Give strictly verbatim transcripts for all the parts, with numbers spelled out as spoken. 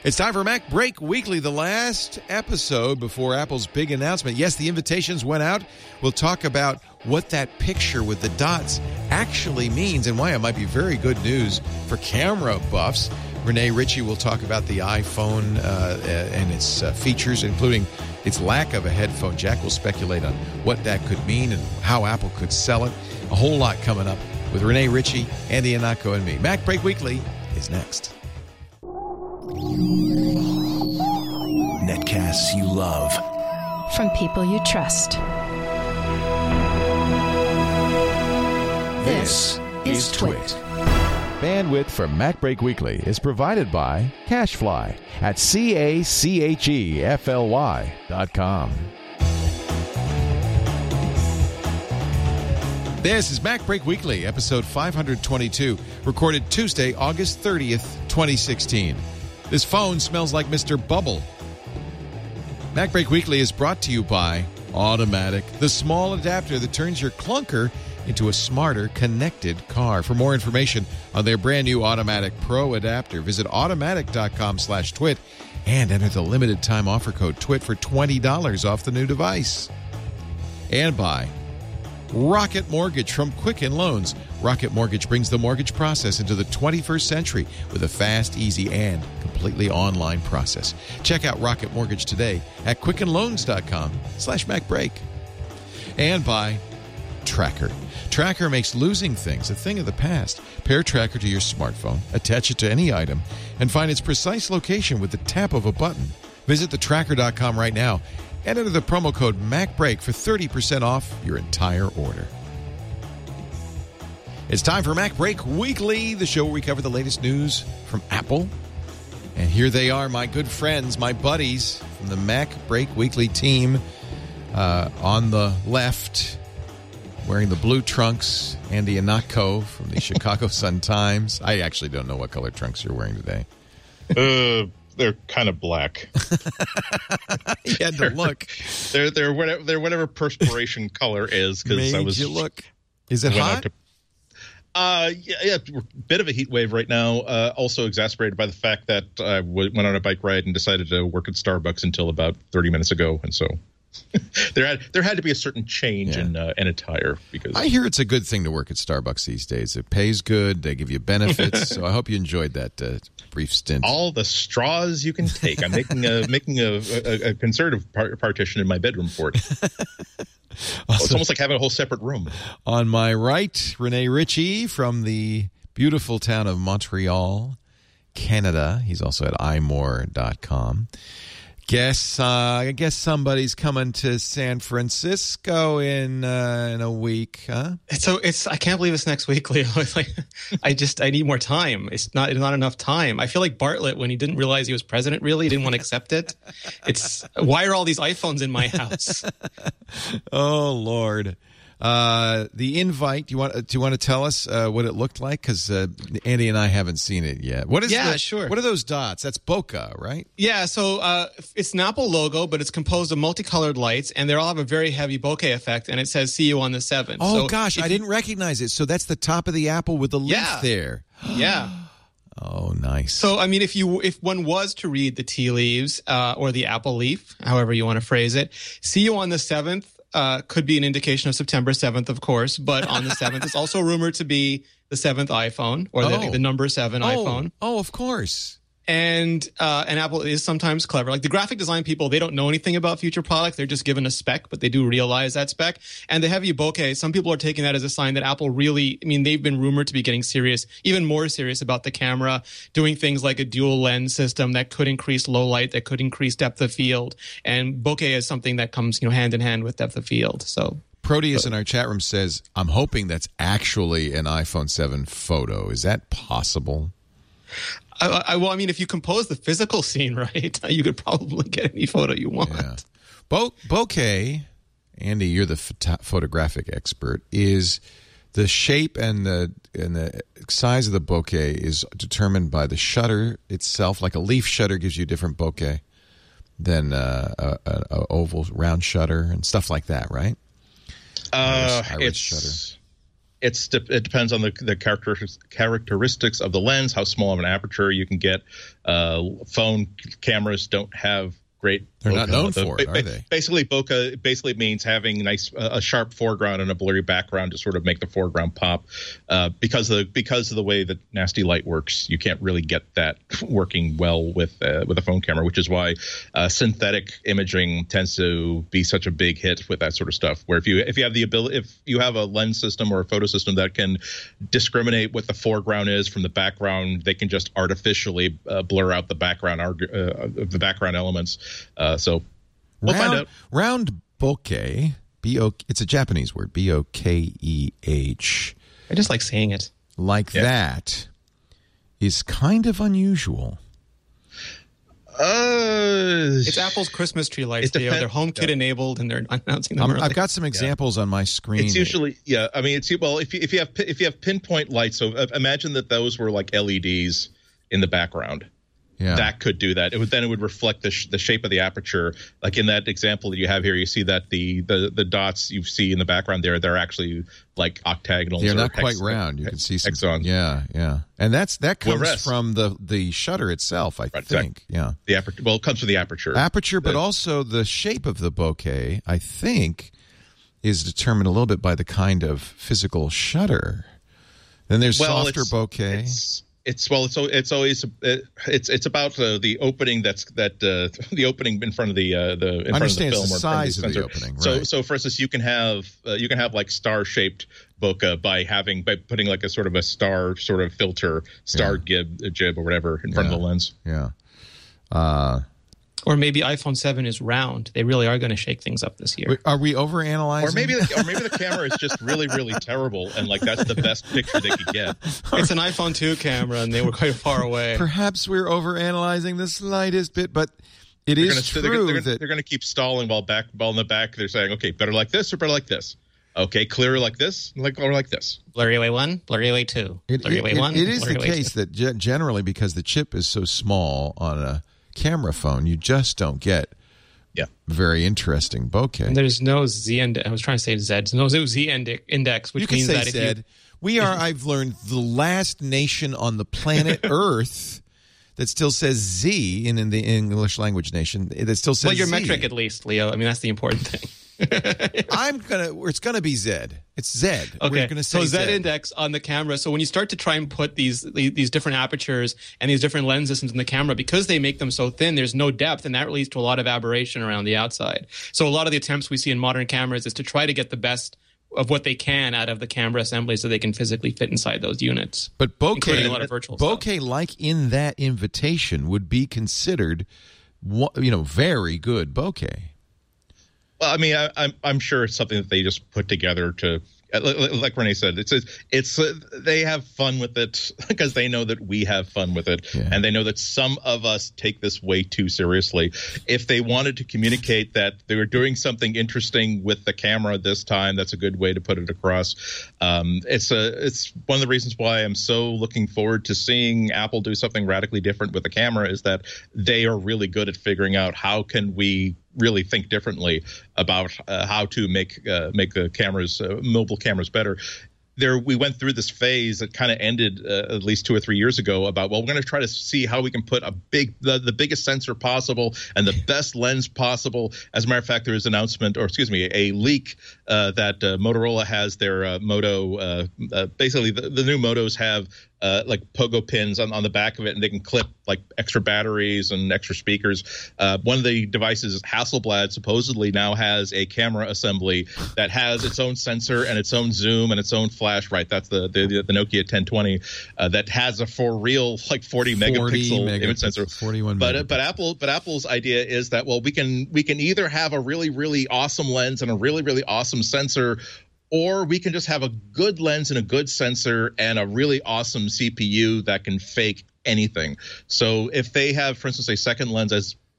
It's time for Mac Break Weekly, the last episode before Apple's big announcement. Yes, the invitations went out. We'll talk about what that picture with the dots actually means and why it might be very good news for camera buffs. Renee Ritchie will talk about the iPhone uh, and its uh, features, including its lack of a headphone jack. We'll speculate on what that could mean and how Apple could sell it. A whole lot coming up with Renee Ritchie, Andy Ihnatko, and me. Mac Break Weekly is next. Netcasts you love. From people you trust. This is Twit. Bandwidth for Mac Break Weekly is provided by CacheFly at C A C H E F L Y dot com. This is Mac Break Weekly, episode five twenty-two, recorded Tuesday, August thirtieth, twenty sixteen. This phone smells like Mister Bubble. Mac Break Weekly is brought to you by Automatic, the small adapter that turns your clunker into a smarter, connected car. For more information on their brand new Automatic Pro adapter, visit automatic dot com slash twit and enter the limited time offer code TWIT for twenty dollars off the new device. And by Rocket Mortgage from Quicken Loans. Rocket Mortgage brings the mortgage process into the twenty-first century with a fast, easy, and completely online process. Check out Rocket Mortgage today at quicken loans dot com slash MacBreak. And by Tracker. Tracker makes losing things a thing of the past. Pair Tracker to your smartphone, attach it to any item, and find its precise location with the tap of a button. Visit the tracker dot com right now and enter the promo code MacBreak for thirty percent off your entire order. It's time for Mac Break Weekly, the show where we cover the latest news from Apple. And here they are, my good friends, my buddies from the Mac Break Weekly team. Uh, on the left, wearing the blue trunks, Andy Ihnatko from the Chicago Sun-Times. I actually don't know what color trunks you're wearing today. Uh, they're kind of black. You had to look. They're they're whatever they're whatever perspiration color is. Because I was you look. Is it hot? To, uh, yeah, yeah, bit of a heat wave right now. Uh, also exacerbated by the fact that I w- went on a bike ride and decided to work at Starbucks until about thirty minutes ago, and so. there had there had to be a certain change yeah. in uh, in attire because I hear it's a good thing to work at Starbucks these days. It pays good. They give you benefits. So I hope you enjoyed that uh, brief stint. All the straws you can take. I'm making a making a, a, a conservative par- partition in my bedroom for it. Also, it's almost like having a whole separate room. On my right, Renee Ritchie from the beautiful town of Montreal, Canada. He's also at i more dot com. Guess uh, I guess somebody's coming to San Francisco in uh, in a week, huh? So it's I can't believe it's next week, Leo. It's like I just I need more time. It's not it's not enough time. I feel like Bartlett when he didn't realize he was president. Really, he didn't want to accept it. It's why are all these iPhones in my house? Oh Lord. Uh, the invite. Do you want? Do you want to tell us uh, what it looked like? Because uh, Andy and I haven't seen it yet. What is? Yeah, the, sure. What are those dots? That's bokeh, right? Yeah. So uh, it's an Apple logo, but it's composed of multicolored lights, and they all have a very heavy bokeh effect. And it says "See you on the seventh." Oh so gosh, I didn't recognize it. So that's the top of the apple with the leaf yeah. there. Yeah. Oh, nice. So, I mean, if you if one was to read the tea leaves uh, or the apple leaf, however you want to phrase it, "See you on the seventh." Uh, could be an indication of September seventh, of course, but on the seventh, it's also rumored to be the seventh iPhone or the, oh. the number seven oh. iPhone. Oh, of course. And uh, and Apple is sometimes clever. Like the graphic design people, they don't know anything about future products. They're just given a spec, but they do realize that spec. And the heavy bokeh, some people are taking that as a sign that Apple really, I mean, they've been rumored to be getting serious, even more serious about the camera, doing things like a dual lens system that could increase low light, that could increase depth of field. And bokeh is something that comes, you know, hand in hand with depth of field. So Proteus in our chat room says, I'm hoping that's actually an iPhone seven photo. Is that possible? I, I, well, I mean, if you compose the physical scene right, you could probably get any photo you want. Yeah. Bo- bokeh, Andy, you're the photo- photographic expert, is the shape and the and the size of the bokeh is determined by the shutter itself. Like a leaf shutter gives you a different bokeh than uh, a, a, a oval round shutter and stuff like that, right? Uh, Iris, Iris it's shutter. It's it depends on the the characteristics characteristics of the lens, how small of an aperture you can get. Uh, phone cameras don't have great. They're not known the, for it, are they? Basically, bokeh basically means having nice uh, a sharp foreground and a blurry background to sort of make the foreground pop. Uh, because of the, because of the way that nasty light works, you can't really get that working well with uh, with a phone camera, which is why uh, synthetic imaging tends to be such a big hit with that sort of stuff. Where if you if you have the ability, if you have a lens system or a photo system that can discriminate what the foreground is from the background, they can just artificially uh, blur out the background uh, the background elements. Uh, so we'll round, find out. Round bokeh, B O. It's a Japanese word, B O K E H. I just like saying it. Like yeah. that is kind of unusual. Uh, It's Apple's Christmas tree lights. They depend- are, they're HomeKit yeah. enabled, and they're announcing them Um, early. I've got some examples yeah. on my screen. It's usually yeah. I mean, it's well if you, if you have if you have pinpoint lights. So uh, imagine that those were like L E Ds in the background. Yeah. That could do that. It would then it would reflect the sh- the shape of the aperture. Like in that example that you have here, you see that the the, the dots you see in the background there, they're actually like octagonals. They're or not hex- quite round. You can see some hexagons. Yeah, yeah, and that's that comes Well, from the the shutter itself. I Right, think. exactly. Yeah, The aperture. Well, it comes from the aperture. aperture, but The- also the shape of the bokeh. I think is determined a little bit by the kind of physical shutter. Then there's well, softer it's, bokeh. It's, it's well, it's it's always it, it's it's about uh, the opening that's that uh, the opening in front of the uh, the in I front of the understand film it's the or in front size of the sensor. opening, So right. so for instance, you can have uh, you can have like star shaped bokeh by having by putting like a sort of a star sort of filter star Yeah. gib jib or whatever in front Yeah. of the lens. Yeah. Uh, Or maybe iPhone seven is round. They really are going to shake things up this year. are we overanalyzing? Or maybe the, or maybe the camera is just really really terrible and like that's the best picture they could get. It's an iPhone two camera, and they were quite far away. Perhaps we're overanalyzing the slightest bit, but it They're is gonna, true they're, gonna, they're, that they're going to keep stalling while back while in the back they're saying, okay, better like this or better like this. Okay, clearer like this, like or like this. Blurry away one, blurry away two, It, blurry it- away it- one. it is the blurry away case two. that ge- generally, because the chip is so small on a camera phone, you just don't get Yeah. very interesting bokeh. And there's no Z index. I was trying to say Z. There's no Z indi- index, which You can means say that if you said. We are, I've learned, the last nation on the planet Earth that still says Z in, in the English language nation that still says well, your Z. metric at least, Leo. I mean, that's the important thing. I'm gonna. It's gonna be Z. It's Z. We're Okay, gonna say so Z, Z index on the camera. So when you start to try and put these these different apertures and these different lens systems in the camera, because they make them so thin, there's no depth, and that leads to a lot of aberration around the outside. So a lot of the attempts we see in modern cameras is to try to get the best of what they can out of the camera assembly, so they can physically fit inside those units. But including a bokeh, lot of virtual stuff. bokeh, like in that invitation, would be considered, wa- you know, very good bokeh. Well, I mean, I, I'm I'm sure it's something that they just put together to, like Renee said, it's it's uh, they have fun with it because they know that we have fun with it, Yeah. and they know that some of us take this way too seriously. If they wanted to communicate that they were doing something interesting with the camera this time, that's a good way to put it across. Um, it's a it's one of the reasons why I'm so looking forward to seeing Apple do something radically different with the camera is that they are really good at figuring out how can we really think differently about uh, how to make uh, make the cameras, uh, mobile cameras, better. There, we went through this phase that kind of ended uh, at least two or three years ago about, well, we're going to try to see how we can put a big, the, the biggest sensor possible and the best lens possible. As a matter of fact, there is an announcement, or excuse me, a leak uh, that uh, Motorola has their uh, Moto. Uh, uh, basically, the, the new Motos have uh, like pogo pins on, on the back of it, and they can clip like extra batteries and extra speakers. Uh, one of the devices, Hasselblad, supposedly now has a camera assembly that has its own sensor and its own zoom and its own flash. Right, that's the the, the Nokia ten twenty uh, that has a for real like forty, forty megapixel megapixel, image sensor. forty-one But megapixels. but Apple but Apple's idea is that, well, we can we can either have a really really awesome lens and a really really awesome sensor, or we can just have a good lens and a good sensor and a really awesome C P U that can fake anything. So if they have, for instance, a second lens as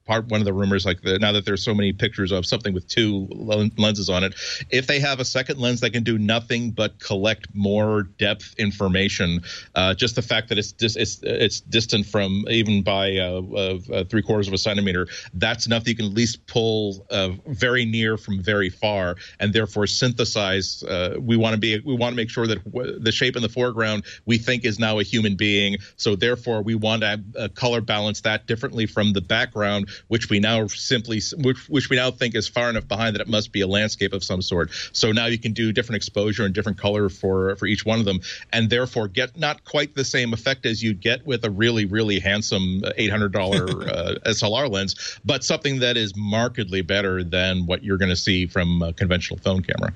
part one of the rumors, like the, now that there's so many pictures of something with two lenses on it, if they have a second lens that can do nothing but collect more depth information, uh, just the fact that it's dis- it's it's distant from even by uh, uh, three quarters of a centimeter, that's enough that you can at least pull uh, very near from very far, and therefore synthesize. Uh, we want to be we want to make sure that w- the shape in the foreground we think is now a human being. So therefore, we want to uh, color balance that differently from the background, which we now simply which, which we now think is far enough behind that it must be a landscape of some sort. So now you can do different exposure and different color for for each one of them, and therefore get not quite the same effect as you'd get with a really really handsome eight hundred dollars uh, S L R lens, but something that is markedly better than what you're going to see from a conventional phone camera.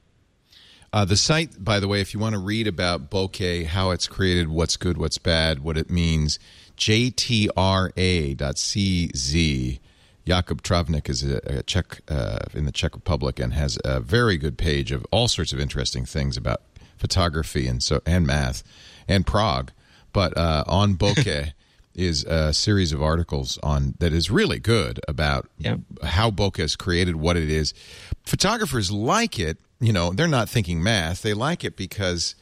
Uh, the site, by the way, if you want to read about bokeh, how it's created, what's good, what's bad, what it means, j t r a dot c z. Jakub Travnik is a, a Czech uh, in the Czech Republic and has a very good page of all sorts of interesting things about photography and so and math and Prague. But uh, on bokeh is a series of articles on that is really good about yeah. how bokeh is created, what it is. Photographers like it. You know, they're not thinking math. They like it because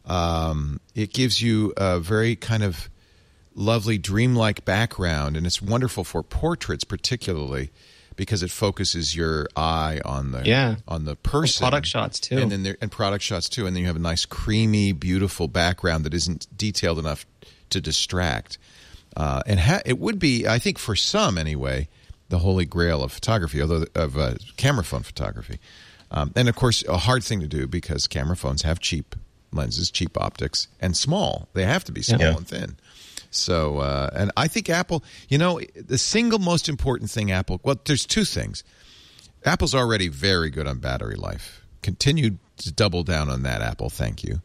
um, it gives you a very kind of lovely, dreamlike background, and it's wonderful for portraits, particularly because it focuses your eye on the yeah. on the person. And product shots too, and then there, and product shots too, and then you have a nice, creamy, beautiful background that isn't detailed enough to distract. Uh, and ha- it would be, I think, for some anyway, the holy grail of photography, although of uh, camera phone photography. Um, and, of course, a hard thing to do because camera phones have cheap lenses, cheap optics, and small. They have to be small yeah. and thin. So, uh, and I think Apple, you know, the single most important thing Apple, well, there's two things. Apple's already very good on battery life. Continue to double down on that, Apple. Thank you.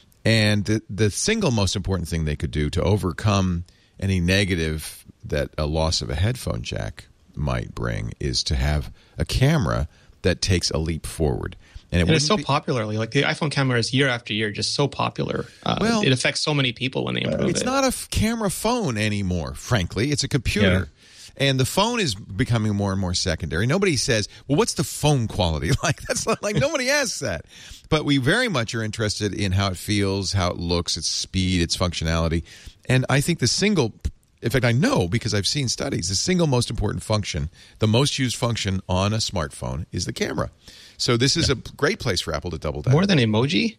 And the, the single most important thing they could do to overcome any negative that a loss of a headphone jack might bring is to have a camera that takes a leap forward. And, it and it's so be, popular. Like the iPhone camera is year after year just so popular. Uh, well, it affects so many people when they improve it's it. It's not a f- camera phone anymore, frankly. It's a computer. Yeah. And the phone is becoming more and more secondary. Nobody says, well, what's the phone quality like? That's not, like nobody asks that. But we very much are interested in how it feels, how it looks, its speed, its functionality. And I think the single, in fact, I know because I've seen studies, the single most important function, the most used function on a smartphone is the camera. So this is a great place for Apple to double down. More than emoji?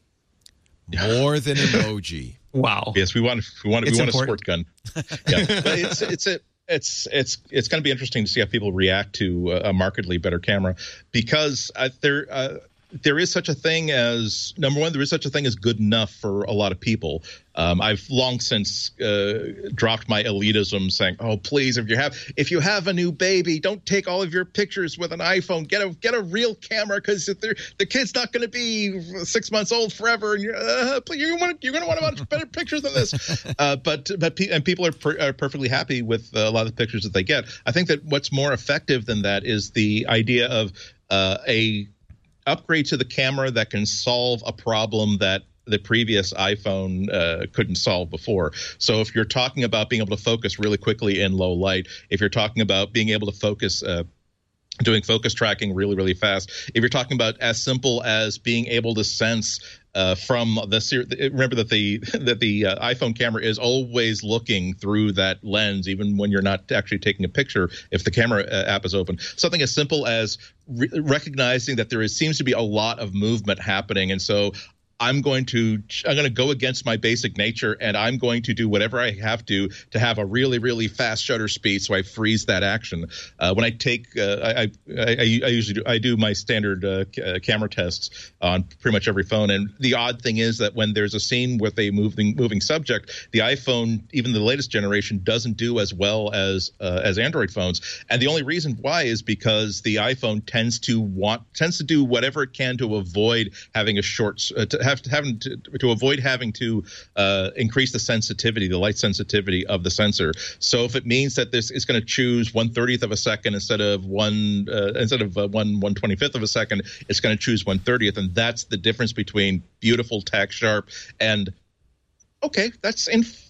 More than emoji. Wow. Yes, we want we want It's we want important. a squirt gun. Yeah, but it's it's a it's it's it's going to be interesting to see how people react to a markedly better camera because uh, there uh, there is such a thing as number one, there is such a thing as good enough for a lot of people. Um, I've long since uh, dropped my elitism, saying, "Oh, please, if you have if you have a new baby, don't take all of your pictures with an iPhone. Get a get a real camera because the kid's not going to be six months old forever, and you're uh, you want you're going to want a much better pictures than this." Uh, but but and people are, per, are perfectly happy with a lot of the pictures that they get. I think that what's more effective than that is the idea of uh, a upgrade to the camera that can solve a problem that the previous iPhone uh, couldn't solve before. So if you're talking about being able to focus really quickly in low light, if you're talking about being able to focus, uh, doing focus tracking really, really fast, if you're talking about as simple as being able to sense uh, from the remember that the that the uh, iPhone camera is always looking through that lens, even when you're not actually taking a picture. If the camera uh, app is open, something as simple as re- recognizing that there is, seems to be a lot of movement happening, and so I'm going to I'm going to go against my basic nature, and I'm going to do whatever I have to to have a really really fast shutter speed, so I freeze that action. Uh, when I take uh, I, I I usually do I do my standard uh, c- camera tests on pretty much every phone, and the odd thing is that when there's a scene with a moving moving subject, the iPhone, even the latest generation, doesn't do as well as uh, as Android phones, and the only reason why is because the iPhone tends to want tends to do whatever it can to avoid having a short uh, to have to having to, to avoid having to uh, increase the sensitivity, the light sensitivity of the sensor. So if it means that this is going to choose one thirtieth of a second instead of one uh, instead of uh, one one twenty fifth of a second, it's going to choose one thirtieth, and that's the difference between beautiful, tack sharp, and okay, that's in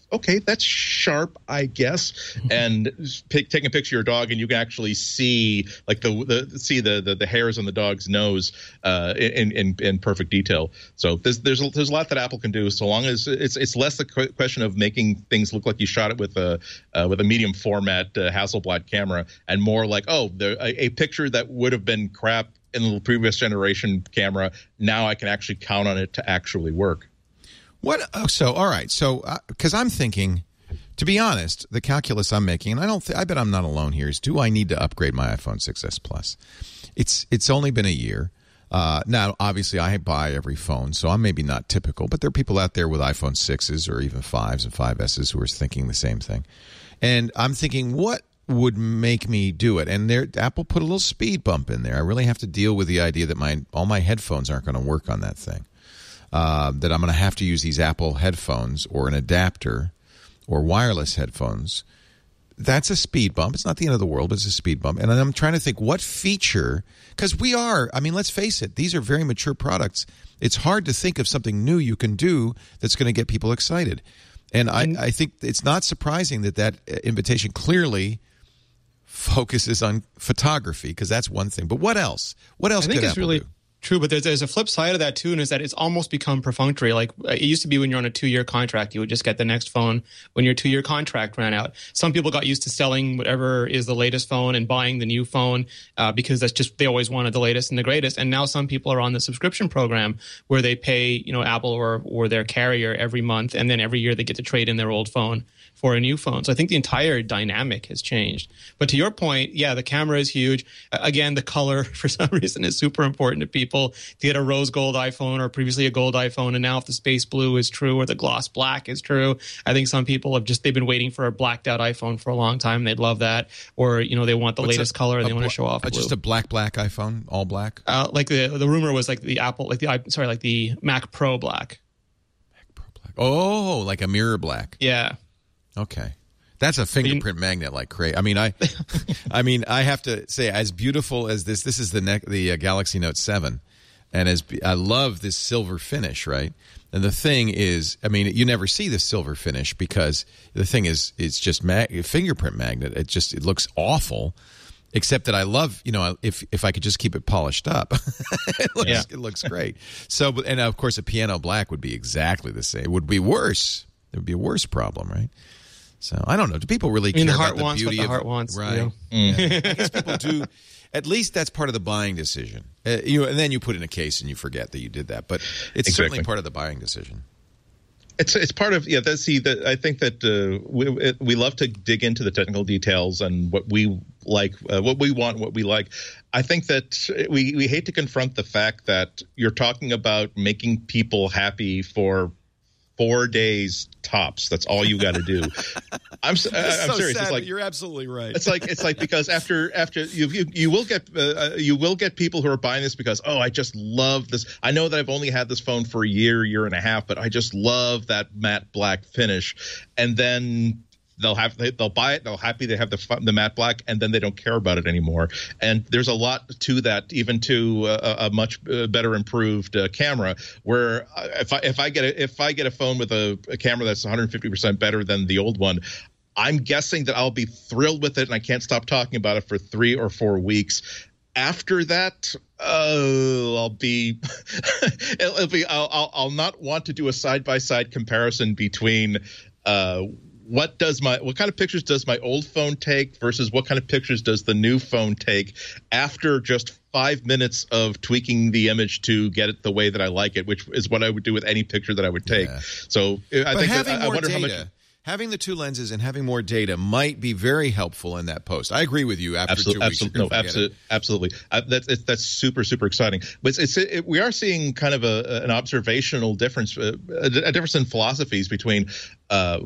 okay, that's sharp, I guess. And pick, take a picture of your dog, and you can actually see like the, the see the, the the hairs on the dog's nose uh, in, in in perfect detail. So there's there's a, there's a lot that Apple can do, so long as it's it's less the question of making things look like you shot it with a uh, with a medium format uh, Hasselblad camera, and more like, oh, the, a, a picture that would have been crap in the previous generation camera, now I can actually count on it to actually work. What? Oh, so all right. So because uh, I'm thinking, to be honest, the calculus I'm making, and I don't. Th- I bet I'm not alone here. Is do I need to upgrade my iPhone six S Plus? It's it's only been a year. Uh, now, obviously, I buy every phone, so I'm maybe not typical. But there are people out there with iPhone sixes or even fives and five S's who are thinking the same thing. And I'm thinking, what would make me do it? And there, Apple put a little speed bump in there. I really have to deal with the idea that my all my headphones aren't going to work on that thing. Uh, that I'm going to have to use these Apple headphones or an adapter or wireless headphones. That's a speed bump. It's not the end of the world, but it's a speed bump. And I'm trying to think what feature, because we are, I mean, let's face it, these are very mature products. It's hard to think of something new you can do that's going to get people excited. And I, I think it's not surprising that that invitation clearly focuses on photography, because that's one thing. But what else? What else I think could it's Apple really do? True, but there's, there's a flip side of that too, and is that it's almost become perfunctory. Like it used to be when you're on a two-year contract, you would just get the next phone when your two-year contract ran out. Some people got used to selling whatever is the latest phone and buying the new phone uh, because that's just they always wanted the latest and the greatest. And now some people are on the subscription program where they pay, you know, Apple or or their carrier every month, and then every year they get to trade in their old phone for a new phone. So I think the entire dynamic has changed. But to your point, yeah, the camera is huge. Uh, again, the color for some reason is super important to people. To get a rose gold iPhone or previously a gold iPhone, and now if the space blue is true or the gloss black is true, I think some people have just they've been waiting for a blacked out iPhone for a long time. They'd love that, or you know they want the What's latest a, color and they bl- want to show off blue. Just a black black iPhone, all black. Uh, like the the rumor was like the Apple, like the sorry, like the Mac Pro black. Mac Pro black. Oh, like a mirror black. Yeah. Okay. That's a fingerprint magnet like crazy. I mean, I, I mean, I have to say, as beautiful as this, this is the ne- the uh, Galaxy Note seven, and as I love this silver finish, right? And the thing is, I mean, you never see this silver finish because the thing is, it's just mag- fingerprint magnet. It just it looks awful. Except that I love, you know, if if I could just keep it polished up, it, looks, yeah. it looks great. So, and of course, a piano black would be exactly the same. It would be worse. It would be a worse problem, right? So I don't know. Do people really I mean, care the heart about the wants beauty what the of heart wants, right? you know? Yeah. I guess people do. At least that's part of the buying decision. Uh, you and then you put in a case and you forget that you did that, but it's Exactly. certainly part of the buying decision. It's it's part of yeah. That's see that I think that uh, we it, we love to dig into the technical details and what we like, uh, what we want, what we like. I think that we we hate to confront the fact that you're talking about making people happy for four days tops. That's all you got to do. I'm I'm so serious. Sad, it's like you're absolutely right. It's like it's like because after after you you, you will get uh, you will get people who are buying this because oh I just love this. I know that I've only had this phone for a year year and a half, but I just love that matte black finish, and then. They'll have they'll buy it. They'll happy they have the the matte black, and then they don't care about it anymore. And there's a lot to that, even to a, a much better improved uh, camera. Where if I if I get a, if I get a phone with a, a camera that's one hundred fifty percent better than the old one, I'm guessing that I'll be thrilled with it, and I can't stop talking about it for three or four weeks. After that, oh, I'll be, it'll, it'll be, I'll, I'll, I'll not want to do a side by side comparison between. Uh, What does my what kind of pictures does my old phone take versus what kind of pictures does the new phone take after just five minutes of tweaking the image to get it the way that I like it, which is what I would do with any picture that I would take. Yeah. So I but think having that, I more wonder data, how much. having the two lenses and having more data might be very helpful in that post. I agree with you. After Absolutely, two weeks, absolutely, you're no, gonna forget absolutely, it. absolutely. Uh, that's it's, that's super, super exciting. But it's, it's it, we are seeing kind of a, an observational difference, uh, a, a difference in philosophies between. Uh,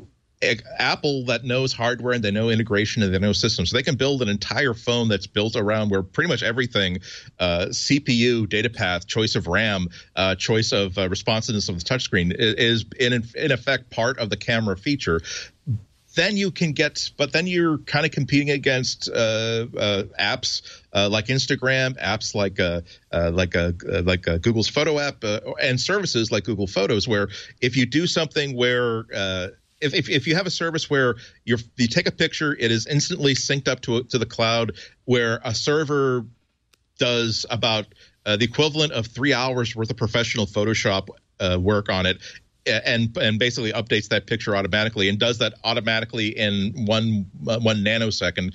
Apple that knows hardware and they know integration and they know systems. So they can build an entire phone that's built around where pretty much everything, uh, C P U, data path, choice of RAM, uh, choice of uh, responsiveness of the touchscreen is, is in, in effect part of the camera feature. Then you can get, but then you're kind of competing against uh, uh, apps uh, like Instagram, apps like uh, uh, like uh, like uh, Google's Photo app, uh, and services like Google Photos, where if you do something where uh, if, if if you have a service where you're you take a picture, it is instantly synced up to to the cloud, where a server does about uh, the equivalent of three hours worth of professional Photoshop uh, work on it. And and basically updates that picture automatically and does that automatically in one uh, one nanosecond.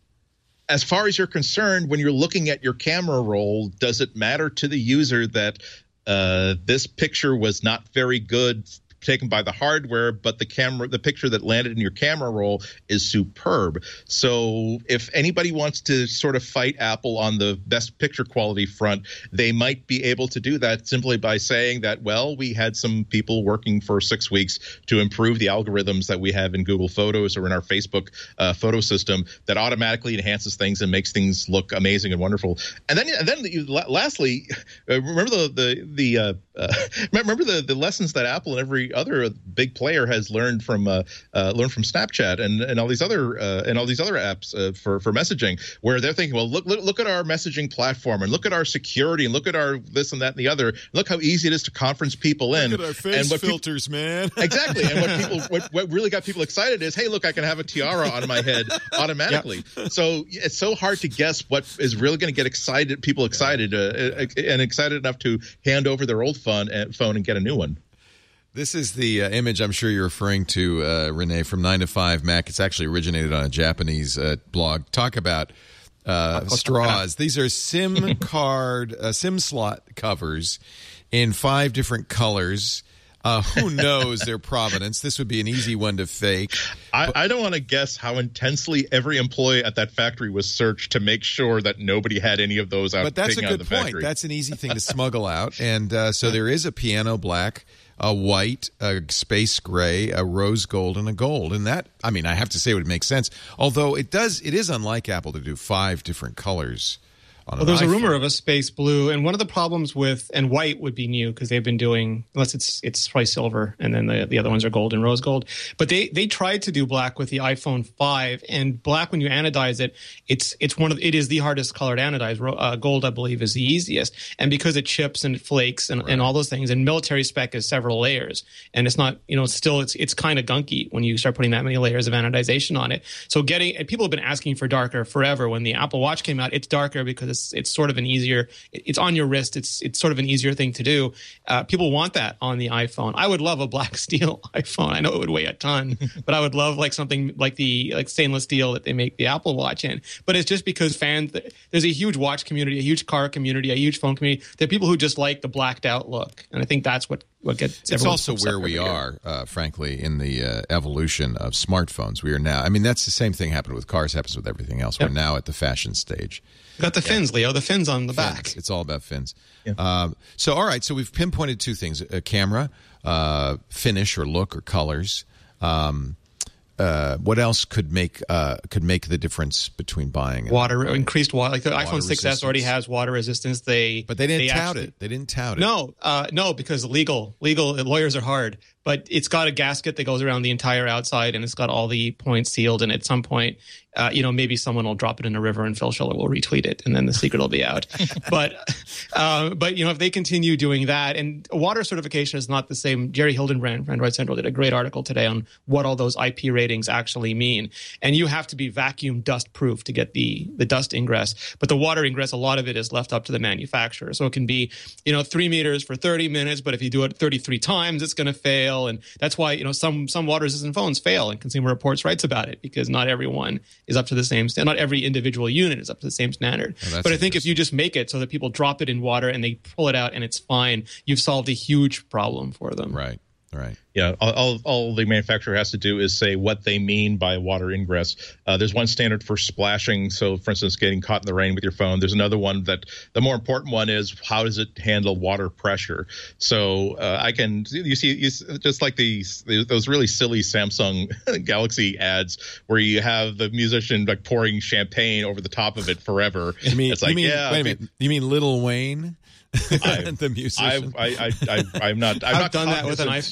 As far as you're concerned, when you're looking at your camera roll, does it matter to the user that uh, this picture was not very good taken by the hardware, but the camera, the picture that landed in your camera roll is superb? So if anybody wants to sort of fight Apple on the best picture quality front, they might be able to do that simply by saying that, well, we had some people working for six weeks to improve the algorithms that we have in Google Photos or in our Facebook uh, photo system that automatically enhances things and makes things look amazing and wonderful. And then, and then you, lastly, uh, remember the the the uh, uh, remember the the lessons that Apple and every other big player has learned from uh, uh, learned from Snapchat and, and all these other uh, and all these other apps uh, for for messaging, where they're thinking, well, look, look look at our messaging platform and look at our security and look at our this and that and the other. Look how easy it is to conference people in. Look at our face and what filters, people, man. Exactly. And what people what, what really got people excited is, hey, look, I can have a tiara on my head automatically. Yep. So it's so hard to guess what is really going to get excited people excited uh, and excited enough to hand over their old phone and phone and get a new one. This is the uh, image I'm sure you're referring to, uh, Renee, from nine to five Mac. It's actually originated on a Japanese uh, blog. Talk about uh, straws. These are SIM card, uh, SIM slot covers in five different colors. Uh, who knows their provenance? This would be an easy one to fake. I, I don't want to guess how intensely every employee at that factory was searched to make sure that nobody had any of those out. But that's a out good of the point. factory. That's an easy thing to smuggle out. And uh, so there is a piano black, a white, a space gray, a rose gold, and a gold. And that, I mean, I have to say it would make sense. Although it does, it is unlike Apple to do five different colors. Well, there's iPhone. A rumor of a space blue, and one of the problems with and white would be new because they've been doing, unless it's it's probably silver, and then the, the other ones are gold and rose gold. But they they tried to do black with the iPhone five, and black, when you anodize it, it's it's one of it is the hardest color to anodize. Uh, gold, I believe, is the easiest, and because it chips and it flakes and, right. and all those things, and military spec is several layers, and it's not, you know, still it's it's kind of gunky when you start putting that many layers of anodization on it. So getting and people have been asking for darker forever. When the Apple Watch came out, it's darker because it's it's sort of an easier, it's on your wrist. It's it's sort of an easier thing to do. Uh, people want that on the iPhone. I would love a black steel iPhone. I know it would weigh a ton, but I would love like something like the like stainless steel that they make the Apple Watch in. But it's just because fans, there's a huge watch community, a huge car community, a huge phone community. There are people who just like the blacked out look, and I think that's what what gets. It's also where we are, uh, frankly, in the uh, evolution of smartphones. We are now. I mean, that's the same thing happened with cars. Happens with everything else. Yep. We're now at the fashion stage. Got the fins, yeah. Leo. The fins on the fins. back. It's all about fins. Yeah. Um, so, all right. So we've pinpointed two things: a camera, uh, finish or look or colors. Um, uh, what else could make uh, could make the difference between buying and water increased water? Like the water iPhone six S already has water resistance. They but they didn't they tout actually, it. They didn't tout it. No, uh, no, because legal legal lawyers are hard. But it's got a gasket that goes around the entire outside, and it's got all the points sealed. And at some point, uh, you know, maybe someone will drop it in a river, and Phil Schiller will retweet it, and then the secret will be out. but, uh, but you know, if they continue doing that, and water certification is not the same. Jerry Hildenbrand from Android Central did a great article today on what all those I P ratings actually mean. And you have to be vacuum dust proof to get the the dust ingress. But the water ingress, a lot of it is left up to the manufacturer. So it can be, you know, three meters for thirty minutes, but if you do it thirty-three times, it's going to fail. And that's why, you know, some some water resistant phones fail, and Consumer Reports writes about it because not everyone is up to the same standard. Not every individual unit is up to the same standard. Oh, but I think if you just make it so that people drop it in water and they pull it out and it's fine, you've solved a huge problem for them. Right. Right. Yeah, all, all, all the manufacturer has to do is say what they mean by water ingress. Uh, there's one standard for splashing. So, for instance, getting caught in the rain with your phone. There's another one that the more important one is how does it handle water pressure? So uh, I can you see you, just like these those really silly Samsung Galaxy ads where you have the musician like pouring champagne over the top of it forever. You mean, it's like, you mean yeah, wait a minute. You mean Lil Wayne? I, the musician. I, I, I, I'm not. I'm I've not done that cognizant. with an iPhone. The iPhone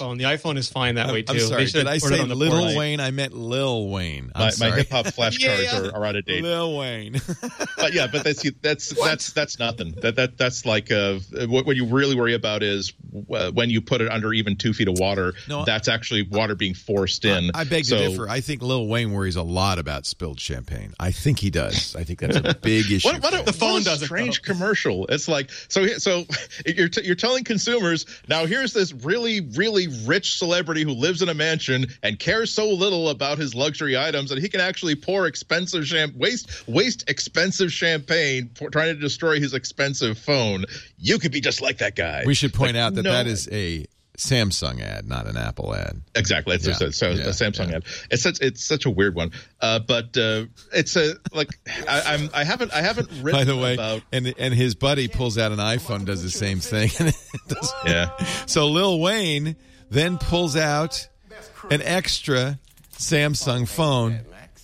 iPhone is fine that way too. I'm sorry. They should Did I put it say on the Little port. Wayne? I meant Lil Wayne. I'm My, sorry. my hip hop flashcards Yeah, yeah. are, are out of date. Lil Wayne. But yeah, but that's that's that's that's nothing. That that that's like uh, what what you really worry about is uh, when you put it under even two feet of water. No, that's actually water being forced in. I beg so, to differ. I think Lil Wayne worries a lot about spilled champagne. I think he does. I think that's a big issue. What, what a, The phone what a does it, strange though. commercial. It's like so. So you're t- you're telling consumers now. Here's this really really rich celebrity who lives in a mansion and cares so little about his luxury items that he can actually pour expensive champ waste waste expensive champagne for trying to destroy his expensive phone. You could be just like that guy. We should point Like, out that no. that is a Samsung ad, not an Apple ad. Exactly. It's Yeah, just a, so yeah, a Samsung yeah. ad. It's such it's such a weird one. Uh, but uh, it's a like I, I'm I haven't I haven't written By the way, about and and his buddy pulls out an iPhone, does the same thing. And it does- yeah. So Lil Wayne then pulls out an extra Samsung phone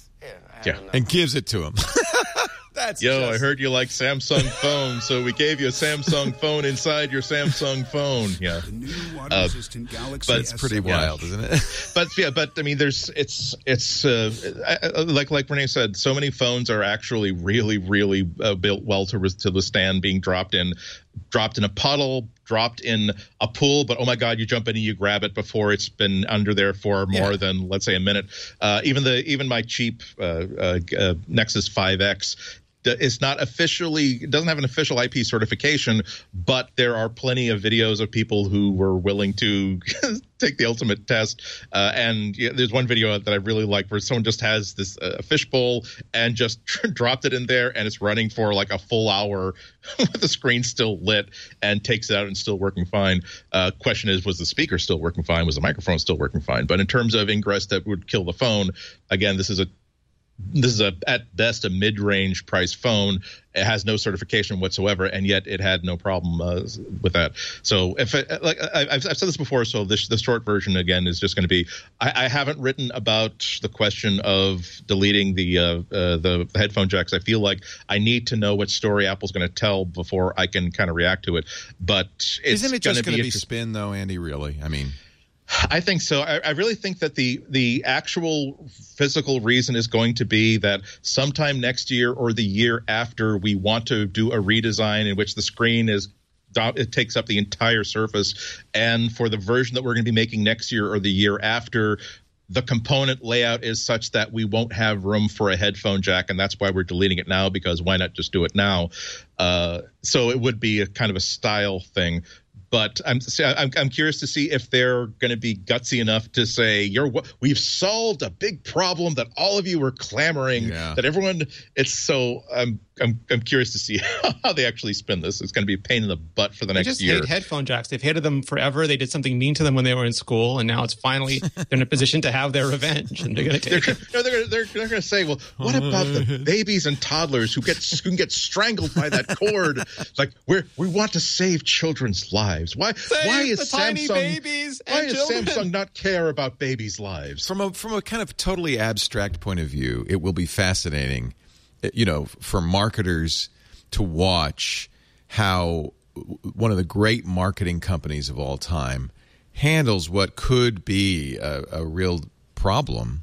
Yeah. and gives it to him. That's Yo, just- I heard you like Samsung phone, so we gave you a Samsung phone inside your Samsung phone. Yeah. The new water Uh, resistant Galaxy but it's pretty S seven. wild, isn't it? But yeah, but I mean, there's it's it's uh, I- I- like like Renee said, so many phones are actually really really uh, built well to to withstand being dropped in, dropped in a puddle, dropped in a pool. But oh my God, you jump in and you grab it before it's been under there for more Yeah. than let's say a minute. Uh, even the even my cheap uh, uh, uh, Nexus five X. It's not officially, it doesn't have an official I P certification, but there are plenty of videos of people who were willing to take the ultimate test. Uh, and yeah, there's one video that I really like where someone just has this uh, fishbowl and just dropped it in there and it's running for like a full hour with the screen still lit and takes it out and still working fine. Uh, question is, was the speaker still working fine? Was the microphone still working fine? But in terms of ingress that would kill the phone, again, this is a This is a at best a mid-range price phone. It has no certification whatsoever, and yet it had no problem uh, with that. So, if it, like I, I've, I've said this before, so this the short version again is just going to be: I, I haven't written about the question of deleting the uh, uh, the headphone jacks. I feel like I need to know what story Apple's going to tell before I can kind of react to it. But it's Isn't it just going to be interest- spin, though, Andy? Really? I mean. I think so. I, I really think that the the actual physical reason is going to be that sometime next year or the year after we want to do a redesign in which the screen is it takes up the entire surface, and for the version that we're going to be making next year or the year after, the component layout is such that we won't have room for a headphone jack, and that's why we're deleting it now, because why not just do it now? Uh, so it would be a kind of a style thing. But I'm, I'm I'm curious to see if they're going to be gutsy enough to say, "You're we've solved a big problem that all of you were clamoring Yeah. that everyone." It's so I'm I'm I'm curious to see how they actually spin this. It's going to be a pain in the butt for the They next just year. hate headphone jacks. They've hated them forever. They did something mean to them when they were in school, and now it's finally they're in a position to have their revenge, and they're going to They're, take it. no, they're, they're, they're going to say, well, what about the babies and toddlers who get who can get strangled by that cord? It's like, we're, we want to save children's lives. Why Save why is the tiny Samsung babies why and does children. Samsung not care about babies' lives? From a from a kind of totally abstract point of view, it will be fascinating, you know, for marketers to watch how one of the great marketing companies of all time handles what could be a, a real problem.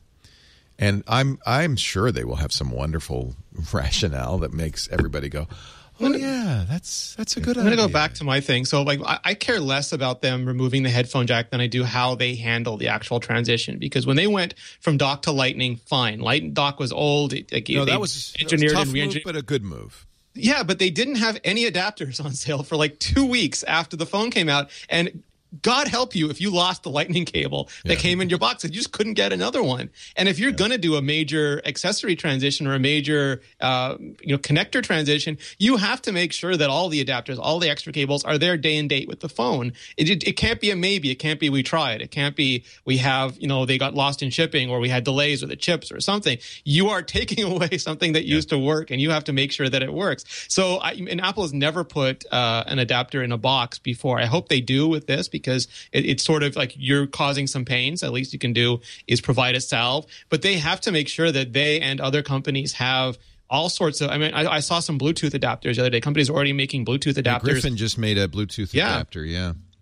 And I'm I'm sure they will have some wonderful rationale that makes everybody go, oh yeah, that's that's a good I'm idea. going to go back to my thing. So, like, I, I care less about them removing the headphone jack than I do how they handle the actual transition. Because when they went from dock to Lightning, fine. Light dock was old. It, like, No, they that was, that was engineered a tough and move, re-engineered. but a good move. Yeah, but they didn't have any adapters on sale for like two weeks after the phone came out. And God help you if you lost the lightning cable that Yeah. came in your box and you just couldn't get another one. And if you're going to do a major accessory transition or a major uh, you know connector transition, you have to make sure that all the adapters, all the extra cables are there day and date with the phone. It, it, it can't be a maybe. It can't be we tried. It can't be we have, you know, they got lost in shipping or we had delays with the chips or something. You are taking away something that used to work and you have to make sure that it works. So I, and Apple has never put uh, an adapter in a box before. I hope they do with this because it, it's sort of like you're causing some pains. At least you can do is provide a salve. But they have to make sure that they and other companies have all sorts of. I mean, I, I saw some Bluetooth adapters the other day. Companies are already making Bluetooth Yeah, adapters. Griffin just made a Bluetooth Yeah. adapter, yeah.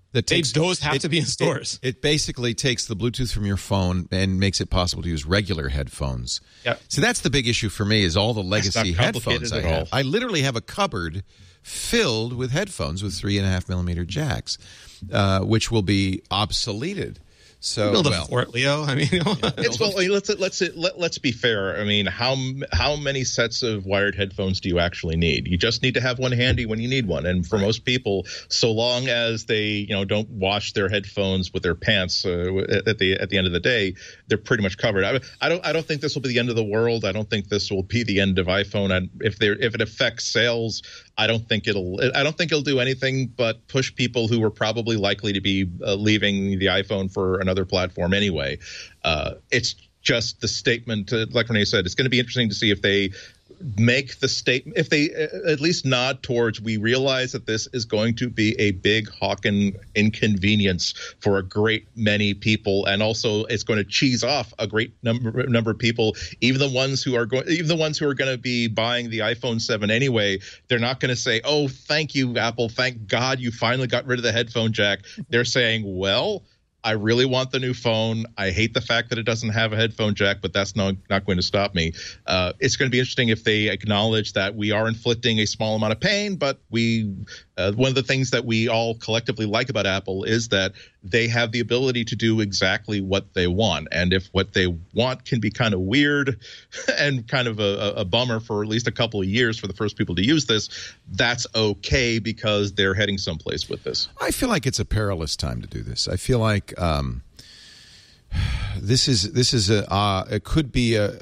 That takes, they, those have it, to be in stores. It, it basically takes the Bluetooth from your phone and makes it possible to use regular headphones. Yep. So that's the big issue for me is all the legacy headphones I have. I literally have a cupboard filled with headphones with three and a half millimeter jacks, uh, which will be obsoleted. So build a well, fort, Leo. I mean, you know. it's well. Let's let's let, let's be fair. I mean, how how many sets of wired headphones do you actually need? You just need to have one handy when you need one. And for right. most people, so long as they you know don't wash their headphones with their pants uh, at the at the end of the day, they're pretty much covered. I, I don't I don't think this will be the end of the world. I don't think this will be the end of iPhone. And if there if it affects sales, I don't think it'll. I don't think it'll do anything but push people who were probably likely to be uh, leaving the iPhone for another platform anyway. Uh, it's just the statement, uh, like Renee said. It's going to be interesting to see if they make the statement, if they uh, at least nod towards, we realize that this is going to be a big hawking inconvenience for a great many people, and also it's going to cheese off a great number number of people, even the ones who are going, even the ones who are going to be buying the iPhone seven anyway. They're not going to say, "Oh, thank you, Apple. Thank God you finally got rid of the headphone jack." They're saying, "Well, I really want the new phone. I hate the fact that it doesn't have a headphone jack, but that's not, not going to stop me." Uh, it's going to be interesting if they acknowledge that we are inflicting a small amount of pain, but we uh, one of the things that we all collectively like about Apple is that they have the ability to do exactly what they want. And if what they want can be kind of weird and kind of a, a bummer for at least a couple of years for the first people to use this, that's okay because they're heading someplace with this. I feel like it's a perilous time to do this. I feel like um, this is this is a uh, it could be a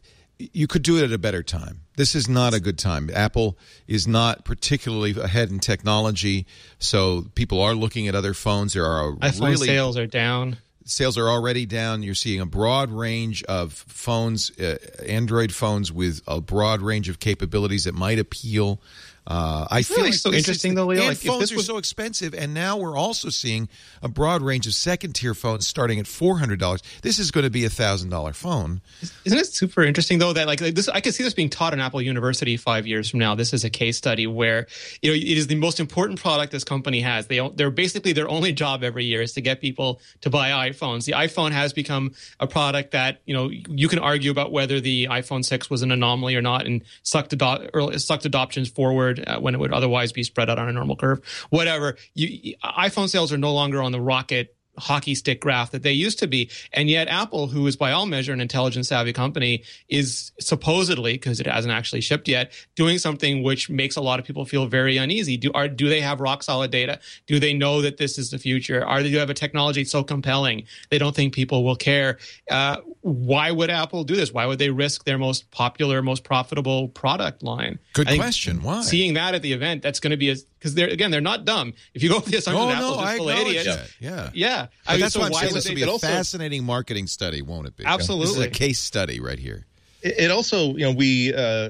you could do it at a better time. This is not a good time. Apple is not particularly ahead in technology, so people are looking at other phones. There are iPhone really, sales are down. Sales are already down. You're seeing a broad range of phones, uh, Android phones with a broad range of capabilities that might appeal. Uh, I feel really like so this interesting is, though, Leo. And like, phones if this was, are so expensive, and now we're also seeing a broad range of second-tier phones starting at four hundred dollars. This is going to be a thousand dollar phone. Isn't it super interesting though that like, like this? I could see this being taught in Apple University five years from now. This is a case study where you know it is the most important product this company has. They they're basically their only job every year is to get people to buy iPhones. The iPhone has become a product that you know you can argue about whether the iPhone six was an anomaly or not, and sucked ado- early, sucked adoptions forward uh, when it would otherwise be spread out on a normal curve. Whatever. You, iPhone sales are no longer on the rocket hockey stick graph that they used to be. And yet Apple, who is by all measure an intelligent savvy company, is supposedly, because it hasn't actually shipped yet, doing something which makes a lot of people feel very uneasy. Do are do they have rock solid data? Do they know that this is the future? Are they do have a technology so compelling they don't think people will care? Uh, why would Apple do this? Why would they risk their most popular, most profitable product line? Good question. Why? Seeing that at the event, that's going to be a because they're again they're not dumb. If you go with the assumption oh, that Apple's no, just I full of idiots, that. yeah, yeah. But I mean, that's so why I'm why saying would this they, will be a also, fascinating marketing study, won't it be? Absolutely, this is a case study right here. It also, you know, we uh,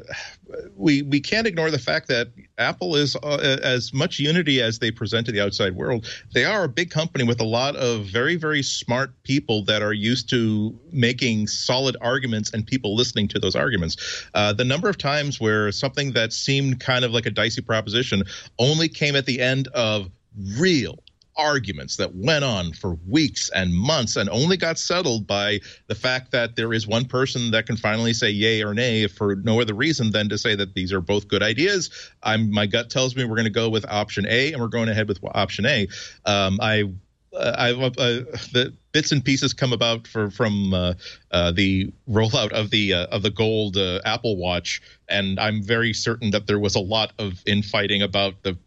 we we can't ignore the fact that Apple is uh, as much unity as they present to the outside world. They are a big company with a lot of very, very smart people that are used to making solid arguments and people listening to those arguments. Uh, the number of times where something that seemed kind of like a dicey proposition only came at the end of real arguments that went on for weeks and months and only got settled by the fact that there is one person that can finally say yay or nay for no other reason than to say that these are both good ideas. I'm my gut tells me we're going to go with option A, and we're going ahead with option A. Um, I Uh, I uh, the bits and pieces come about for, from uh, uh, the rollout of the uh, of the gold uh, Apple Watch, and I'm very certain that there was a lot of infighting about the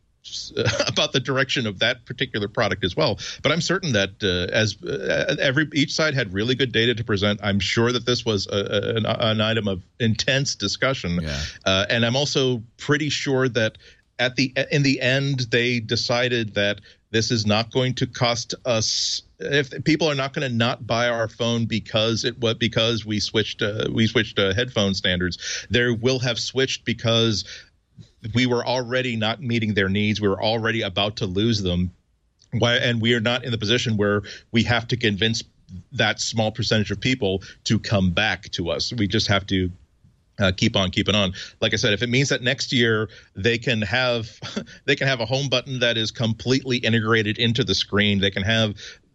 about the direction of that particular product as well. But I'm certain that uh, as uh, every each side had really good data to present, I'm sure that this was a, a, an, an item of intense discussion. Yeah. Uh, and I'm also pretty sure that at the in the end they decided that this is not going to cost us. If people are not going to not buy our phone because it what because we switched uh, we switched uh, headphone standards, they will have switched because we were already not meeting their needs. We were already about to lose them. Why, and we are not in the position where we have to convince that small percentage of people to come back to us. We just have to Uh, keep on keeping on. Like I said, if it means that next year they can have they can have a home button that is completely integrated into the screen, they can have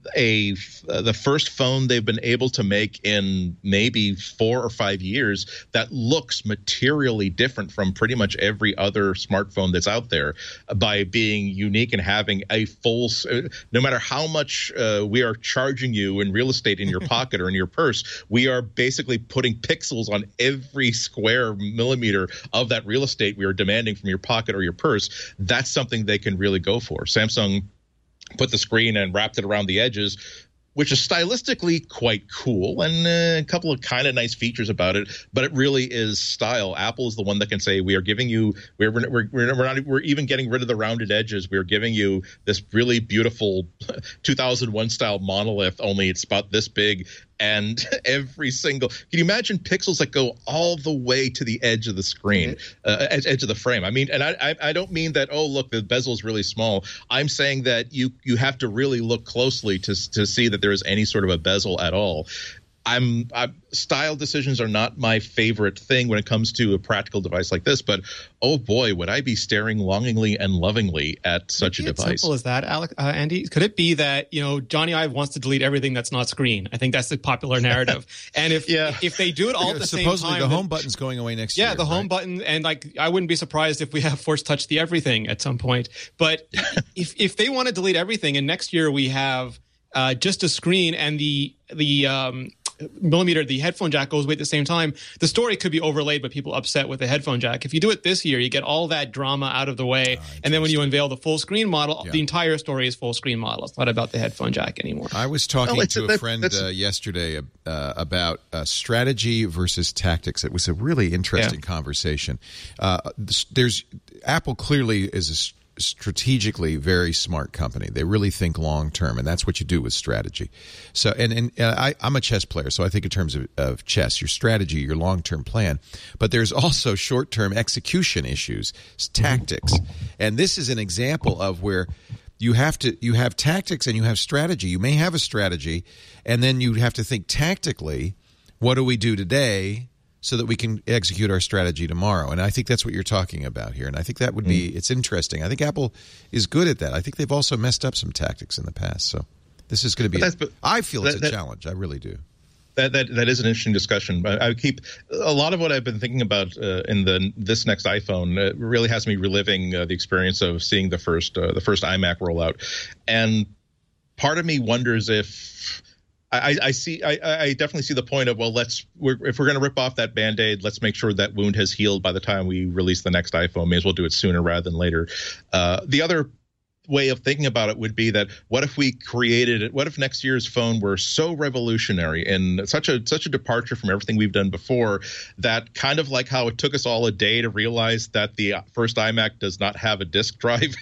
a uh, the first phone they've been able to make in maybe four or five years that looks materially different from pretty much every other smartphone that's out there, uh, by being unique and having a full uh, no matter how much uh, we are charging you in real estate in your pocket or in your purse, we are basically putting pixels on every square millimeter of that real estate we are demanding from your pocket or your purse. That's something they can really go for. Samsung put the screen and wrapped it around the edges, which is stylistically quite cool, and uh, a couple of kind of nice features about it, but it really is style. Apple is the one that can say, we are giving you, we're we're we're, we're not we're even getting rid of the rounded edges. We're giving you this really beautiful two thousand one style monolith, only it's about this big. And every single, can you imagine pixels that go all the way to the edge of the screen, uh, edge, edge of the frame? I mean, and I, I, I don't mean that, oh, look, the bezel is really small. I'm saying that you you have to really look closely to to see that there is any sort of a bezel at all. I'm, I'm style decisions are not my favorite thing when it comes to a practical device like this, but oh boy, would I be staring longingly and lovingly at such a device. As simple as that, Alec, uh, Andy. Could it be that, you know, Johnny Ive wants to delete everything that's not screen? I think that's the popular narrative. And if yeah. if they do it all at the same time, supposedly the home button's going away next yeah, year. Yeah, the home right? button, and like I wouldn't be surprised if we have Force Touch the everything at some point. But if if they want to delete everything, and next year we have uh, just a screen and the the um, millimeter, the headphone jack goes away at the same time, the story could be overlaid by people upset with the headphone jack. If you do it this year, you get all that drama out of the way, uh, and then when you unveil the full screen model, yeah. the entire story is full screen model. It's not about the headphone jack anymore. I was talking well, to a, that, friend uh, yesterday uh, about uh, strategy versus tactics. It was a really interesting yeah. conversation. Uh, there's Apple clearly is a strategically very smart company. They really think long term, and that's what you do with strategy. So, and and uh, I, I'm a chess player, so I think in terms of, of chess, your strategy, your long term plan. But there's also short term execution issues, tactics, and this is an example of where you have to you have tactics and you have strategy. You may have a strategy, and then you have to think tactically. What do we do today so that we can execute our strategy tomorrow? And I think that's what you're talking about here. And I think that would be, mm. it's interesting. I think Apple is good at that. I think they've also messed up some tactics in the past. So this is going to be, a, but I feel that, it's a that, challenge. I really do. That, that that is an interesting discussion. I, I keep, a lot of what I've been thinking about uh, in the this next iPhone uh, really has me reliving uh, the experience of seeing the first, uh, the first iMac rollout. And part of me wonders if, I, I see. I, I definitely see the point of, well, let's we're, if we're going to rip off that Band-Aid, let's make sure that wound has healed by the time we release the next iPhone. May as well do it sooner rather than later. Uh, the other way of thinking about it would be that what if we created it? What if next year's phone were so revolutionary and such a such a departure from everything we've done before that kind of like how it took us all a day to realize that the first iMac does not have a disk drive.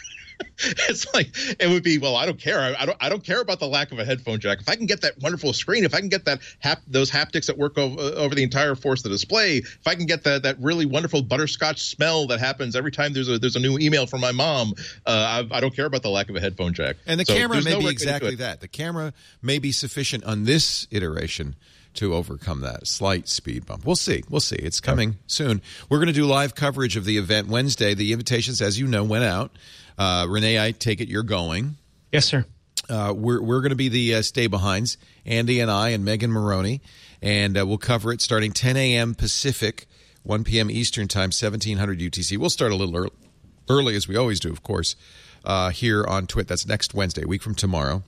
It's like it would be, well, I don't care. I, I don't. I don't care about the lack of a headphone jack. If I can get that wonderful screen, if I can get that hap, those haptics that work over, over the entire force of the display, if I can get that that really wonderful butterscotch smell that happens every time there's a there's a new email from my mom, uh, I, I don't care about the lack of a headphone jack. And the so camera may no be exactly that. The camera may be sufficient on this iteration to overcome that slight speed bump. We'll see. We'll see. It's coming okay. soon. We're going to do live coverage of the event Wednesday. The invitations, as you know, went out. Uh, Renee, I take it you're going. Yes, sir. Uh, we're we're going to be the uh, stay-behinds, Andy and I and Megan Maroney, and uh, we'll cover it starting ten a.m. Pacific, one p.m. Eastern Time, seventeen hundred U T C. We'll start a little early, early as we always do, of course, uh, here on Twit. That's next Wednesday, a week from tomorrow.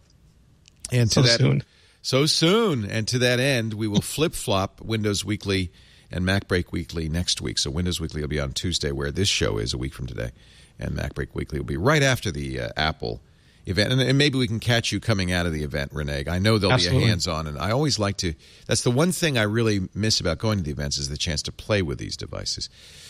And to so that, soon. So soon. And to that end, we will flip-flop Windows Weekly and MacBreak Weekly next week. So Windows Weekly will be on Tuesday, where this show is a week from today. And MacBreak Weekly will be right after the uh, Apple event. And, and maybe we can catch you coming out of the event, Renee. I know there'll Absolutely. be a hands-on. And I always like to – that's the one thing I really miss about going to the events is the chance to play with these devices.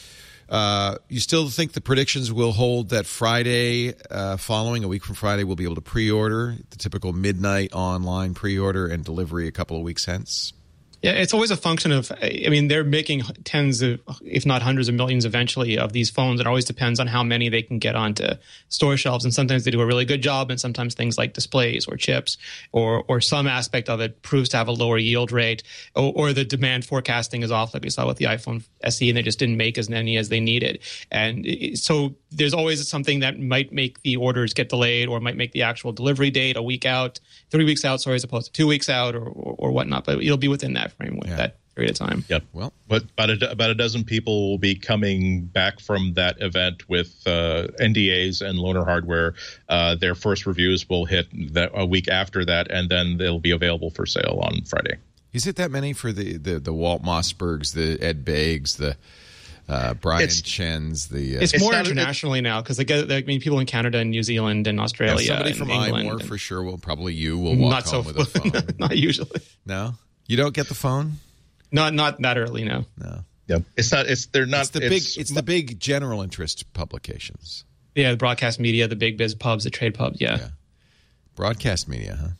Uh, you still think the predictions will hold that Friday uh, following, a week from Friday, we'll be able to pre-order, the typical midnight online pre-order and delivery a couple of weeks hence? Yeah, it's always a function of, I mean, they're making tens of, if not hundreds of millions eventually of these phones. It always depends on how many they can get onto store shelves. And sometimes they do a really good job. And sometimes things like displays or chips or or some aspect of it proves to have a lower yield rate, or, or the demand forecasting is off, like we saw with the iPhone S E, and they just didn't make as many as they needed. And so there's always something that might make the orders get delayed or might make the actual delivery date a week out, three weeks out, sorry, as opposed to two weeks out or, or, or whatnot. But it'll be within that framework, Yeah. that period of time. Yep. Well, but about a, about a dozen people will be coming back from that event with uh, N D As and loaner hardware. Uh, their first reviews will hit that a week after that, and then they'll be available for sale on Friday. is it that many for the, the, the Walt Mossbergs, the Ed Beggs, the uh, Brian It's- Chens, the... Uh, It's, It's more not- internationally now because they get, I mean, people in Canada and New Zealand and Australia. somebody and from England iMore and- for sure will, probably you, will walk not home so with a phone. not usually. No? You don't get the phone? Not not that early, no. No. Yeah, it's not. It's they're not. It's the big. It's the big general interest publications. Yeah, the broadcast media, the big biz pubs, the trade pubs. Yeah. Yeah. Broadcast media, huh?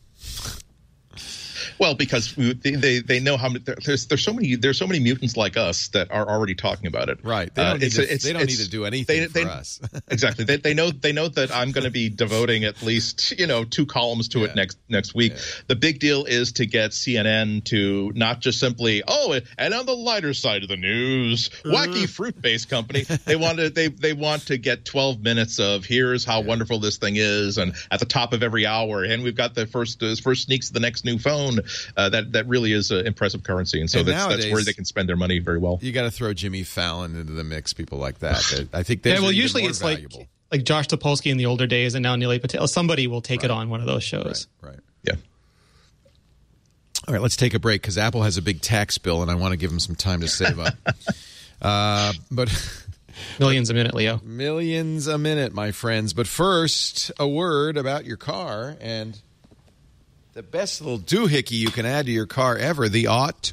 Well, because we, they, they they know how many, there's there's so many there's so many mutants like us that are already talking about it. Right. They don't, Uh, need, it's- to, it's- they don't it's- need to do anything they- for they- us. Exactly. They, they know they know that I'm going to be devoting at least you know two columns to Yeah. it next next week. Yeah. The big deal is to get C N N to not just simply oh and on the lighter side of the news, wacky fruit based company. They want to they they want to get twelve minutes of here's how wonderful this thing is, and at the top of every hour, and we've got the first uh, first sneaks of the next new phone. Uh, that that really is uh, impressive currency, and so And that's that's nowadays- where they can spend their money very well. You got to throw Jimmy Fallon into the mix, people like that. They- I think those Yeah, well, are even usually more it's valuable. like like Josh Topolsky in the older days, and now Neely Patel. Somebody will take it on one of those shows. Right, right. Yeah. All right, let's take a break because Apple has a big tax bill, and I want to give them some time to save up. uh, but Millions a minute, Leo. millions a minute, my friends. But first, a word about your car and the best little doohickey you can add to your car ever, the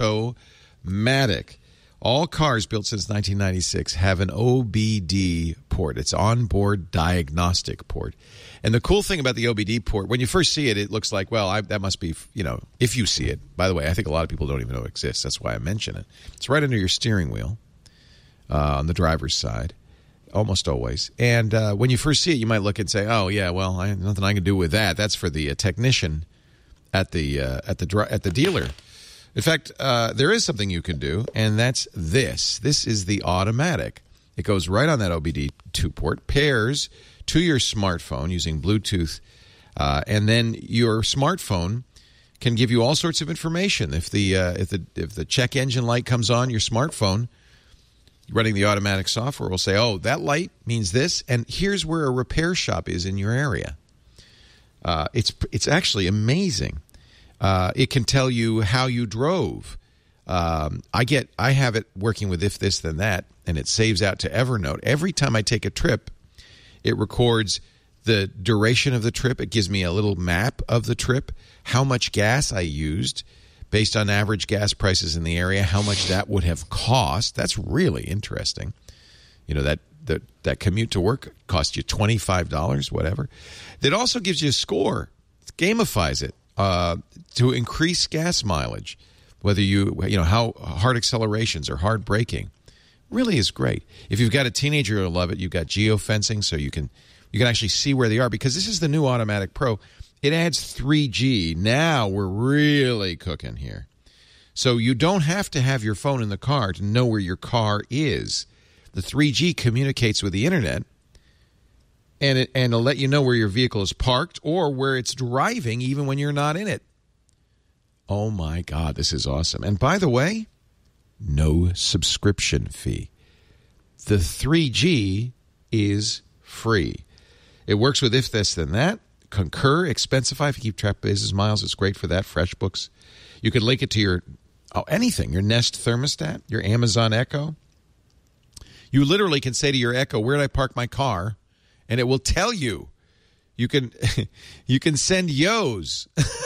Automatic. All cars built since nineteen ninety-six have an O B D port. It's onboard diagnostic port. And the cool thing about the O B D port, when you first see it, it looks like, well, I, that must be, you know, if you see it. By the way, I think a lot of people don't even know it exists. That's why I mention it. It's right under your steering wheel uh, on the driver's side, almost always. And uh, when you first see it, you might look and say, oh, yeah, well, I, nothing I can do with that. That's for the uh, technician at the uh, at the dri- at the dealer. In fact, uh, there is something you can do, and that's this. This is the Automatic. It goes right on that O B D two port, pairs to your smartphone using Bluetooth, uh, and then your smartphone can give you all sorts of information. If the uh, if the if the check engine light comes on, your smartphone running the Automatic software will say, "Oh, that light means this," and here's where a repair shop is in your area. Uh, it's it's actually amazing. Uh, it can tell you how you drove. Um, I get I have it working with If This Then That, and it saves out to Evernote. Every time I take a trip, it records the duration of the trip. It gives me a little map of the trip, how much gas I used based on average gas prices in the area, how much that would have cost. That's really interesting. You know, that that, that commute to work cost you twenty-five dollars, whatever. It also gives you a score. It gamifies it. Uh, to increase gas mileage, whether you, you know, how hard accelerations or hard braking, really is great. If you've got a teenager who'll love it, you've got geofencing, so you can you can actually see where they are, because this is the new Automatic Pro. It adds three G. Now we're really cooking here. So you don't have to have your phone in the car to know where your car is. The three G communicates with the internet, and it and it'll let you know where your vehicle is parked or where it's driving even when you're not in it. Oh, my God, this is awesome. And by the way, no subscription fee. The three G is free. It works with If This Then That, Concur, Expensify. If you keep track of business miles, it's great for that. FreshBooks. You can link it to your oh, anything, your Nest thermostat, your Amazon Echo. You literally can say to your Echo, where did I park my car? And it will tell you. You can you can send yo's.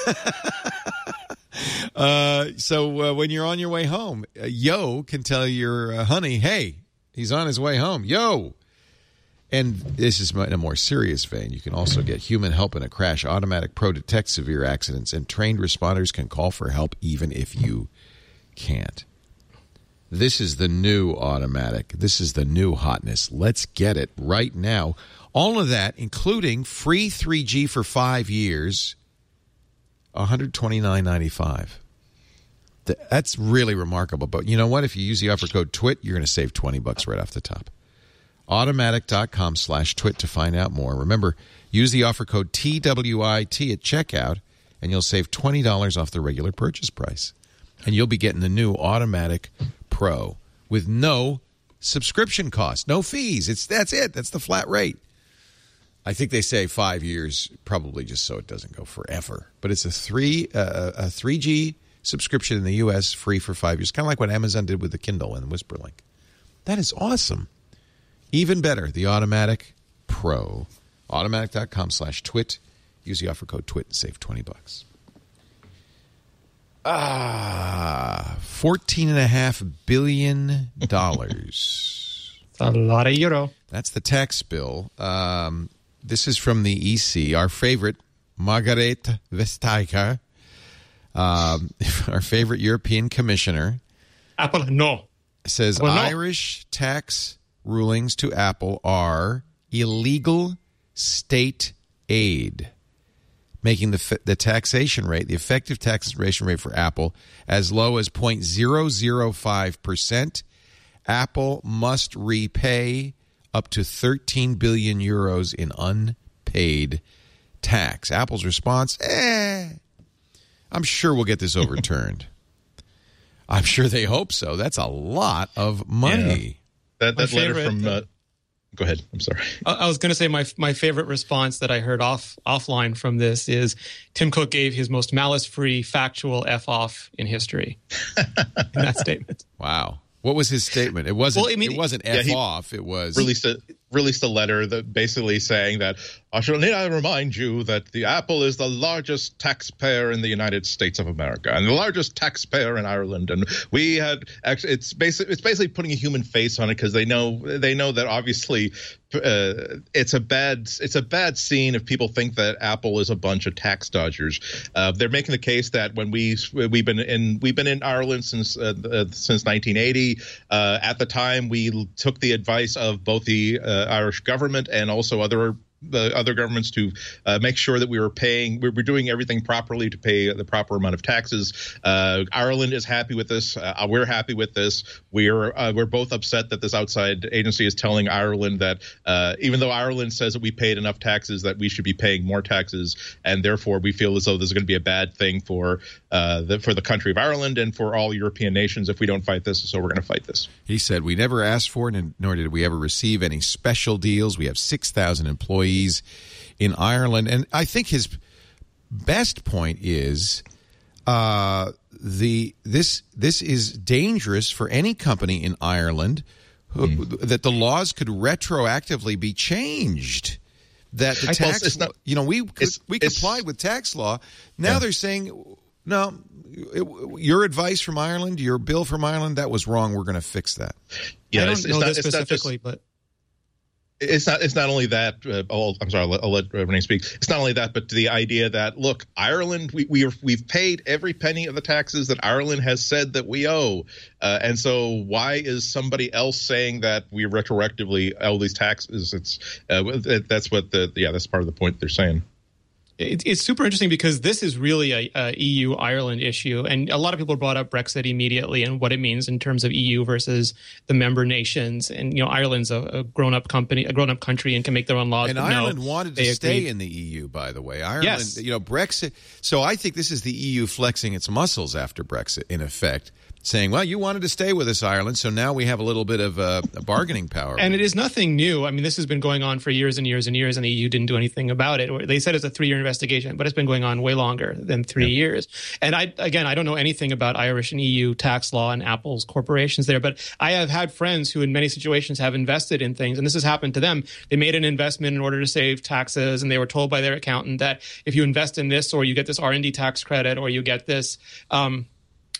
uh, so uh, when you're on your way home, uh, yo can tell your uh, honey, hey, he's on his way home. Yo. And this is in a more serious vein. You can also get human help in a crash. Automatic Pro detects severe accidents, and trained responders can call for help even if you Can't. This is the new automatic. This is the new hotness. Let's get it right now. All of that, including free three G for five years, one hundred twenty-nine dollars and ninety-five cents. That's really remarkable. But you know what? If you use the offer code TWIT, you're going to save twenty bucks right off the top. Automatic.com slash TWIT to find out more. Remember, use the offer code T W I T at checkout, and you'll save twenty dollars off the regular purchase price. And you'll be getting the new Automatic Pro with no subscription cost, no fees. It's That's it. That's the flat rate. I think they say five years, probably just so it doesn't go forever. But it's a three uh, a three G subscription in the U S, free for five years, kind of like what Amazon did with the Kindle and WhisperLink. That is awesome. Even better, the Automatic Pro. Automatic.com slash TWIT. Use the offer code TWIT and save twenty bucks. Ah, fourteen point five billion dollars. That's a lot of euro. That's the tax bill. Um, this is from the E C, our favorite, Margrethe Vestager, um, our favorite European commissioner. Apple, no. Says well, no. Irish tax rulings to Apple are illegal state aid, making the the taxation rate, the effective taxation rate for Apple, as low as zero point zero zero five percent. Apple must repay up to thirteen billion euros in unpaid tax. Apple's response, eh, I'm sure we'll get this overturned. I'm sure they hope so. That's a lot of money. Yeah. That, that letter favorite, from... Uh, Go ahead. I'm sorry. I was going to say my my favorite response that I heard off offline from this is Tim Cook gave his most malice-free, factual F-off in history in that statement. Wow. What was his statement? It wasn't. Well, I mean, it wasn't yeah, F he off. It was released a released a letter that basically saying that I shall need I remind you that the Apple is the largest taxpayer in the United States of America and the largest taxpayer in Ireland, and we had actually it's basically it's basically putting a human face on it because they know they know that obviously uh, it's a bad it's a bad scene if people think that Apple is a bunch of tax dodgers. Uh, they're making the case that when we we've been in we've been in Ireland since uh, uh, since nineteen eighty. Uh, at the time, we took the advice of both the uh, Irish government and also other the other governments to uh, make sure that we were paying, we were doing everything properly to pay the proper amount of taxes. Uh, Ireland is happy with this. Uh, we're happy with this. We're uh, we're both upset that this outside agency is telling Ireland that uh, even though Ireland says that we paid enough taxes, that we should be paying more taxes, and therefore we feel as though this is going to be a bad thing for uh, the for the country of Ireland and for all European nations if we don't fight this. So we're going to fight this. He said, we never asked for it, and nor did we ever receive any special deals. We have six thousand employees in Ireland. And I think his best point is uh, the this this is dangerous for any company in Ireland who, mm. that the laws could retroactively be changed. That the tax, well, not, you know, we we complied with tax law. Now yeah. they're saying, no, it, your advice from Ireland, your bill from Ireland, that was wrong. We're going to fix that. Yeah, I don't it's, know it's this not, specifically, just, but. It's not. It's not only that. Uh, I'll, I'm sorry. I'll let, I'll let Renee speak. It's not only that, but the idea that look, Ireland, we we are, we've paid every penny of the taxes that Ireland has said that we owe, uh, and so why is somebody else saying that we retroactively owe these taxes? It's uh, that's what the yeah that's part of the point they're saying. It's super interesting because this is really a, a E U Ireland issue, and a lot of people brought up Brexit immediately and what it means in terms of E U versus the member nations. And you know, Ireland's a, a grown-up company, a grown-up country, and can make their own laws. And but Ireland no, wanted to stay agreed. in the E U, by the way. Ireland, yes. you know, Brexit. So I think this is the E U flexing its muscles after Brexit, in effect. Saying, well, you wanted to stay with us, Ireland, so now we have a little bit of uh, bargaining power. And it is nothing new. I mean, this has been going on for years and years and years, and the E U didn't do anything about it. They said it's a three-year investigation, but it's been going on way longer than three yeah. years. And I, again, I don't know anything about Irish and E U tax law and Apple's corporations there, but I have had friends who in many situations have invested in things, and this has happened to them. They made an investment in order to save taxes, and they were told by their accountant that if you invest in this or you get this R and D tax credit or you get this um,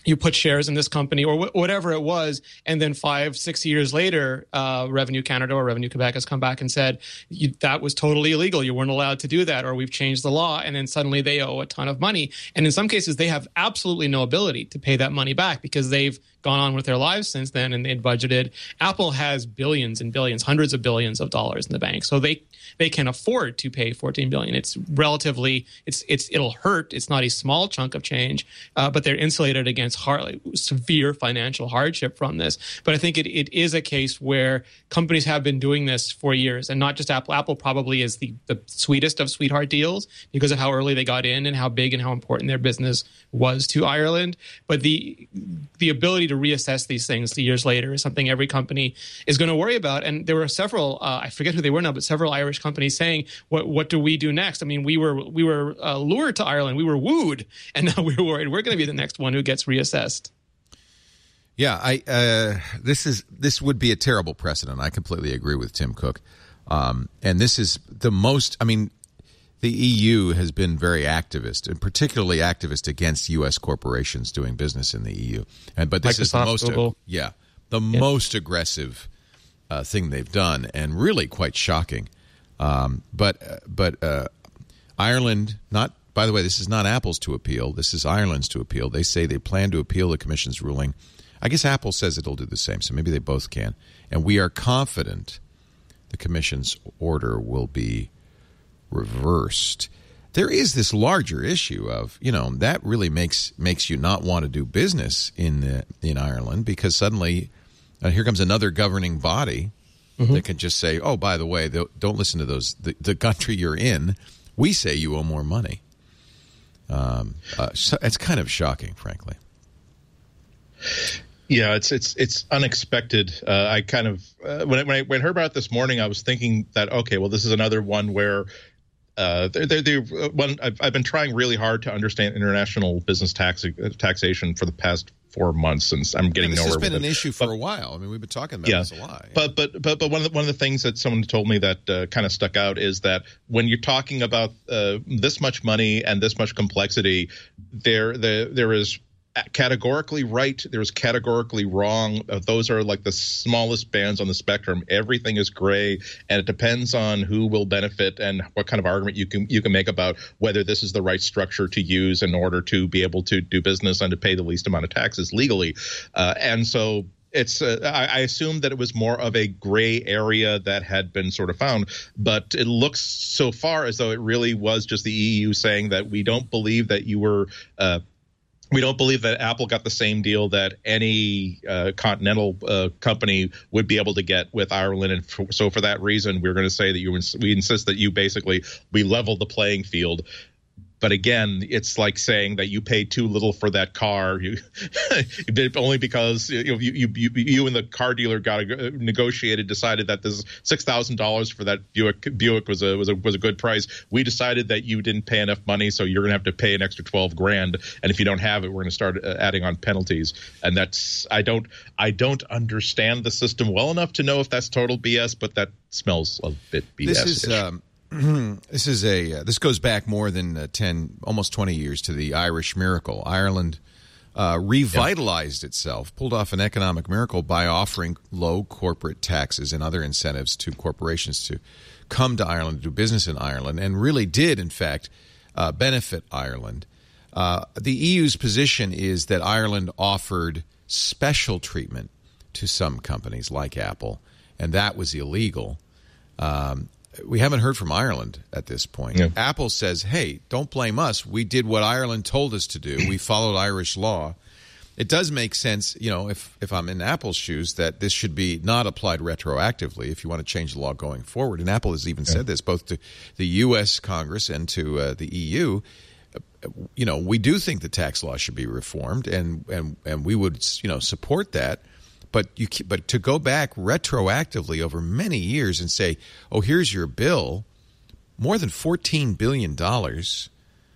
you put shares in this company or wh- whatever it was, and then five, six years later, uh, Revenue Canada or Revenue Quebec has come back and said you, that was totally illegal. You weren't allowed to do that, or we've changed the law, and then suddenly they owe a ton of money. And in some cases, they have absolutely no ability to pay that money back because they've gone on with their lives since then, and they'd budgeted. Apple has billions and billions, hundreds of billions of dollars in the bank, so they they can afford to pay fourteen billion dollars. It's relatively, it's it's it'll hurt. It's not a small chunk of change, uh, but they're insulated against hard, severe financial hardship from this. But I think it, it is a case where companies have been doing this for years, and not just Apple. Apple probably is the, the sweetest of sweetheart deals because of how early they got in and how big and how important their business was to Ireland. But the the ability to reassess these things years later is something every company is going to worry about. And there were several, uh, I forget who they were now, but several Irish companies saying, "What what do we do next?" I mean, we were we were uh, lured to Ireland, we were wooed, and now we're worried we're going to be the next one who gets reassessed. Yeah, I uh, this is this would be a terrible precedent. I completely agree with Tim Cook, um, and this is the most. I mean, the E U has been very activist, and particularly activist against U S corporations doing business in the E U. And but this Microsoft, is the most, Google. yeah, the yeah. most aggressive uh, thing they've done, and really quite shocking. Um, but uh, but uh, Ireland, not by the way, this is not Apple's to appeal. This is Ireland's to appeal. They say they plan to appeal the Commission's ruling. I guess Apple says it'll do the same, so maybe they both can. And we are confident the Commission's order will be reversed. There is this larger issue of, you know, that really makes makes you not want to do business in the, in Ireland, because suddenly uh, here comes another governing body mm-hmm. that can just say, oh, by the way, don't listen to those the, the country you're in. We say you owe more money. Um, uh, so it's kind of shocking, frankly. Yeah, it's it's it's unexpected. Uh, I kind of uh, when I, when I when I heard about it this morning, I was thinking that okay, well, this is another one where uh, they're, they're, they're one. I've, I've been trying really hard to understand international business tax taxation for the past four months, and I'm getting yeah, this nowhere. This has been with an it. issue for but, a while. I mean, we've been talking about yeah, this a lot. But but but but one of the, one of the things that someone told me that uh, kind of stuck out is that when you're talking about uh, this much money and this much complexity, there there there is categorically right, there's categorically wrong. Uh, those are like the smallest bands on the spectrum. Everything is gray, and it depends on who will benefit and what kind of argument you can you can make about whether this is the right structure to use in order to be able to do business and to pay the least amount of taxes legally. Uh, and so it's uh, I, I assumed that it was more of a gray area that had been sort of found, but it looks so far as though it really was just the E U saying that we don't believe that you were uh, We don't believe that Apple got the same deal that any uh, continental uh, company would be able to get with Ireland, and for, so for that reason, we're going to say that you ins- we insist that you basically we level the playing field. But again, it's like saying that you paid too little for that car, you, only because you, know, you, you you and the car dealer got a, negotiated, decided that this six thousand dollars for that Buick Buick was a was a was a good price. We decided that you didn't pay enough money, so you're going to have to pay an extra twelve grand. And if you don't have it, we're going to start adding on penalties. And that's I don't I don't understand the system well enough to know if that's total B S, but that smells a bit B S. This is. Um This is a uh, this goes back more than uh, ten, almost twenty years to the Irish miracle. Ireland uh, revitalized yeah. itself, pulled off an economic miracle by offering low corporate taxes and other incentives to corporations to come to Ireland to do business in Ireland, and really did, in fact, uh, benefit Ireland. Uh, the E U's position is that Ireland offered special treatment to some companies like Apple, and that was illegal. Um, We haven't heard from Ireland at this point. Yeah. Apple says, hey, don't blame us. We did what Ireland told us to do. We followed Irish law. It does make sense, you know, if, if I'm in Apple's shoes, that this should be not applied retroactively if you want to change the law going forward. And Apple has even yeah. said this, both to the U S Congress and to uh, the E U. You know, we do think the tax law should be reformed, and, and, and we would, you know, support that. But you, but to go back retroactively over many years and say, "Oh, here's your bill, more than fourteen billion dollars,"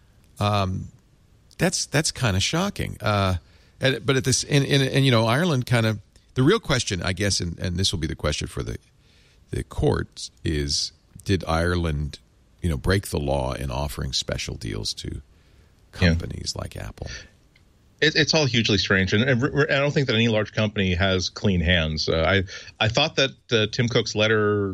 um, that's that's kind of shocking. Uh, and, but at this, and, and, and you know, Ireland kind of the real question, I guess, and, and this will be the question for the the courts is: did Ireland, you know, break the law in offering special deals to companies yeah. like Apple? It, it's all hugely strange, and, and I don't think that any large company has clean hands. Uh, I I thought that uh, Tim Cook's letter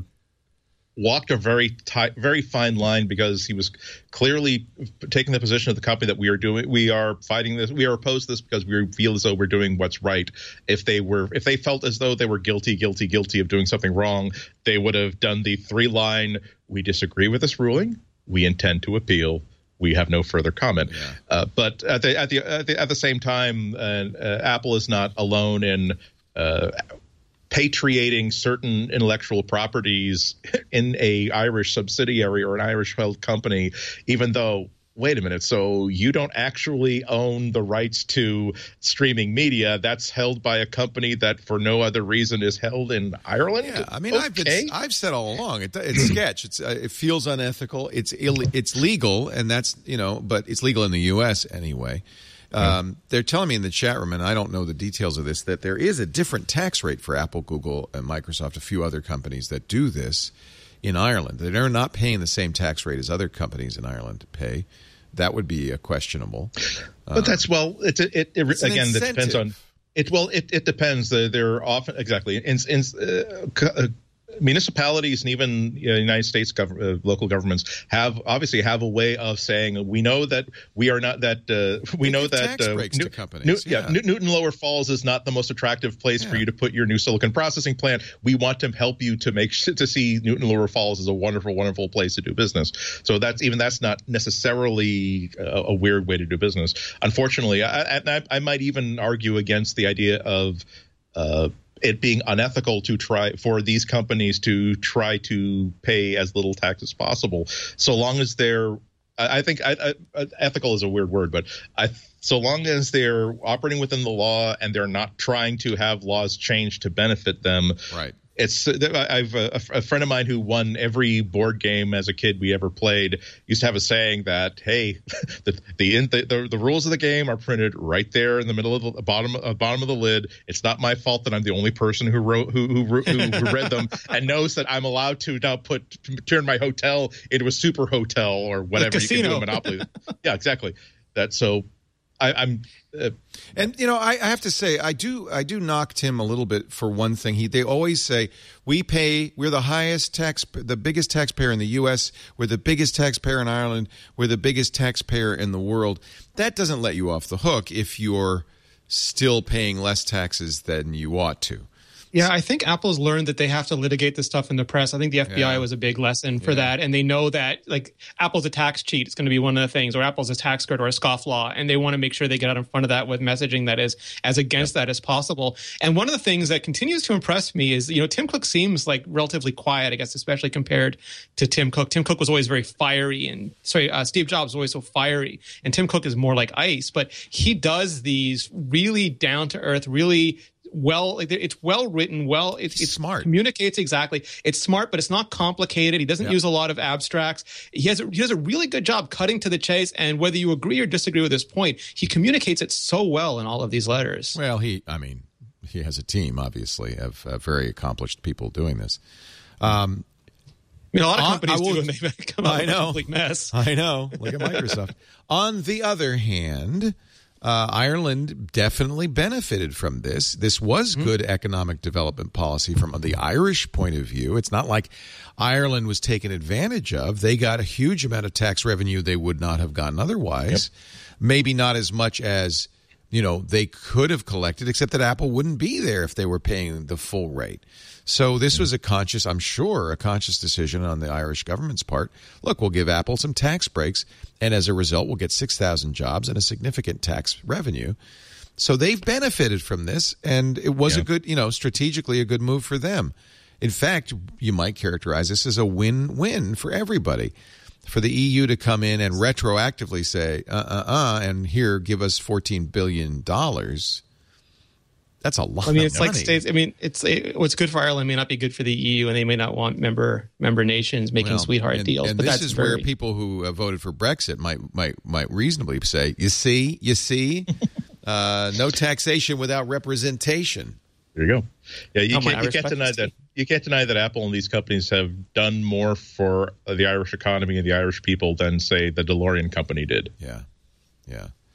walked a very tight, very fine line, because he was clearly taking the position of the company that we are doing. We are fighting this. We are opposed to this because we feel as though we're doing what's right. If they were, if they felt as though they were guilty, guilty, guilty of doing something wrong, they would have done the three line: "We disagree with this ruling. We intend to appeal. We have no further comment." Yeah. Uh, but at the at the at the, at the same time, uh, uh, Apple is not alone in uh, patriating certain intellectual properties in a Irish subsidiary or an Irish held company, even though. Wait a minute. So you don't actually own the rights to streaming media. That's held by a company that, for no other reason, is held in Ireland. Yeah, I mean, okay. I've been, I've said all along, it, it's sketch. It's uh, it feels unethical. It's Ill, it's legal, and that's you know, but it's legal in the U S anyway. Um, they're telling me in the chat room, and I don't know the details of this, that there is a different tax rate for Apple, Google, and Microsoft. A few other companies that do this in Ireland. They're not paying the same tax rate as other companies in Ireland pay. That would be a questionable. But um, that's well. It's it, it, it again. That depends on it. Well, it, it depends. Uh, they're often exactly in, in uh, uh, municipalities and even you know, United States gov- uh, local governments have obviously have a way of saying we know that we are not that uh, we they know that tax uh, breaks New, to companies. New, yeah, yeah. Newton Lower Falls is not the most attractive place yeah. for you to put your new silicon processing plant. We want to help you to make to see Newton Lower Falls as a wonderful, wonderful place to do business. So that's even that's not necessarily a, a weird way to do business. Unfortunately, I, I, I might even argue against the idea of. Uh, it being unethical to try for these companies to try to pay as little tax as possible, so long as they're, I think I, I, ethical is a weird word, but I, so long as they're operating within the law and they're not trying to have laws changed to benefit them. Right. It's I've a, a friend of mine who won every board game as a kid we ever played used to have a saying that, hey, the the the, the rules of the game are printed right there in the middle of the bottom uh, bottom of the lid. It's not my fault that I'm the only person who wrote who who, who, who read them and knows that I'm allowed to now put turn my hotel into a super hotel or whatever you can do in Monopoly. Yeah, exactly. That so. I, I'm, uh, and you know, I, I have to say, I do, I do knock Tim a little bit for one thing. He, they always say we pay, we're the highest tax, the biggest taxpayer in the U S. We're the biggest taxpayer in Ireland. We're the biggest taxpayer in the world. That doesn't let you off the hook if you're still paying less taxes than you ought to. Yeah, I think Apple's learned that they have to litigate this stuff in the press. I think the F B I yeah. was a big lesson for yeah. that. And they know that, like, Apple's a tax cheat. It's going to be one of the things. Or Apple's a tax skirt or a scofflaw. And they want to make sure they get out in front of that with messaging that is as against yep. that as possible. And one of the things that continues to impress me is, you know, Tim Cook seems like relatively quiet, I guess, especially compared to Tim Cook. Tim Cook was always very fiery. And, sorry, uh, Steve Jobs was always so fiery. And Tim Cook is more like ice. But he does these really down-to-earth, really well, it's well written, well, it's, it's smart, communicates exactly. It's smart, but it's not complicated. He doesn't yep. use a lot of abstracts. He has a, he does a really good job cutting to the chase. And whether you agree or disagree with this point, he communicates it so well in all of these letters. Well, he, I mean, he has a team, obviously, of uh, very accomplished people doing this. Um, I mean, a lot of companies will, do, and they come out with a complete mess. I know. Look at Microsoft. On the other hand, Uh, Ireland definitely benefited from this. This was good mm-hmm. economic development policy from the Irish point of view. It's not like Ireland was taken advantage of. They got a huge amount of tax revenue they would not have gotten otherwise. Yep. Maybe not as much as, you know, they could have collected, except that Apple wouldn't be there if they were paying the full rate. So this was a conscious, I'm sure, a conscious decision on the Irish government's part. Look, we'll give Apple some tax breaks, and as a result, we'll get six thousand jobs and a significant tax revenue. So they've benefited from this, and it was yeah. a good, you know, strategically a good move for them. In fact, you might characterize this as a win-win for everybody. For the E U to come in and retroactively say, uh-uh-uh, and here, give us fourteen billion dollars. That's a lot. I mean, it's of like money. states. I mean, it's it, what's good for Ireland may not be good for the E U, and they may not want member member nations making well, sweetheart and, deals. And but this that's is very... where people who uh, voted for Brexit might might might reasonably say, "You see, you see, uh, no taxation without representation." There you go. Yeah, you oh, can't you can't deny that. You can't deny that Apple and these companies have done more for the Irish economy and the Irish people than, say, the DeLorean company did. Yeah, yeah.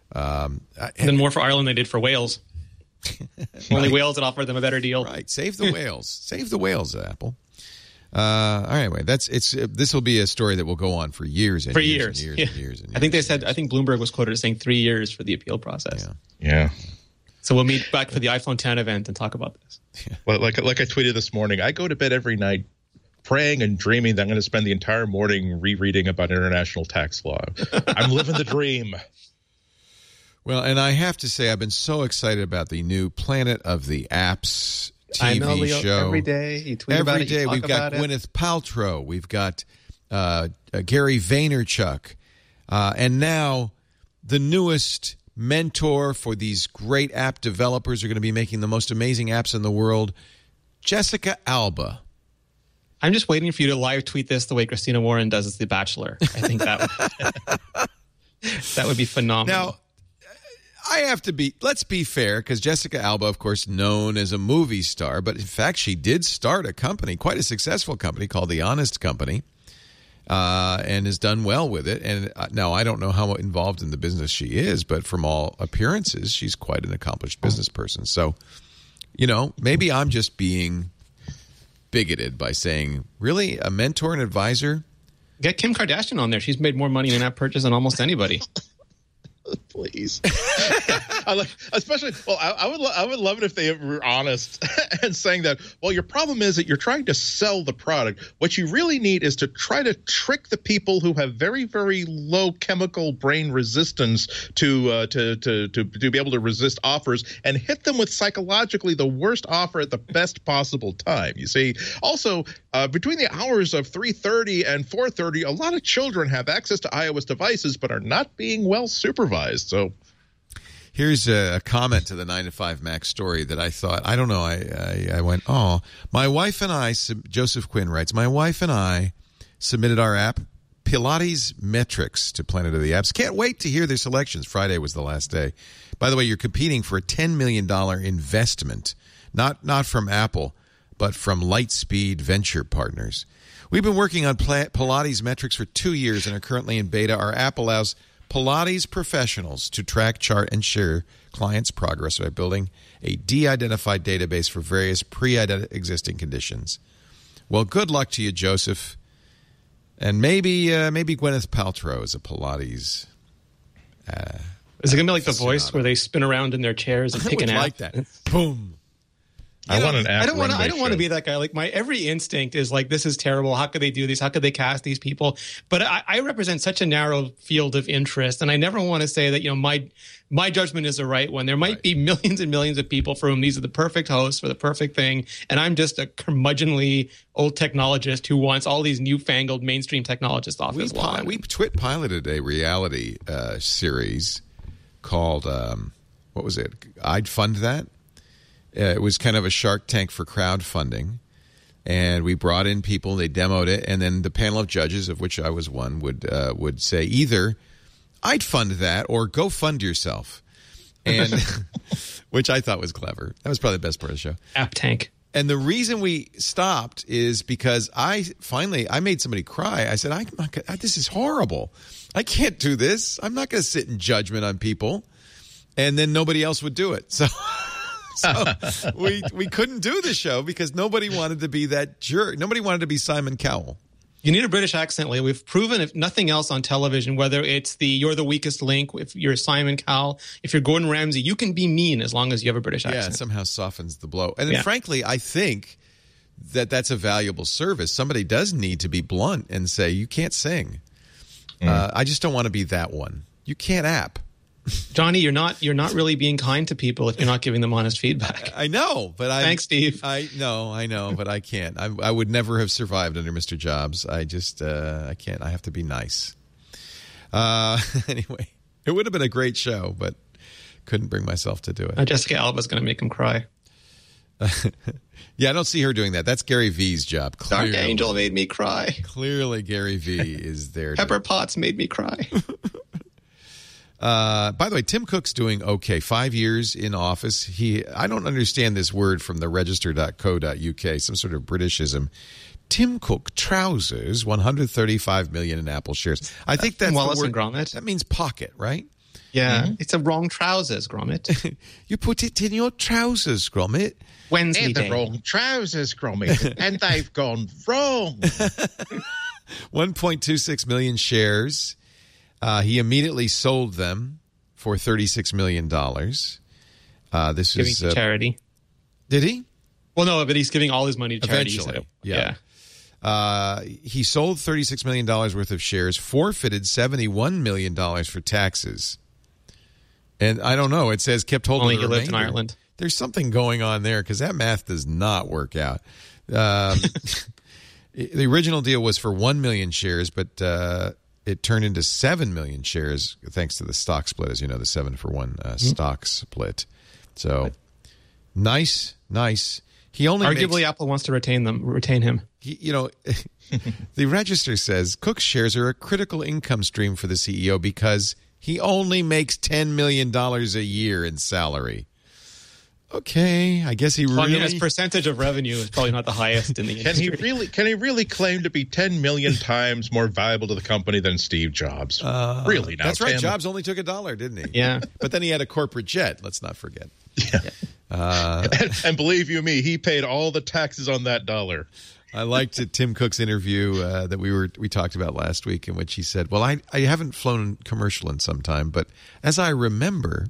Um, and then more for Ireland than they did for Wales. Only Wales that offered them a better deal. Right. Save the whales. Save the whales, Apple. Uh, anyway, that's it's. Uh, this will be a story that will go on for years and for years, years, and years, yeah. and years, and years. I think they said. I think Bloomberg was quoted as saying three years for the appeal process. Yeah. Yeah. So we'll meet back for the iPhone ten event and talk about this. Yeah. Well, like like I tweeted this morning, I go to bed every night praying and dreaming that I'm going to spend the entire morning rereading about international tax law. I'm living the dream. Well, and I have to say, I've been so excited about the new Planet of the Apps T V I know, Leo, show. every day you tweet Every about it. day You talk we've got about it. Gwyneth Paltrow, we've got uh, uh, Gary Vaynerchuk, uh, and now the newest mentor for these great app developers who are going to be making the most amazing apps in the world, Jessica Alba. I'm just waiting for you to live tweet this the way Christina Warren does as The Bachelor. I think that would, that would be phenomenal. Now, I have to be, let's be fair, because Jessica Alba, of course, known as a movie star, but in fact, she did start a company, quite a successful company called The Honest Company, uh, and has done well with it. And uh, now I don't know how involved in the business she is, but from all appearances, she's quite an accomplished business person. So, you know, maybe I'm just being bigoted by saying, really, a mentor and advisor? Get Kim Kardashian on there. She's made more money in that purchase than almost anybody. Please. I like, especially, well, I, I would lo- I would love it if they were honest and saying that, well, your problem is that you're trying to sell the product. What you really need is to try to trick the people who have very, very low chemical brain resistance to uh, to, to to to be able to resist offers and hit them with psychologically the worst offer at the best possible time. You see, also, uh, between the hours of three thirty and four thirty, a lot of children have access to iOS devices but are not being well supervised. So here's a comment to the nine to five Mac story that I thought, I don't know, I, I, I went, oh, my wife and I, Joseph Quinn writes, my wife and I submitted our app, Pilates Metrics, to Planet of the Apps. Can't wait to hear their selections. Friday was the last day. By the way, you're competing for a ten million dollars investment, not, not from Apple, but from Lightspeed Venture Partners. We've been working on Pilates Metrics for two years and are currently in beta. Our app allows Pilates professionals to track, chart, and share clients' progress by building a de-identified database for various pre-existing conditions. Well, good luck to you, Joseph. And maybe uh, maybe Gwyneth Paltrow is a Pilates. Uh, is it going to be like The Voice where they spin around in their chairs and take a nap? I would like that. Boom. I You want know, an app I don't want to. I don't want to show. be that guy. Like my every instinct is like, this is terrible. How could they do this? How could they cast these people? But I, I represent such a narrow field of interest, and I never want to say that you know my my judgment is the right one. There might Right. be millions and millions of people for whom these are the perfect hosts for the perfect thing, and I'm just a curmudgeonly old technologist who wants all these newfangled mainstream technologists off We, his pi- lawn. we twit piloted a reality uh, series called, um, what was it? I'd Fund That. Uh, it was kind of a Shark Tank for crowdfunding. And we brought in people, they demoed it, and then the panel of judges, of which I was one, would uh, would say either I'd fund that or go fund yourself. And which I thought was clever. That was probably the best part of the show. App Tank. And the reason we stopped is because I finally I made somebody cry. I said, I'm not gonna, this is horrible. I can't do this. I'm not going to sit in judgment on people. And then nobody else would do it. So so we we couldn't do the show because nobody wanted to be that jerk. Nobody wanted to be Simon Cowell. You need a British accent, Leo. We've proven, if nothing else on television, whether it's the you're the weakest link, if you're Simon Cowell, if you're Gordon Ramsay, you can be mean as long as you have a British Yeah, it accent. somehow softens the blow. And then Yeah. frankly, I think that that's a valuable service. Somebody does need to be blunt and say, you can't sing. Mm. Uh, I just don't want to be that one. You can't app. Johnny, you're not you're not really being kind to people if you're not giving them honest feedback. I know, but I Thanks, Steve. I know, I know, but I can't. I, I would never have survived under Mister Jobs. I just, uh, I can't. I have to be nice. Uh, anyway, it would have been a great show, but couldn't bring myself to do it. Uh, Jessica Alba's going to make him cry. Yeah, I don't see her doing that. That's Gary V's job. Dark Clearly, Angel made me cry. clearly Gary V is there. to- Pepper Potts made me cry. Uh, by the way, Tim Cook's doing okay. Five years in office. He, I don't understand this word from the register dot co dot U K, some sort of Britishism. Tim Cook trousers one hundred thirty-five million in Apple shares. I think that's Wallace the word. and Gromit. That means pocket, right? Yeah, Mm-hmm. it's a wrong trousers, Gromit. You put it in your trousers, Gromit. Wednesday They're day. the wrong trousers, Gromit, and they've gone wrong. one point two six million shares. Uh, he immediately sold them for thirty-six million dollars. Uh, this Giving is to uh, charity. Did he? Well, no, but he's giving all his money to charity. he Eventually, said. yeah. Uh, he sold thirty-six million dollars worth of shares, forfeited seventy-one million dollars for taxes. And I don't know. It says kept hold Only of the he lived in remainder. Ireland. There's something going on there because that math does not work out. Um, the original deal was for one million shares, but uh, it turned into seven million shares thanks to the stock split, as you know, the seven for one uh, mm-hmm. stock split. So nice, nice. He only Arguably, makes, Apple wants to retain them, retain him. He, you know, the Register says Cook's shares are a critical income stream for the C E O because he only makes ten million dollars a year in salary. Okay, I guess he really... Well, I mean, his percentage of revenue is probably not the highest in the Can industry. he really? Can he really claim to be ten million times more valuable to the company than Steve Jobs? Uh, really? Now, that's right. Tim? Jobs only took a dollar, didn't he? Yeah, but then he had a corporate jet. Let's not forget. Yeah. Uh, and, and believe you me, he paid all the taxes on that dollar. I liked it, Tim Cook's interview uh, that we were we talked about last week, in which he said, "Well, I I haven't flown commercial in some time, but as I remember."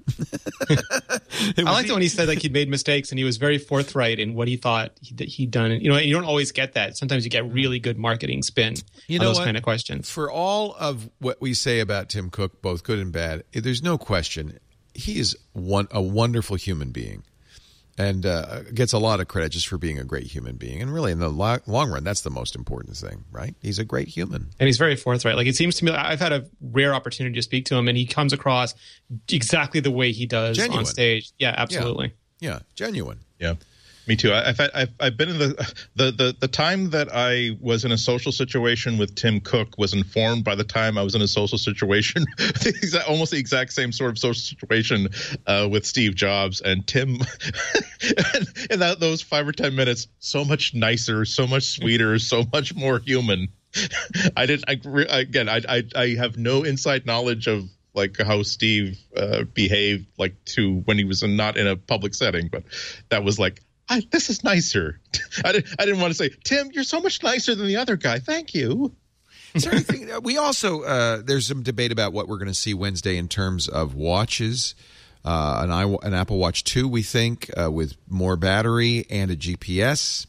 I liked it when he said like he'd made mistakes and he was very forthright in what he thought he'd, he'd done. You know, you don't always get that. Sometimes you get really good marketing spin you on know those what? kind of questions. For all of what we say about Tim Cook, both good and bad, there's no question he is one a wonderful human being. And uh, gets a lot of credit just for being a great human being. And really, in the lo- long run, that's the most important thing, right? He's a great human. And he's very forthright. Like, it seems to me, I've had a rare opportunity to speak to him, and he comes across exactly the way he does Genuine. on stage. Yeah, absolutely. Yeah, yeah. Genuine. Yeah. Me too. I've, I've I've been in the, the the the time that I was in a social situation with Tim Cook was informed by the time I was in a social situation, the exact, almost the exact same sort of social situation uh, with Steve Jobs and Tim. and in that, those five or ten minutes, so much nicer, so much sweeter, so much more human. I didn't. I, again, I, I I have no inside knowledge of like how Steve uh, behaved like to when he was not in a public setting, but that was like. I, this is nicer. I didn't, I didn't want to say, Tim, you're so much nicer than the other guy. Thank you. Is there anything, we also, uh, there's some debate about what we're going to see Wednesday in terms of watches. Uh, an, I, an Apple Watch two, we think, uh, with more battery and a G P S.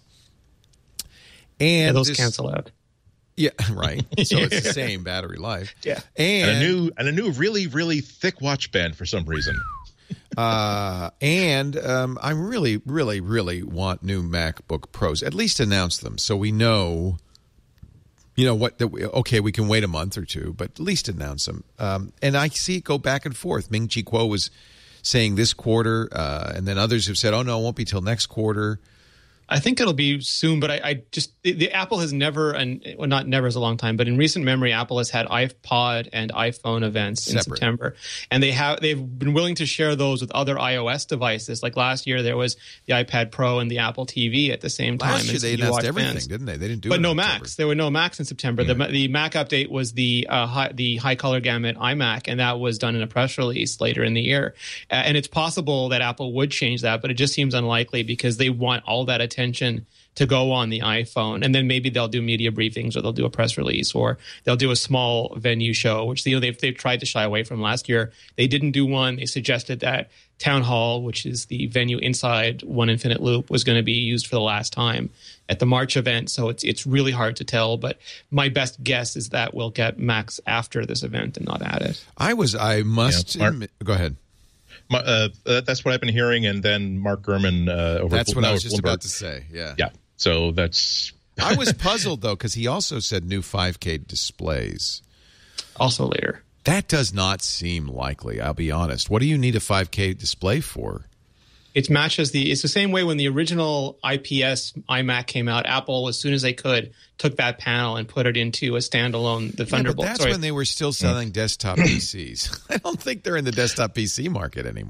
And yeah, those this, cancel out. Yeah, right. So it's the same battery life. Yeah. And, and a new and a new really, really thick watch band for some reason. Uh, and um, I really, really, really want new MacBook Pros. At least announce them so we know, you know, what. That we, okay, we can wait a month or two, but at least announce them. Um, and I see it go back and forth. Ming Chi Kuo was saying this quarter, uh, and then others have said, "Oh no, it won't be till next quarter." I think it'll be soon, but I, I just the, the Apple has never, and well, not never is a long time, but in recent memory, Apple has had iPod and iPhone events Separate. in September, and they have they've been willing to share those with other iOS devices. Like last year, there was the iPad Pro and the Apple T V at the same time. Last year and they so you announced watch everything, bands. didn't they? They didn't do, but it no in Macs. October. There were no Macs in September. Yeah. The the Mac update was the uh, high, the high color gamut iMac, and that was done in a press release later in the year. Uh, and it's possible that Apple would change that, but it just seems unlikely because they want all that attention to go on the iPhone, and then maybe they'll do media briefings, or they'll do a press release, or they'll do a small venue show, which you know they've they've tried to shy away from last year. They didn't do one. They suggested that Town Hall, which is the venue inside One Infinite Loop, was going to be used for the last time at the March event. So it's it's really hard to tell, but my best guess is that we'll get Macs after this event and not at it. I was. I must. Yeah, Mark- admit, go ahead. Uh, that's what I've been hearing, and then Mark Gurman uh, over. That's what no, I was just Bloomberg. about to say. Yeah. Yeah. So that's. I was puzzled though because he also said new five K displays. Also later. That does not seem likely. I'll be honest. What do you need a five K display for? It matches the. It's the same way when the original I P S iMac came out. Apple, as soon as they could, took that panel and put it into a standalone the Yeah, Thunderbolt. but that's Sorry. when they were still selling desktop P Cs. I don't think they're in the desktop P C market anymore.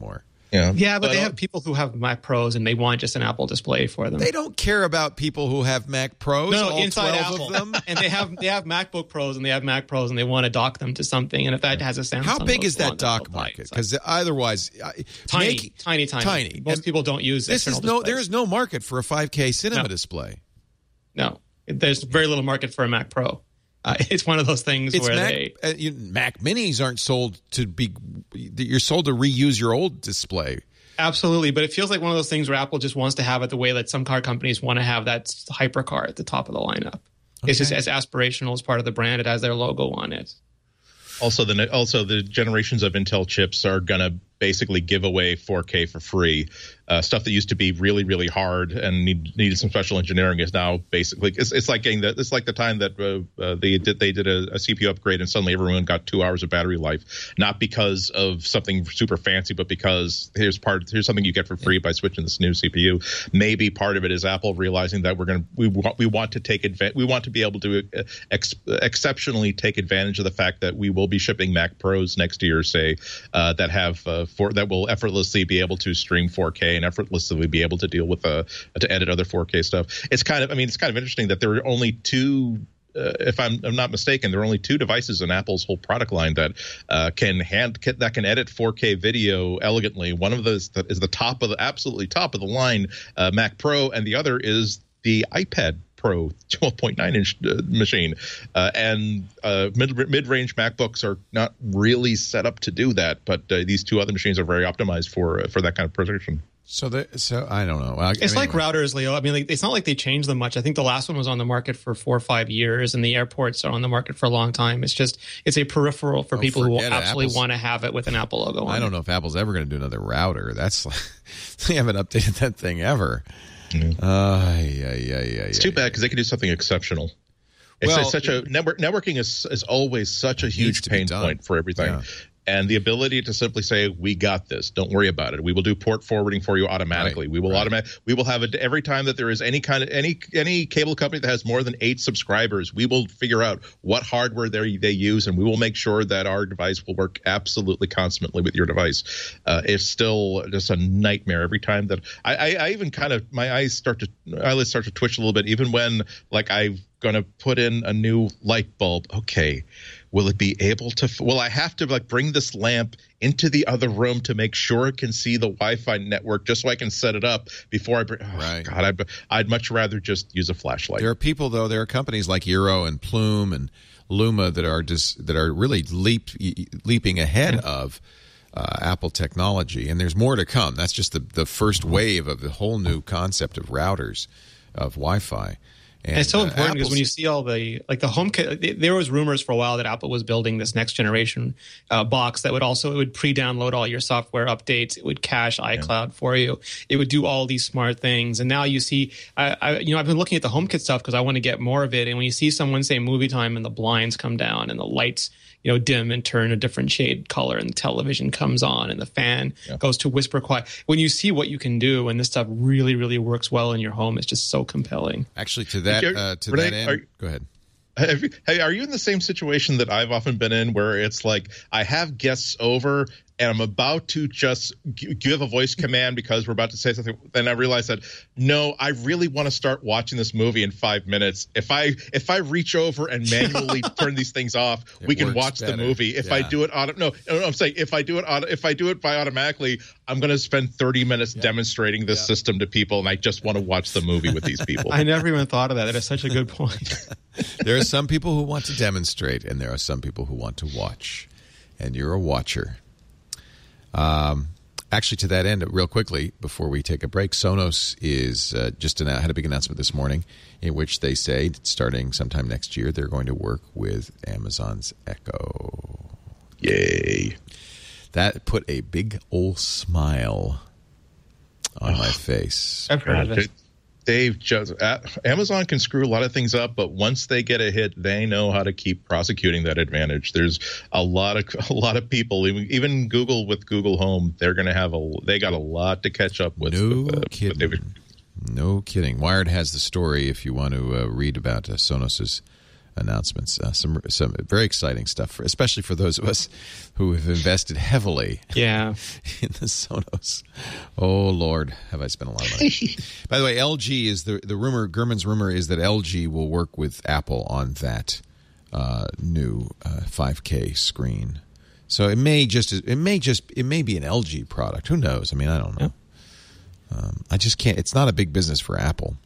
Yeah, yeah, but, but they uh, have people who have Mac Pros and they want just an Apple display for them. They don't care about people who have Mac Pros. No, all inside twelve Apple. of them. And they have they have MacBook Pros and they have Mac Pros and they want to dock them to something. And if that has a Samsung, how big is that on, dock market? Because otherwise, tiny, make, tiny, tiny, tiny. Most and people don't use this. Is no, there is no market for a five K cinema no. display. No, there's very little market for a Mac Pro. Uh, it's one of those things it's where Mac, they uh, you, Mac Minis aren't sold to be. You're sold to reuse your old display. Absolutely, but it feels like one of those things where Apple just wants to have it the way that some car companies want to have that hypercar at the top of the lineup. Okay. It's just as aspirational as part of the brand. It has their logo on it. Also, the also the generations of Intel chips are gonna basically give away four K for free. Uh, stuff that used to be really, really hard and need, needed some special engineering is now basically it's, it's like getting that. It's like the time that uh, uh, they did they did a, a C P U upgrade and suddenly everyone got two hours of battery life, not because of something super fancy, but because here's part here's something you get for free by switching this new C P U. Maybe part of it is Apple realizing that we're gonna we want we want to take advantage we want to be able to ex, exceptionally take advantage of the fact that we will be shipping Mac Pros next year, say uh, that have uh, for that will effortlessly be able to stream four K and effortlessly be able to deal with uh to edit other four K stuff. It's kind of I mean it's kind of interesting that there are only two uh, if I'm, I'm not mistaken there are only two devices in Apple's whole product line that uh, can hand can, that can edit four K video elegantly. One of those that is the top of the absolutely top of the line uh, Mac Pro, and the other is the iPad Pro twelve point nine inch uh, machine, uh, and uh, mid mid range MacBooks are not really set up to do that, but uh, these two other machines are very optimized for uh, for that kind of precision. So, the, so I don't know. I, it's I mean, like routers, Leo. I mean, like, it's not like they changed them much. I think the last one was on the market for four or five years, and the airports are on the market for a long time. It's just it's a peripheral for oh, people who it. absolutely Apple's, want to have it with an Apple logo on I don't it. know if Apple's ever going to do another router. That's like, they haven't updated that thing ever. Mm. Uh, yeah, yeah, yeah. It's yeah, too yeah. bad because they can do something exceptional. It's, well, it's such a network. Networking is is always such a huge pain point for everything. Yeah. And the ability to simply say, "We got this. Don't worry about it. We will do port forwarding for you automatically. Right, we will right. automatic. We will have it every time that there is any kind of any any cable company that has more than eight subscribers. We will figure out what hardware they they use, and we will make sure that our device will work absolutely consummately with your device. Uh, it's still just a nightmare every time that I, I, I even kind of my eyes start to eyelids start to twitch a little bit, even when like I'm going to put in a new light bulb. Okay. Will it be able to? Will I have to like bring this lamp into the other room to make sure it can see the Wi-Fi network just so I can set it up before I bring? Oh, right. God, I'd, I'd much rather just use a flashlight. There are people, though. There are companies like Eero and Plume and Luma that are just that are really leap leaping ahead mm-hmm. of uh, Apple technology, and there's more to come. That's just the the first wave of the whole new concept of routers of Wi-Fi. And, and it's so uh, important because Apple's, when you see all the like the HomeKit, there was rumors for a while that Apple was building this next generation uh, box that would also it would pre-download all your software updates. It would cache iCloud yeah. for you. It would do all these smart things. And now you see, I, I you know, I've been looking at the HomeKit stuff because I want to get more of it. And when you see someone say movie time and the blinds come down and the lights, you know, dim and turn a different shade color, and the television comes on, and the fan yeah. goes to whisper quiet. When you see what you can do, and this stuff really, really works well in your home, it's just so compelling. Actually, to that uh, to Renee, that end, are, go ahead. Have you, hey, are you in the same situation that I've often been in, where it's like I have guests over and I'm about to just g- give a voice command because we're about to say something, then I realize that no, I really want to start watching this movie in five minutes. If I if I reach over and manually turn these things off, it we can watch better. the movie. If yeah. I do it auto, no, no, I'm saying if I do it auto, if I do it by automatically, I'm going to spend thirty minutes yeah. demonstrating this yeah. system to people, and I just want to watch the movie with these people. I never even thought of that. That is such a good point. There are some people who want to demonstrate, and there are some people who want to watch, and you're a watcher. Um, actually, to that end, real quickly, before we take a break, Sonos is uh, just an, had a big announcement this morning in which they say, starting sometime next year, they're going to work with Amazon's Echo. Yay. That put a big old smile on oh, my face. I've heard of it. They've just uh, Amazon can screw a lot of things up, but once they get a hit, they know how to keep prosecuting that advantage. There's a lot of a lot of people, even, even Google with Google Home, they're going to have a they got a lot to catch up with. No with, uh, kidding. With no kidding. Wired has the story if you want to uh, read about uh, Sonos's announcements. Uh, some some very exciting stuff, for, especially for those of us who have invested heavily yeah. in the Sonos. Oh, Lord, have I spent a lot of money. By the way, L G is the, the rumor, Gurman's rumor is that L G will work with Apple on that uh, new uh, five K screen. So it may just it may just it may be an L G product. Who knows? I mean, I don't know. Yeah. Um, I just can't. It's not a big business for Apple.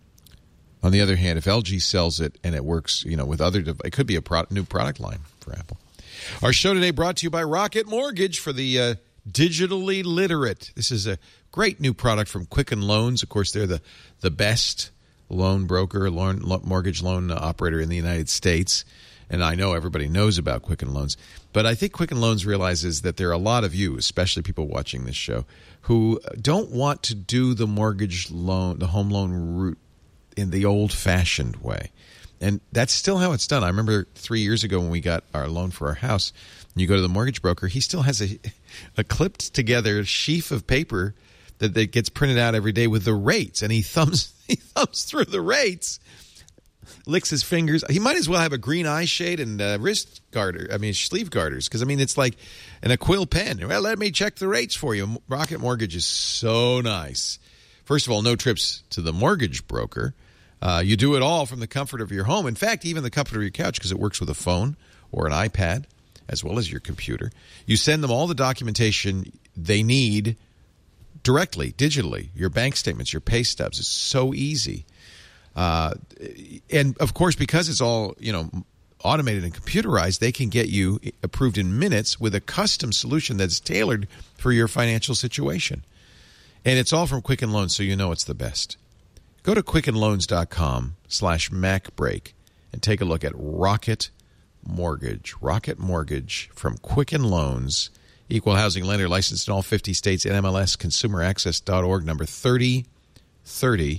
On the other hand, if L G sells it and it works, you know, with other, dev- it could be a pro- new product line for Apple. Our show today brought to you by Rocket Mortgage for the uh, digitally literate. This is a great new product from Quicken Loans. Of course, they're the the best loan broker, loan lo- mortgage loan operator in the United States. And I know everybody knows about Quicken Loans. But I think Quicken Loans realizes that there are a lot of you, especially people watching this show, who don't want to do the mortgage loan, the home loan route in the old-fashioned way. And that's still how it's done. I remember three years ago when we got our loan for our house, and you go to the mortgage broker, he still has a, a clipped-together sheaf of paper that, that gets printed out every day with the rates, and he thumbs he thumbs through the rates, licks his fingers. He might as well have a green eye shade and uh, wrist garter, I mean, sleeve garters, because, I mean, it's like an a quill pen. Well, let me check the rates for you. Rocket Mortgage is so nice. First of all, no trips to the mortgage broker. Uh, you do it all from the comfort of your home. In fact, even the comfort of your couch, because it works with a phone or an iPad as well as your computer. You send them all the documentation they need directly, digitally, your bank statements, your pay stubs. It's so easy. Uh, and, of course, because it's all, you know, automated and computerized, they can get you approved in minutes with a custom solution that's tailored for your financial situation. And it's all from Quicken Loans, so you know it's the best. Go to quickenloans.com slash MacBreak and take a look at Rocket Mortgage. Rocket Mortgage from Quicken Loans, equal housing lender, licensed in all fifty states, N M L S consumer access dot org, number thirty thirty.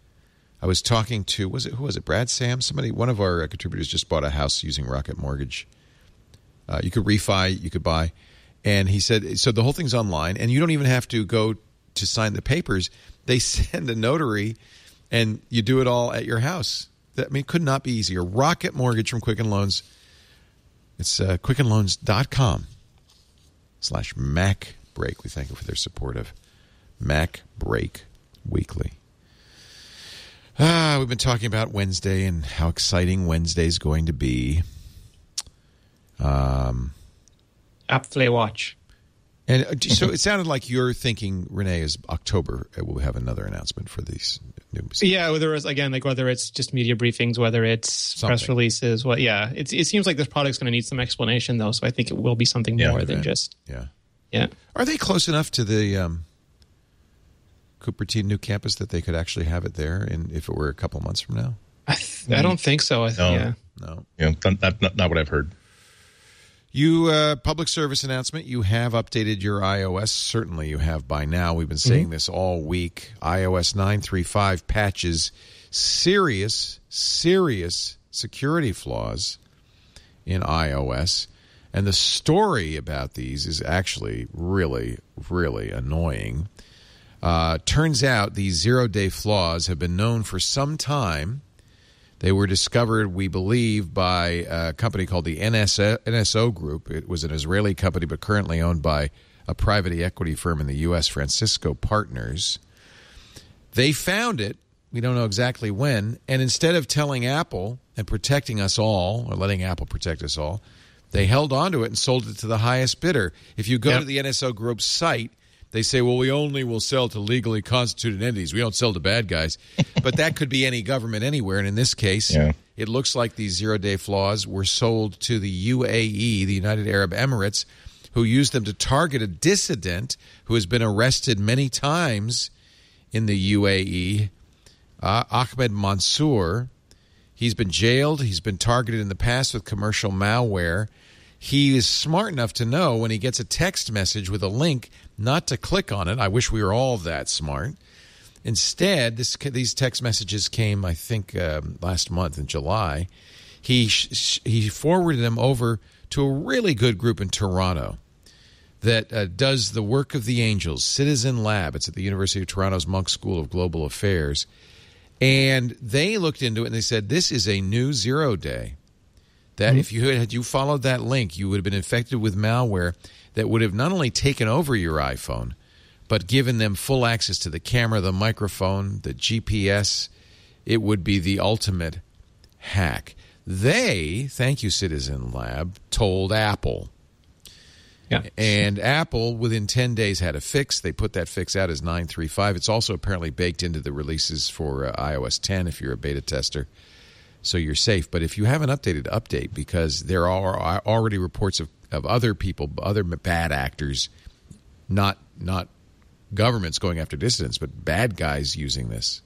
I was talking to, was it who was it, Brad Sam? Somebody, one of our contributors just bought a house using Rocket Mortgage. Uh, you could refi, you could buy. And he said, so the whole thing's online, and you don't even have to go to sign the papers. They send a notary, and you do it all at your house. That, I mean, could not be easier. Rocket Mortgage from Quicken Loans. It's uh, quickenloans.com slash MacBreak. We thank you for their support of MacBreak Weekly. Ah, we've been talking about Wednesday and how exciting Wednesday is going to be. Um, Apple Watch. And so it sounded like you're thinking, Renee, is October we'll have another announcement for these news. Yeah, whether it's again like whether it's just media briefings, whether it's something. Press releases, what? Yeah, it's, it seems like this product's going to need some explanation though. So I think it will be something yeah, more right. than just yeah, yeah. Are they close enough to the um, Cupertino new campus that they could actually have it there? And if it were a couple months from now, I, th- I don't think so. I th- no. Yeah, no, yeah, not, not not what I've heard. You, uh, public service announcement, you have updated your iOS. Certainly you have by now. We've been saying mm-hmm. this all week. iOS nine three five patches serious, serious security flaws in iOS. And the story about these is actually really, really annoying. Uh, turns out these zero-day flaws have been known for some time. They were discovered, we believe, by a company called the N S O Group. It was an Israeli company, but currently owned by a private equity firm in the U S, Francisco Partners. They found it. We don't know exactly when. And instead of telling Apple and protecting us all, or letting Apple protect us all, they held on to it and sold it to the highest bidder. If you go yep. to the N S O Group's site, they say, well, we only will sell to legally constituted entities. We don't sell to bad guys. But that could be any government anywhere. And in this case, yeah. it looks like these zero-day flaws were sold to the U A E, the United Arab Emirates, who used them to target a dissident who has been arrested many times in the U A E, uh, Ahmed Mansour. He's been jailed. He's been targeted in the past with commercial malware. He is smart enough to know when he gets a text message with a link not to click on it. I wish we were all that smart. Instead, this, these text messages came, I think, um, last month in July. He sh- he forwarded them over to a really good group in Toronto that uh, does the work of the angels, Citizen Lab. It's at the University of Toronto's Munk School of Global Affairs. And they looked into it and they said, this is a new zero day. That mm-hmm. if you had you followed that link, you would have been infected with malware that would have not only taken over your iPhone, but given them full access to the camera, the microphone, the G P S. It would be the ultimate hack. They, thank you, Citizen Lab, told Apple. Yeah. And Apple, within ten days, had a fix. They put that fix out as nine point three five. It's also apparently baked into the releases for uh, i O S ten if you're a beta tester. So you're safe. But if you haven't updated, update, because there are already reports of, of other people, other bad actors, not not governments going after dissidents, but bad guys using this.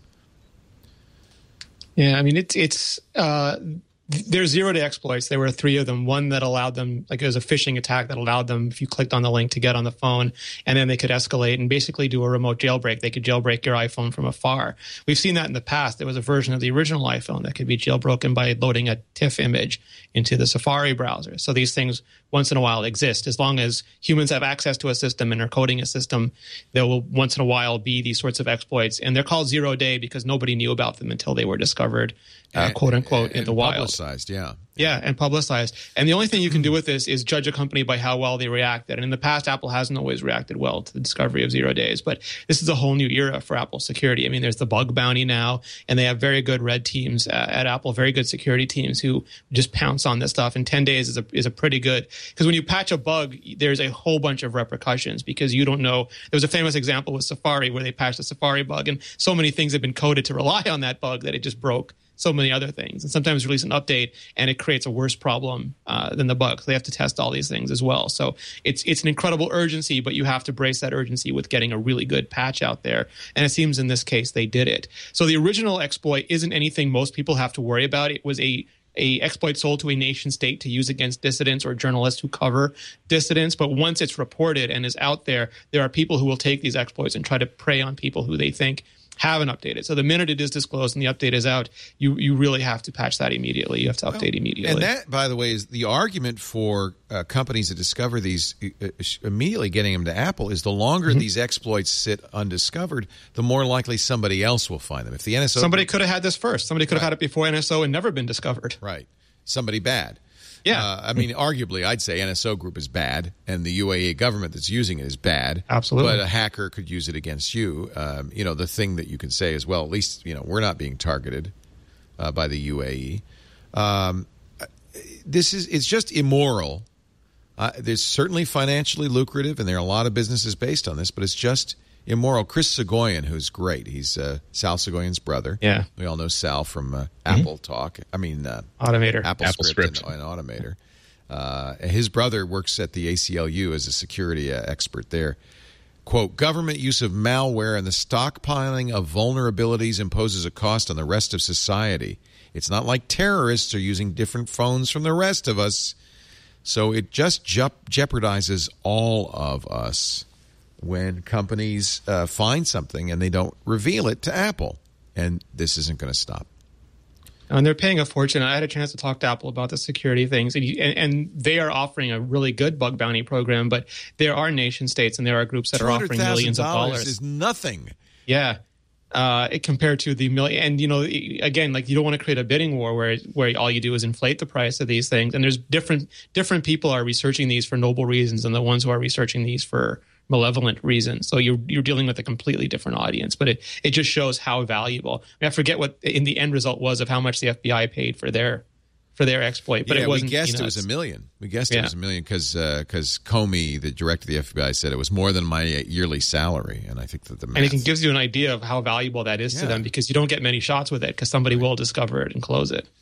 Yeah, I mean, it's it's uh, there's zero-day exploits. There were three of them. One that allowed them, like it was a phishing attack that allowed them, if you clicked on the link, to get on the phone, and then they could escalate and basically do a remote jailbreak. They could jailbreak your iPhone from afar. We've seen that in the past. There was a version of the original iPhone that could be jailbroken by loading a TIFF image into the Safari browser. So these things, once in a while, exist. As long as humans have access to a system and are coding a system, there will once in a while be these sorts of exploits. And they're called zero-day because nobody knew about them until they were discovered, uh, quote unquote, and, in the wild. Publicized, yeah. Yeah, and publicized. And the only thing you can do with this is judge a company by how well they reacted. And in the past, Apple hasn't always reacted well to the discovery of zero days. But this is a whole new era for Apple security. I mean, there's the bug bounty now, and they have very good red teams uh, at Apple, very good security teams who just pounce on this stuff. And ten days is a, is a pretty good, because when you patch a bug, there's a whole bunch of repercussions because you don't know. There was a famous example with Safari where they patched the Safari bug, and so many things have been coded to rely on that bug that it just broke so many other things. And sometimes release an update and it creates a worse problem uh, than the bug. So they have to test all these things as well. So it's it's an incredible urgency, but you have to brace that urgency with getting a really good patch out there. And it seems in this case they did it. So the original exploit isn't anything most people have to worry about. It was a a exploit sold to a nation state to use against dissidents or journalists who cover dissidents. But once it's reported and is out there, there are people who will take these exploits and try to prey on people who they think haven't updated. So the minute it is disclosed and the update is out, you you really have to patch that immediately. You have to update immediately. And that, by the way, is the argument for uh, companies that discover these uh, immediately getting them to Apple is the longer mm-hmm. these exploits sit undiscovered, the more likely somebody else will find them. If the N S O somebody could have had this first. Somebody could have right. had it before N S O and never been discovered. Right. Somebody bad. Yeah. Uh, I mean, arguably, I'd say N S O Group is bad, and the U A E government that's using it is bad. Absolutely. But a hacker could use it against you. Um, you know, the thing that you can say is, well, at least, you know, we're not being targeted uh, by the U A E. Um, this is, it's just immoral. Uh, there's certainly financially lucrative, and there are a lot of businesses based on this, but it's just immoral. Chris Soghoian, who's great. He's uh, Sal Soghoian's brother. Yeah. We all know Sal from uh, Apple mm-hmm. Talk. I mean, uh, Automator. Apple, Apple Script, Script. And, and Automator. Uh, his brother works at the A C L U as a security uh, expert there. Quote, government use of malware and the stockpiling of vulnerabilities imposes a cost on the rest of society. It's not like terrorists are using different phones from the rest of us. So it just je- jeopardizes all of us when companies uh, find something and they don't reveal it to Apple. And this isn't going to stop. And they're paying a fortune. I had a chance to talk to Apple about the security things, and, you, and, and they are offering a really good bug bounty program, but there are nation states and there are groups that are offering millions of dollars. Is nothing. Yeah. Uh, it, compared to the million, and you know, again, like you don't want to create a bidding war where where all you do is inflate the price of these things. And there's different different people are researching these for noble reasons, and the ones who are researching these for malevolent reasons. So you're you're dealing with a completely different audience, but it it just shows how valuable. I, mean, I forget what in the end result was of how much the F B I paid for their for their exploit, but yeah, it wasn't. We guessed peanuts. It was a million. We guessed yeah. it was a million because because uh, Comey, the director of the F B I, said it was more than my yearly salary, and I think that the math, and it gives you an idea of how valuable that is yeah. to them because you don't get many shots with it because somebody right. will discover it and close it.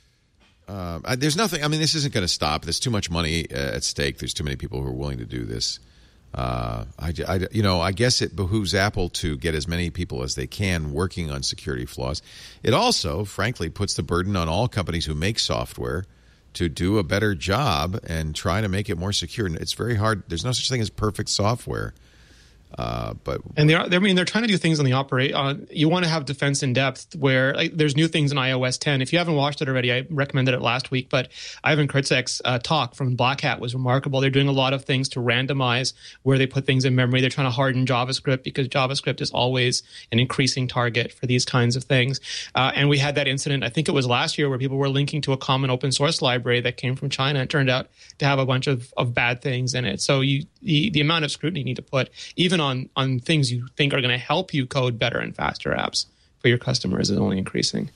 Uh, I, there's nothing. I mean, this isn't going to stop. There's too much money uh, at stake. There's too many people who are willing to do this. Uh, I, I, you know, I guess it behooves Apple to get as many people as they can working on security flaws. It also, frankly, puts the burden on all companies who make software to do a better job and try to make it more secure. And it's very hard. There's no such thing as perfect software. Uh, but and they're, they're I mean they're trying to do things on the operate. Uh, you want to have defense in depth where like, there's new things in i O S ten. If you haven't watched it already, I recommended it last week. But Ivan Kritzek's uh, talk from Black Hat was remarkable. They're doing a lot of things to randomize where they put things in memory. They're trying to harden JavaScript because JavaScript is always an increasing target for these kinds of things. Uh, and we had that incident, I think it was last year, where people were linking to a common open source library that came from China and turned out to have a bunch of, of bad things in it. So you the, the amount of scrutiny you need to put even on on things you think are going to help you code better and faster apps for your customers is only increasing.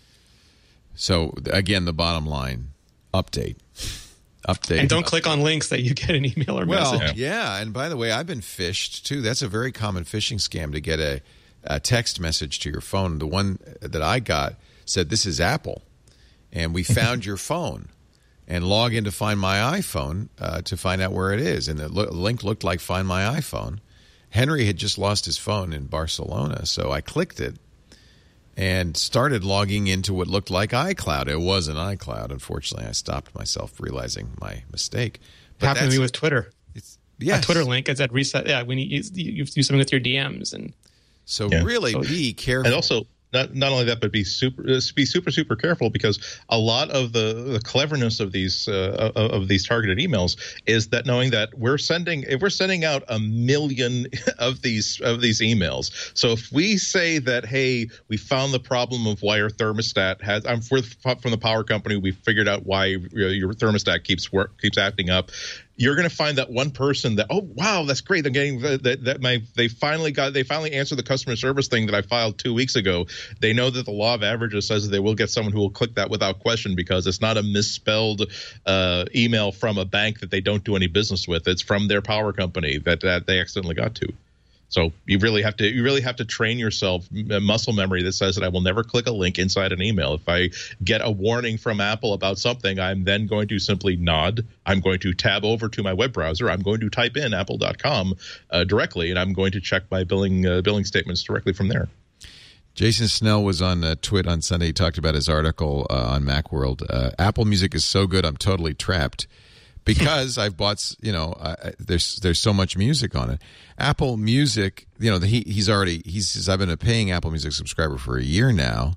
So again, the bottom line, update. Update. And don't click on links that you get an email or well, message. Yeah, and by the way, I've been phished too. That's a very common phishing scam, to get a, a text message to your phone. The one that I got said, "This is Apple, and we found your phone." And log in to Find My iPhone uh, to find out where it is. And the lo- link looked like Find My iPhone. Henry had just lost his phone in Barcelona, so I clicked it and started logging into what looked like iCloud. It wasn't iCloud. Unfortunately, I stopped myself, realizing my mistake. But happened to me with Twitter. It's, yes. A Twitter link is at reset. Yeah, when you, you, you do something with your D Ms. and So yeah. really so, be careful. And also, Not not only that, but be super uh, be super super careful, because a lot of the, the cleverness of these uh, of, of these targeted emails is that knowing that we're sending if we're sending out a million of these of these emails. So if we say that, hey, we found the problem of why your thermostat has I'm for, from the power company, we figured out why your thermostat keeps work keeps acting up. You're going to find that one person that, oh wow, that's great. They're getting that, that my they finally got they finally answered the customer service thing that I filed two weeks ago. They know that the law of averages says that they will get someone who will click that without question, because it's not a misspelled uh, email from a bank that they don't do any business with. It's from their power company that, that they accidentally got to. So you really have to you really have to train yourself muscle memory that says that I will never click a link inside an email. If I get a warning from Apple about something, I'm then going to simply nod. I'm going to tab over to my web browser. I'm going to type in apple dot com uh, directly, and I'm going to check my billing uh, billing statements directly from there. Jason Snell was on uh, Twit on Sunday. He talked about his article uh, on Macworld. Uh, Apple Music is so good, I'm totally trapped. Because I've bought, you know, uh, there's there's so much music on it. Apple Music, you know, he he's already he says I've been a paying Apple Music subscriber for a year now,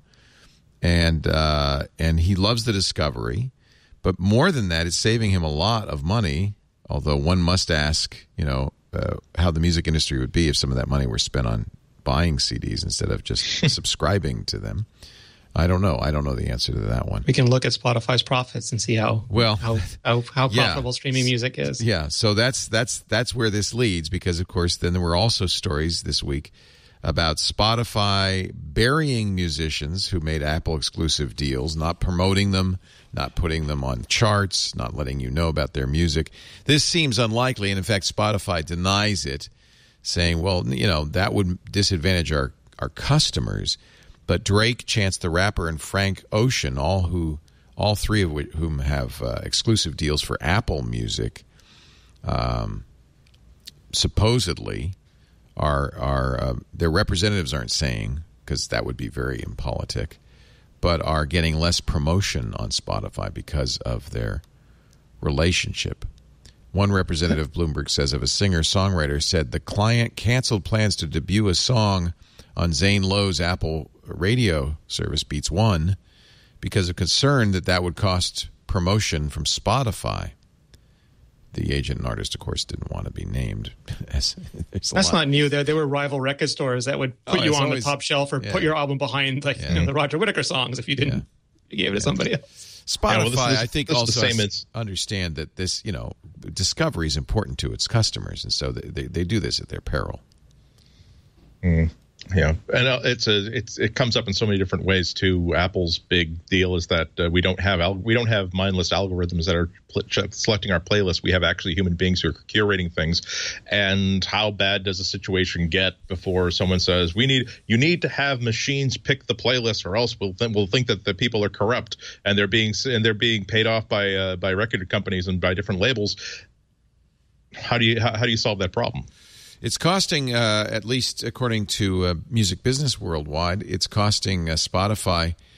and uh, and he loves the discovery, but more than that, it's saving him a lot of money. Although one must ask, you know, uh, how the music industry would be if some of that money were spent on buying C Ds instead of just subscribing to them. I don't know. I don't know the answer to that one. We can look at Spotify's profits and see how well how how, how yeah. profitable streaming music is. Yeah, so that's that's that's where this leads, because of course then there were also stories this week about Spotify burying musicians who made Apple exclusive deals, not promoting them, not putting them on charts, not letting you know about their music. This seems unlikely, and in fact Spotify denies it, saying, well, you know, that would disadvantage our our customers. But Drake, Chance the Rapper, and Frank Ocean, all who, all three of which, whom have uh, exclusive deals for Apple Music, um, supposedly are are uh, their representatives aren't saying, because that would be very impolitic, but are getting less promotion on Spotify because of their relationship. One representative, Bloomberg says, of a singer-songwriter said the client canceled plans to debut a song on Zane Lowe's Apple radio service, Beats One, because of concern that that would cost promotion from Spotify. The agent and artist, of course, didn't want to be named. That's lot. Not new. There, there were rival record stores that would put oh, you on always, the top shelf or yeah. put your album behind, like yeah. you know, the Roger Whittaker songs if you didn't yeah. you gave it to somebody else. Spotify, yeah, well, this is, I think, also the same as, understand that this, you know, discovery is important to its customers, and so they they, they do this at their peril. Mm. Yeah, and it's a it's it comes up in so many different ways too. Apple's big deal is that uh, we don't have al- we don't have mindless algorithms that are pl- selecting our playlist. We have actually human beings who are curating things. And how bad does a situation get before someone says we need you need to have machines pick the playlist, or else we'll th- we'll think that the people are corrupt and they're being and they're being paid off by uh, by record companies and by different labels. How do you how, how do you solve that problem? It's costing, uh, at least according to uh, Music Business Worldwide, it's costing uh, Spotify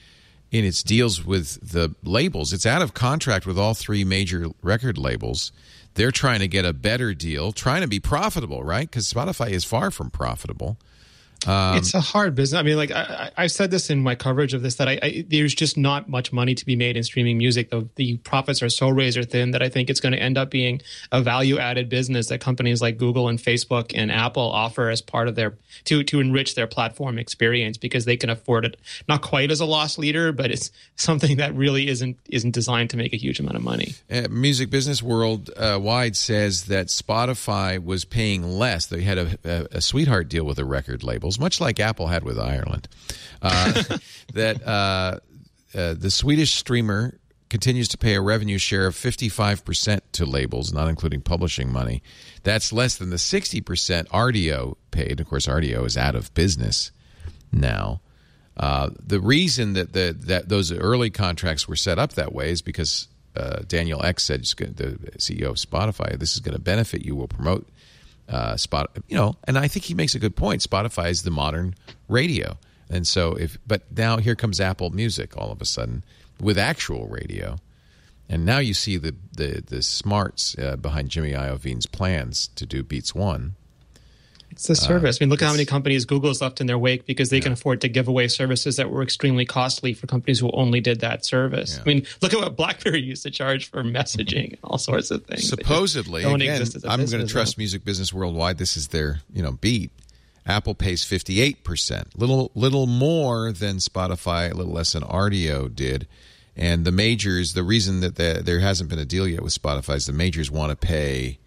in its deals with the labels. It's out of contract with all three major record labels. They're trying to get a better deal, trying to be profitable, right? Because Spotify is far from profitable. Um, it's a hard business. I mean, like I, I said this in my coverage of this, that I, I there's just not much money to be made in streaming music. The, the profits are so razor thin that I think it's going to end up being a value added business that companies like Google and Facebook and Apple offer as part of their to to enrich their platform experience, because they can afford it. Not quite as a loss leader, but it's something that really isn't isn't designed to make a huge amount of money. Uh, Music Business World uh, wide says that Spotify was paying less. They had a, a, a sweetheart deal with the record labels, much like Apple had with Ireland. Uh, that uh, uh, the Swedish streamer continues to pay a revenue share of fifty-five percent to labels, not including publishing money. That's less than the sixty percent Rdio paid. Of course, Rdio is out of business now. Uh, the reason that the, that those early contracts were set up that way is because uh, Daniel Ek said, the C E O of Spotify, this is going to benefit you. We'll promote uh, Spot, you know, and I think he makes a good point. Spotify is the modern radio, and so if but now here comes Apple Music all of a sudden with actual radio, and now you see the the the smarts uh, behind Jimmy Iovine's plans to do Beats One. It's a service. Uh, I mean, look at how many companies Google's left in their wake because they yeah. can afford to give away services that were extremely costly for companies who only did that service. Yeah. I mean, look at what BlackBerry used to charge for messaging and all sorts of things. Supposedly, again, I'm going to trust Music Business Worldwide. This is their, you know, beat. Apple pays fifty-eight percent, little little more than Spotify, a little less than Rdio did. And the majors, the reason that the, there hasn't been a deal yet with Spotify is the majors want to pay.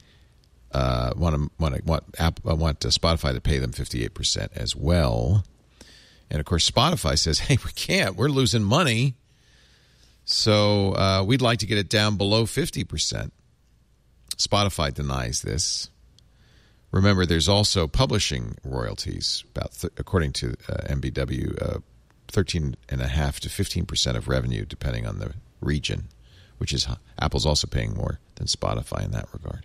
Uh, want to want to want Apple, I want uh, Spotify to pay them fifty-eight percent as well, and of course Spotify says, "Hey, we can't. We're losing money, so uh, we'd like to get it down below fifty percent." Spotify denies this. Remember, there's also publishing royalties, about th- according to uh, M B W, uh, thirteen and a half to fifteen percent of revenue, depending on the region, which is Apple's also paying more than Spotify in that regard.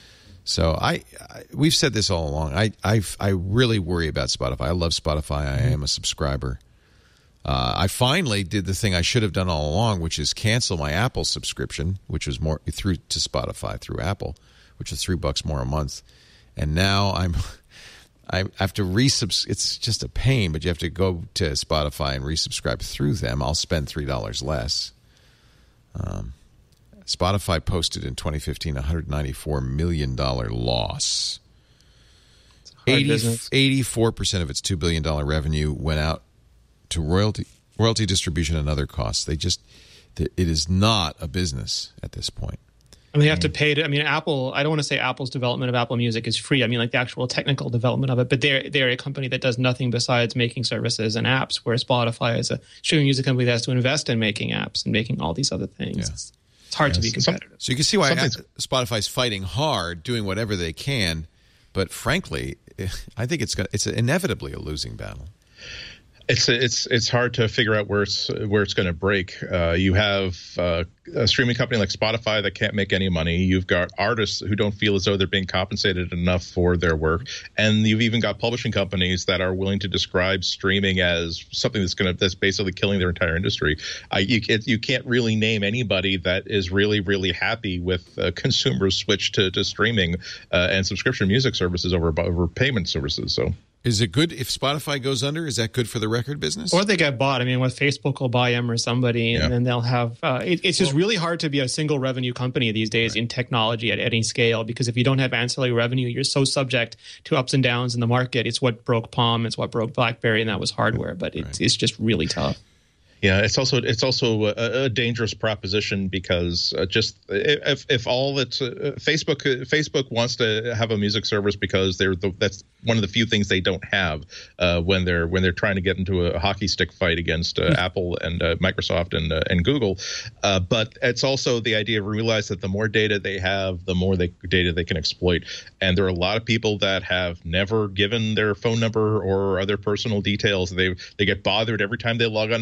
So I, I, we've said this all along. I, I, I really worry about Spotify. I love Spotify. I am a subscriber. Uh, I finally did the thing I should have done all along, which is cancel my Apple subscription, which was more through to Spotify through Apple, which is three bucks more a month. And now I'm, I have to resubs. It's just a pain, but you have to go to Spotify and resubscribe through them. I'll spend three dollars less. Um. Spotify posted in twenty fifteen a one hundred ninety-four million dollars loss. eighty, eighty-four percent of its two billion dollars revenue went out to royalty, royalty distribution and other costs. They just, it is not a business at this point. And they have to pay to, I mean, Apple, I don't want to say Apple's development of Apple Music is free. I mean, like the actual technical development of it, but they're, they're a company that does nothing besides making services and apps, whereas Spotify is a streaming music company that has to invest in making apps and making all these other things. Yeah. It's, It's hard yes. to be competitive. So you can see why Spotify's fighting hard, doing whatever they can. But frankly, I think it's gonna, it's inevitably a losing battle. It's it's it's hard to figure out where it's where it's going to break. Uh, you have uh, a streaming company like Spotify that can't make any money. You've got artists who don't feel as though they're being compensated enough for their work, and you've even got publishing companies that are willing to describe streaming as something that's going to that's basically killing their entire industry. I, you it, you can't really name anybody that is really really happy with uh, consumers switch to to streaming uh, and subscription music services over over payment services. So. Is it good if Spotify goes under? Is that good for the record business? Or they get bought. I mean, what Facebook will buy them or somebody, and yeah. then they'll have. Uh, it, it's just really hard to be a single revenue company these days right. in technology at any scale, because if you don't have ancillary revenue, you're so subject to ups and downs in the market. It's what broke Palm. It's what broke BlackBerry, and that was hardware. But it's right. it's just really tough. Yeah, it's also it's also a, a dangerous proposition because uh, just if if all that uh, Facebook uh, Facebook wants to have a music service because they're the, that's one of the few things they don't have uh, when they're when they're trying to get into a hockey stick fight against uh, mm-hmm. Apple and uh, Microsoft and uh, and Google. Uh, but it's also the idea of realize that the more data they have, the more they, data they can exploit. And there are a lot of people that have never given their phone number or other personal details. They they get bothered every time they log on to Facebook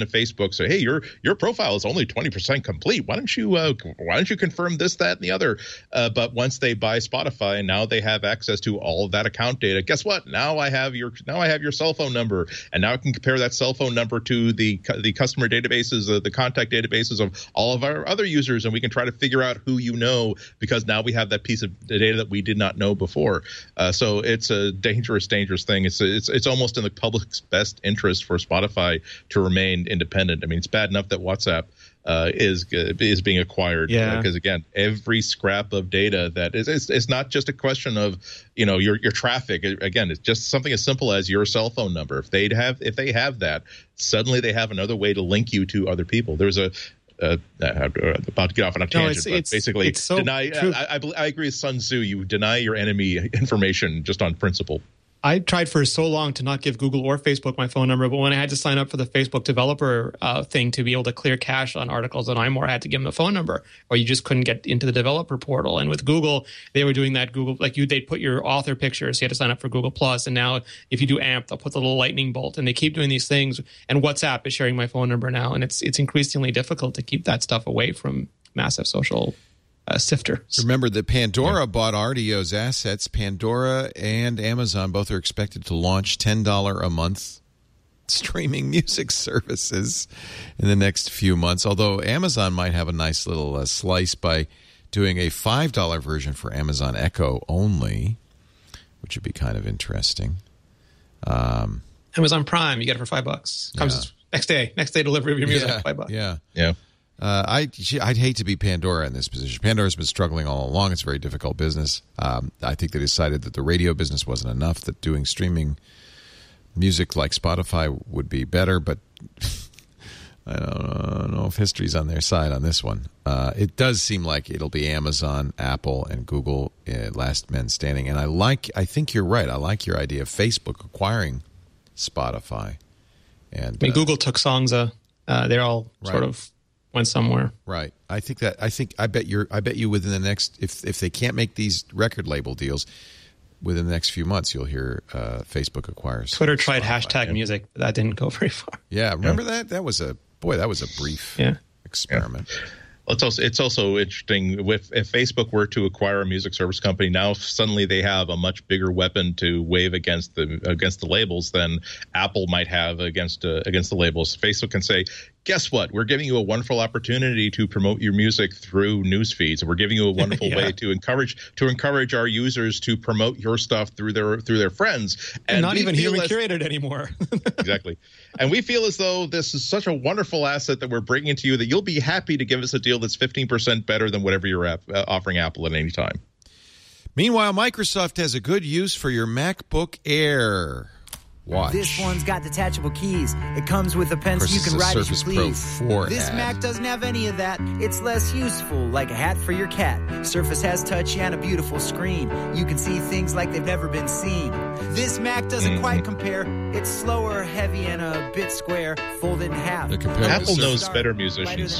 Facebook say, hey, your your profile is only twenty percent complete. Why don't you uh, why don't you confirm this, that, and the other? Uh, but once they buy Spotify, now they have access to all of that account data. Guess what? Now I have your now I have your cell phone number, and now I can compare that cell phone number to the the customer databases, uh, the contact databases of all of our other users, and we can try to figure out who you know, because now we have that piece of data that we did not know before. Uh, so it's a dangerous, dangerous thing. It's it's it's almost in the public's best interest for Spotify to remain independent. I mean, it's bad enough that WhatsApp uh, is uh, is being acquired. Yeah. Because uh, again, every scrap of data that is it's, it's not just a question of you know your your traffic. Again, it's just something as simple as your cell phone number. If they have if they have that, suddenly they have another way to link you to other people. There's a Uh, about to get off on a tangent, no, it's, but it's, basically, it's so deny. I, I, I agree with Sun Tzu. You deny your enemy information just on principle. I tried for so long to not give Google or Facebook my phone number, but when I had to sign up for the Facebook developer uh, thing to be able to clear cache on articles on iMore, I had to give them the phone number, or you just couldn't get into the developer portal. And with Google, they were doing that. Google, like you, they'd put your author pictures. So you had to sign up for Google Plus, and now if you do A M P, they'll put the little lightning bolt, and they keep doing these things. And WhatsApp is sharing my phone number now, and it's it's increasingly difficult to keep that stuff away from massive social Uh, sifters. Remember that Pandora yeah. bought Ardio's assets. Pandora and Amazon both are expected to launch ten dollars a month streaming music services in the next few months, although Amazon might have a nice little uh, slice by doing a five dollars version for Amazon Echo only, which would be kind of interesting. Um, Amazon Prime, you get it for five bucks. Comes yeah. next day. Next day delivery of your music, yeah, five bucks. Yeah. Yeah. Uh, I, I'd hate to be Pandora in this position. Pandora's been struggling all along. It's a very difficult business. Um, I think they decided that the radio business wasn't enough, that doing streaming music like Spotify would be better, but I don't know if history's on their side on this one. Uh, it does seem like it'll be Amazon, Apple, and Google uh, last men standing. And I like, I think you're right. I like your idea of Facebook acquiring Spotify. And I mean, uh, Google took Songza. Uh, they're all right. sort of went somewhere. Right. I think that I think I bet you're I bet you within the next if if they can't make these record label deals within the next few months you'll hear uh, Facebook acquires Twitter tried Spotify. hashtag Yeah. music, but that didn't go very far. Yeah, remember yeah. that? That was a boy, that was a brief yeah. experiment. Yeah. It's also it's also interesting with if Facebook were to acquire a music service company, now suddenly they have a much bigger weapon to wave against the against the labels than Apple might have against uh, against the labels. Facebook can say, guess what? We're giving you a wonderful opportunity to promote your music through news feeds. We're giving you a wonderful yeah. way to encourage to encourage our users to promote your stuff through their through their friends. And, and not even human as, curated anymore. Exactly. And we feel as though this is such a wonderful asset that we're bringing to you that you'll be happy to give us a deal that's fifteen percent better than whatever you're app, uh, offering Apple at any time. Meanwhile, Microsoft has a good use for your MacBook Air. Watch. This one's got detachable keys. It comes with a pencil you can write as you please. Pro four this ad. Mac doesn't have any of that. It's less useful, like a hat for your cat. Surface has touch and a beautiful screen. You can see things like they've never been seen. This Mac doesn't mm-hmm. quite compare. It's slower, heavy, and a bit square. Fold it in half. Apple knows better musicians.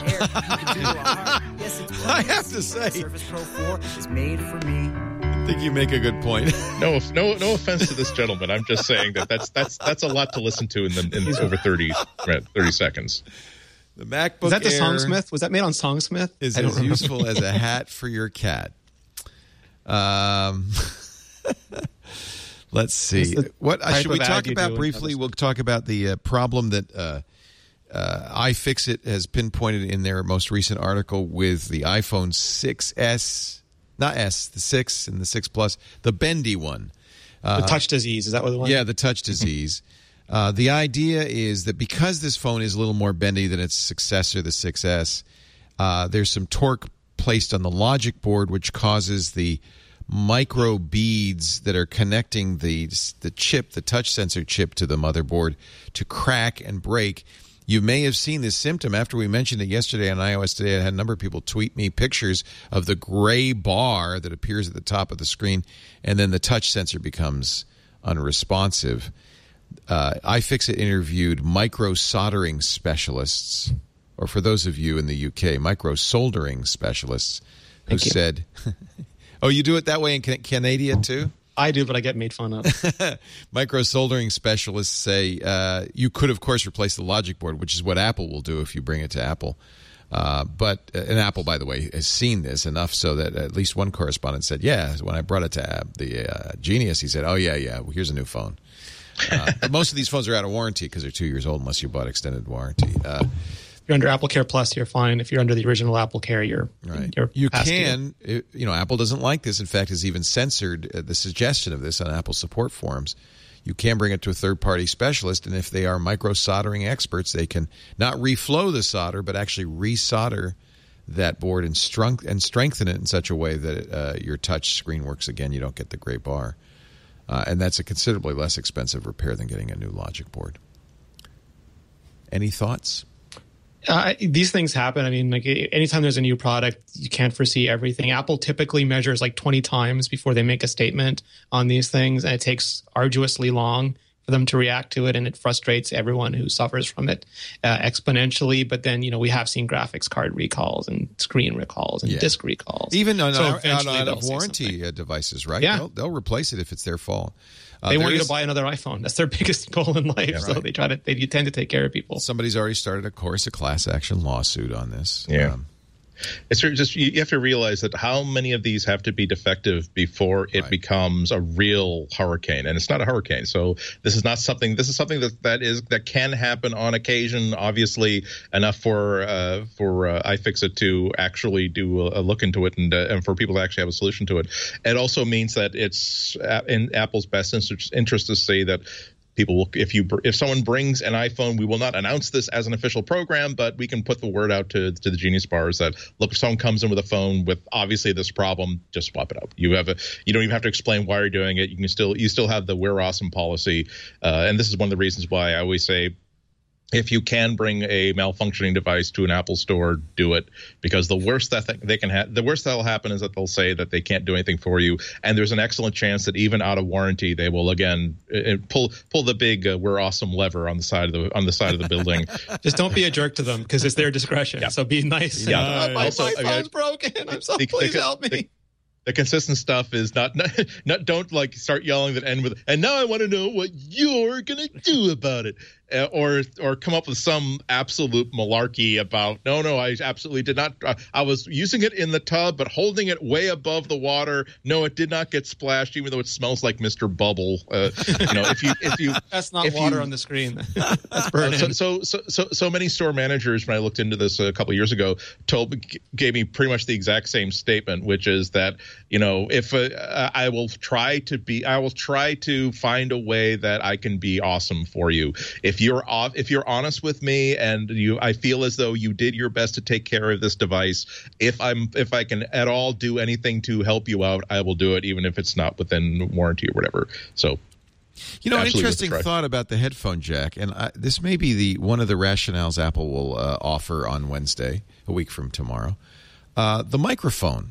Yes, it's I have to say, Surface Pro four is made for me. I think you make a good point. No, no, no offense to this gentleman. I'm just saying that that's that's that's a lot to listen to in the in over thirty, thirty seconds. The MacBook Was that the Air Songsmith? Was that made on Songsmith? Is as useful as a hat for your cat. Um, let's see. What uh, should we talk about briefly? We'll talk about the uh, problem that uh, uh, iFixit has pinpointed in their most recent article with the iPhone six S. Not S, the six and the six Plus, the bendy one. Uh, the touch disease, is that what the one? Yeah, the touch disease. uh, the idea is that because this phone is a little more bendy than its successor, the six S, uh, there's some torque placed on the logic board which causes the micro beads that are connecting the the chip, the touch sensor chip to the motherboard to crack and break. You may have seen this symptom after we mentioned it yesterday on iOS Today. I had a number of people tweet me pictures of the gray bar that appears at the top of the screen, and then the touch sensor becomes unresponsive. Uh, iFixit interviewed micro soldering specialists, or for those of you in the U K, micro soldering specialists, who said, "Oh, you do it that way in Canada too?" I do, but I get made fun of. Micro soldering specialists say uh, you could, of course, replace the logic board, which is what Apple will do if you bring it to Apple. Uh, but uh, and Apple, by the way, has seen this enough so that at least one correspondent said, yeah, when I brought it to uh, the uh, Genius, he said, oh, yeah, yeah, well, here's a new phone. Uh, but most of these phones are out of warranty because they're two years old unless you bought extended warranty. Uh, If you're under Apple Care Plus, you're fine. If you're under the original Apple Care, you're right. You're you can, it, you know, Apple doesn't like this. In fact, has even censored uh, the suggestion of this on Apple support forums. You can bring it to a third-party specialist, and if they are micro-soldering experts, they can not reflow the solder, but actually resolder that board and, strung- and strengthen it in such a way that uh, your touch screen works again. You don't get the gray bar. Uh, and that's a considerably less expensive repair than getting a new logic board. Any thoughts? Uh, these things happen. I mean, like anytime there's a new product, you can't foresee everything. Apple typically measures like twenty times before they make a statement on these things, and it takes arduously long for them to react to it, and it frustrates everyone who suffers from it uh, exponentially. But then, you know, we have seen graphics card recalls and screen recalls and yeah. disk recalls. Even on so our, out, out they'll of say warranty uh, devices, right? Yeah. They'll, they'll replace it if it's their fault. Uh, they want you is, to buy another iPhone. That's their biggest goal in life. Yeah, So right. they try to, they tend to take care of people. Somebody's already started, of course, a class action lawsuit on this. Yeah. Um, It's just you have to realize that how many of these have to be defective before it Right. becomes a real hurricane, and it's not a hurricane. So this is not something. This is something that that is that can happen on occasion. Obviously, enough for uh, for uh, iFixit to actually do a, a look into it, and uh, and for people to actually have a solution to it. It also means that it's in Apple's best interest, interest to say that. People will, if you if someone brings an iPhone, we will not announce this as an official program, but we can put the word out to to the Genius bars that look, if someone comes in with a phone with obviously this problem, just swap it out. You have a you don't even have to explain why you're doing it. You can still you still have the We're Awesome policy, uh, and this is one of the reasons why I always say. If you can bring a malfunctioning device to an Apple store, do it, because the worst that th- they can ha- the worst that'll happen is that they'll say that they can't do anything for you, and there's an excellent chance that even out of warranty, they will again uh, pull pull the big uh, "We're Awesome" lever on the side of the on the side of the building. Just don't be a jerk to them because it's their discretion. Yeah. So be nice. Yeah. Uh, my, Also, my I mean, phone's broken. I'm so the- please the- help me. the- The consistent stuff is not, not, not don't like start yelling that end with, and now I want to know what you're going to do about it. Uh, or or come up with some absolute malarkey about, no, no, I absolutely did not. Uh, I was using it in the tub, but holding it way above the water. No, it did not get splashed, even though it smells like Mister Bubble. Uh, you know, if you, if you, That's not if water you, on the screen. That's burning. Uh, so, so, so, so, so many store managers, when I looked into this a couple of years ago, told gave me pretty much the exact same statement, which is that, you know, if uh, I will try to be, I will try to find a way that I can be awesome for you. If you're off, if you're honest with me, and you, I feel as though you did your best to take care of this device. If I'm, if I can at all do anything to help you out, I will do it, even if it's not within warranty or whatever. So. You know, an Absolutely interesting worth a try. thought about the headphone jack, and I, this may be the one of the rationales Apple will uh, offer on Wednesday, a week from tomorrow. Uh, the microphone.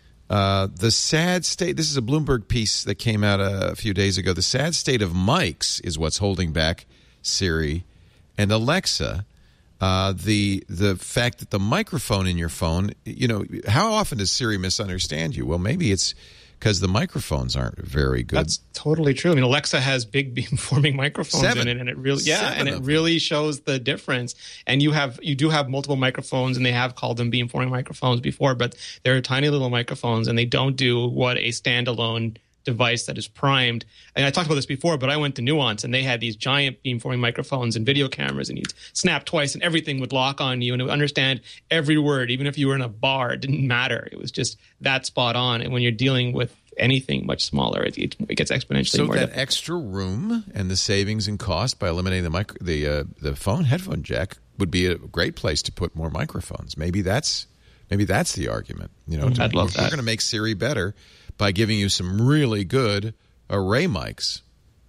Uh, the sad state, this is a Bloomberg piece that came out a, a few days ago. The sad state of mics is what's holding back Siri and Alexa. Uh, the the fact that the microphone in your phone, you know, how often does Siri misunderstand you? Well, maybe it's because the microphones aren't very good. That's totally true. I mean, Alexa has big beamforming microphones Seven. in it, and it really, yeah, Seven and of it them. really shows the difference. And you have, you do have multiple microphones, and they have called them beamforming microphones before, but they're tiny little microphones, and they don't do what a standalone device that is primed. And I talked about this before, but I went to Nuance, and they had these giant beamforming microphones and video cameras, and you'd snap twice, and everything would lock on you, and it would understand every word, even if you were in a bar. It didn't matter. It was just that spot on. And when you're dealing with anything much smaller, it, it gets exponentially so more that difficult. extra room and the savings in cost by eliminating the micro, the uh, the phone headphone jack would be a great place to put more microphones. Maybe that's maybe that's the argument. You know, I'd love we're that. going to make Siri better by giving you some really good array mics.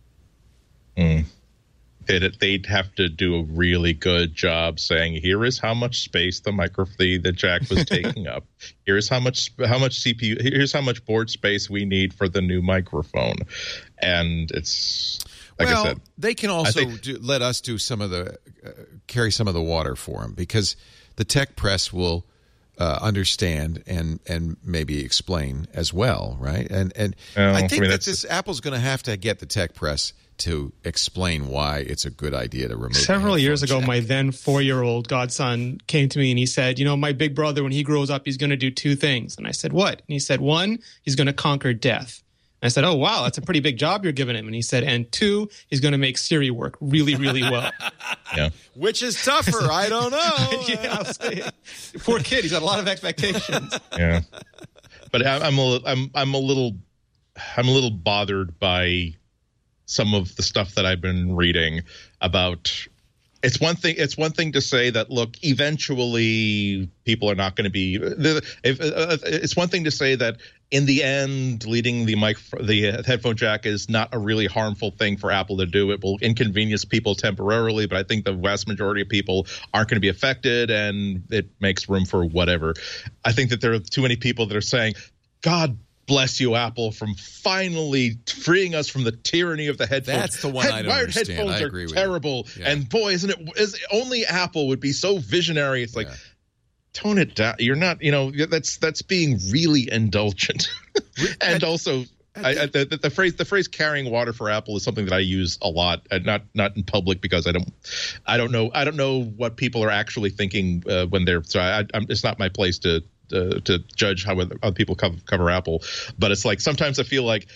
Mm. It, they'd have to do a really good job saying, here is how much space the micro the, the jack was taking up. Here's how much how much C P U. Here's how much board space we need for the new microphone. And it's like well, I said, they can also think, do, let us do some of the uh, carry some of the water for them, because the tech press will uh, understand and and maybe explain as well, right? And and Well, I think I mean, that that's- this Apple's going to have to get the tech press to explain why it's a good idea to remove. Several the years headphone ago, jack. my then four-year-old godson came to me and he said, you know, my big brother, when he grows up, he's going to do two things. And I said, what? And he said, one, he's going to conquer death. And I said, oh, wow, that's a pretty big job you're giving him. And he said, and two, he's going to make Siri work really, really well. Yeah. Which is tougher? I don't know. Yeah, I'll say, poor kid, he's got a lot of expectations. Yeah. But I- I'm a, I'm, I'm a little, I'm a little bothered by some of the stuff that I've been reading about. It's one thing. It's one thing to say that, look, eventually people are not going to be. The, if, uh, it's one thing to say that in the end, deleting the mic, the headphone jack is not a really harmful thing for Apple to do. It will inconvenience people temporarily, but I think the vast majority of people aren't going to be affected, and it makes room for whatever. I think that there are too many people that are saying, God bless you, Apple, from finally freeing us from the tyranny of the headphones. That's the one I don't wired understand. headphones I are agree with you. terrible. Yeah. And boy, isn't it? Is only Apple would be so visionary. It's like, Yeah. tone it down. You're not, you know, that's that's being really indulgent. And also, I, I, the, the phrase the phrase "carrying water for Apple" is something that I use a lot, uh, not not in public because I don't, I don't know, I don't know what people are actually thinking uh, when they're. So I, I'm, it's not my place to. Uh, to judge how other people cover, cover Apple, but it's like sometimes I feel like,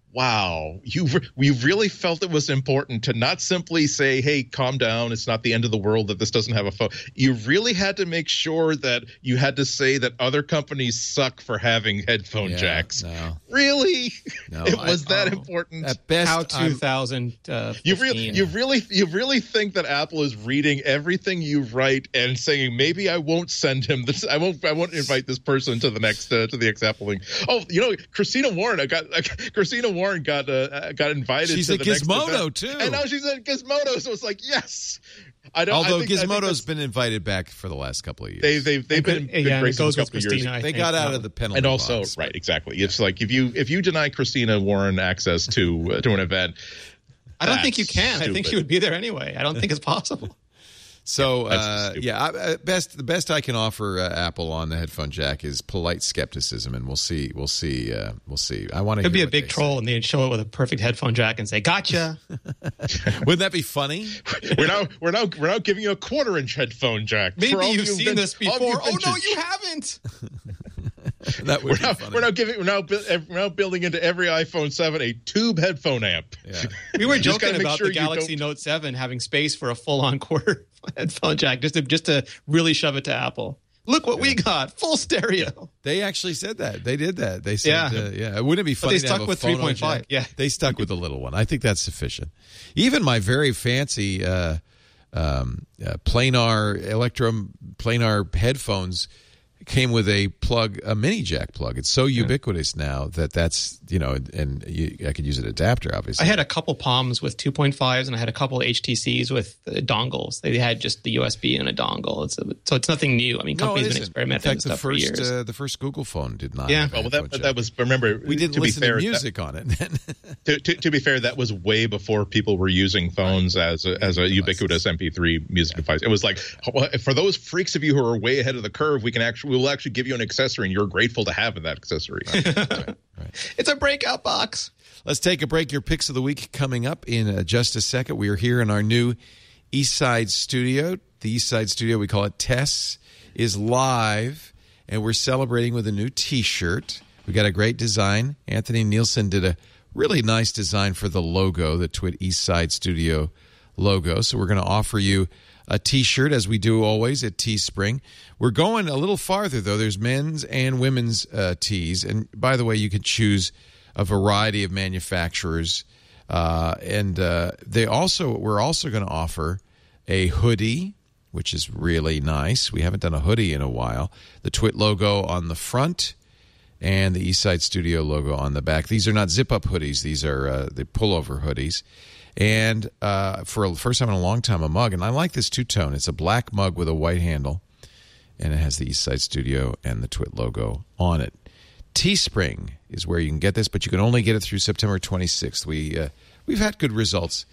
wow, you we really felt it was important to not simply say, hey, calm down, it's not the end of the world that this doesn't have a phone. You really had to make sure that you had to say that other companies suck for having headphone Yeah, jacks. no. Really? No, it was I- that oh. important? At best, How I'm- two thousand fifteen. You really, you really, you really think that Apple is reading everything you write and saying, maybe I won't send him this. I won't. I won't invite this person to the next uh, to the next Apple thing. Oh, you know, Christina Warren. I got uh, Christina Warren got uh, got invited. She's to at the next Gizmodo, event. too. and now she's at Gizmodo. So it's like, yes. I don't. Although I think, I think Gizmodo's that's- been invited back for the last couple of years. they they've they've been, been yeah, and great it goes for a with couple of years. Christina. I They think, got out no. of the penalty And also, box, right, but- exactly. It's like if you if you deny Christina Warren access to uh, to an event, I don't think you that's can. I think stupid. she would be there anyway. I don't think it's possible. So that's uh, stupid. yeah, I, uh, best the best I can offer uh, Apple on the headphone jack is polite skepticism, and we'll see, we'll see, uh, we'll see. I want to. It'd be a big troll, and they'd show it with a perfect headphone jack and say, "Gotcha." Wouldn't that be funny? we're now we're now we're now giving you a quarter inch headphone jack. Maybe for all you've you seen vin- this all before. you Oh no, vintage. you haven't. That would We're be now, funny. we're now giving we're now, bu- we're now building into every iPhone seven a tube headphone amp. Yeah. We were You just gotta joking make about sure the you Galaxy don't- Note seven having space for a full-on quarter headphone jack, just to just to really shove it to Apple. Look what we got, full stereo. They actually said that. They did that. They said, Yeah. uh, yeah. Wouldn't it be But funny they to have stuck a with phone on three point five, jack? yeah. They stuck with the little one. I think that's sufficient. Even my very fancy uh, um, uh, planar electro planar headphones came with a plug, a mini jack plug. It's so ubiquitous now that that's, you know, and you, I could use an adapter, obviously. I had a couple Palms with two point fives, and I had a couple H T Cs with uh, dongles. They had just the U S B and a dongle. It's a, so it's nothing new. I mean, No, it companies been isn't. experimenting In with fact, the stuff for first years. uh, the first Google phone did not. Yeah. have a Well, headphone that jack. that was remember we didn't to listen be fair, to that- music on it. Then. To, to, to be fair, that was way before people were using phones as a, as a ubiquitous M P three music device. It was like, for those freaks of you who are way ahead of the curve, we can actually we will actually give you an accessory, and you're grateful to have that accessory. It's a breakout box. Let's take a break. Your picks of the week coming up in uh, just a second. We are here in our new East Side studio. The East Side studio, we call it Tess, is live, and we're celebrating with a new T-shirt. We got a great design. Anthony Nielsen did a really nice design for the logo, the Twit East Side Studio logo. So we're going to offer you a T-shirt, as we do always at Teespring. We're going a little farther, though. There's men's and women's uh, tees. And by the way, you can choose a variety of manufacturers. Uh, and uh, they also we're also going to offer a hoodie, which is really nice. We haven't done a hoodie in a while. The Twit logo on the front and the Eastside Studio logo on the back. These are not zip-up hoodies. These are uh, the pullover hoodies. And uh, for the first time in a long time, a mug. And I like this two-tone. It's a black mug with a white handle, and it has the Eastside Studio and the Twit logo on it. Teespring is where you can get this, but you can only get it through September twenty-sixth. We, uh, we've had good results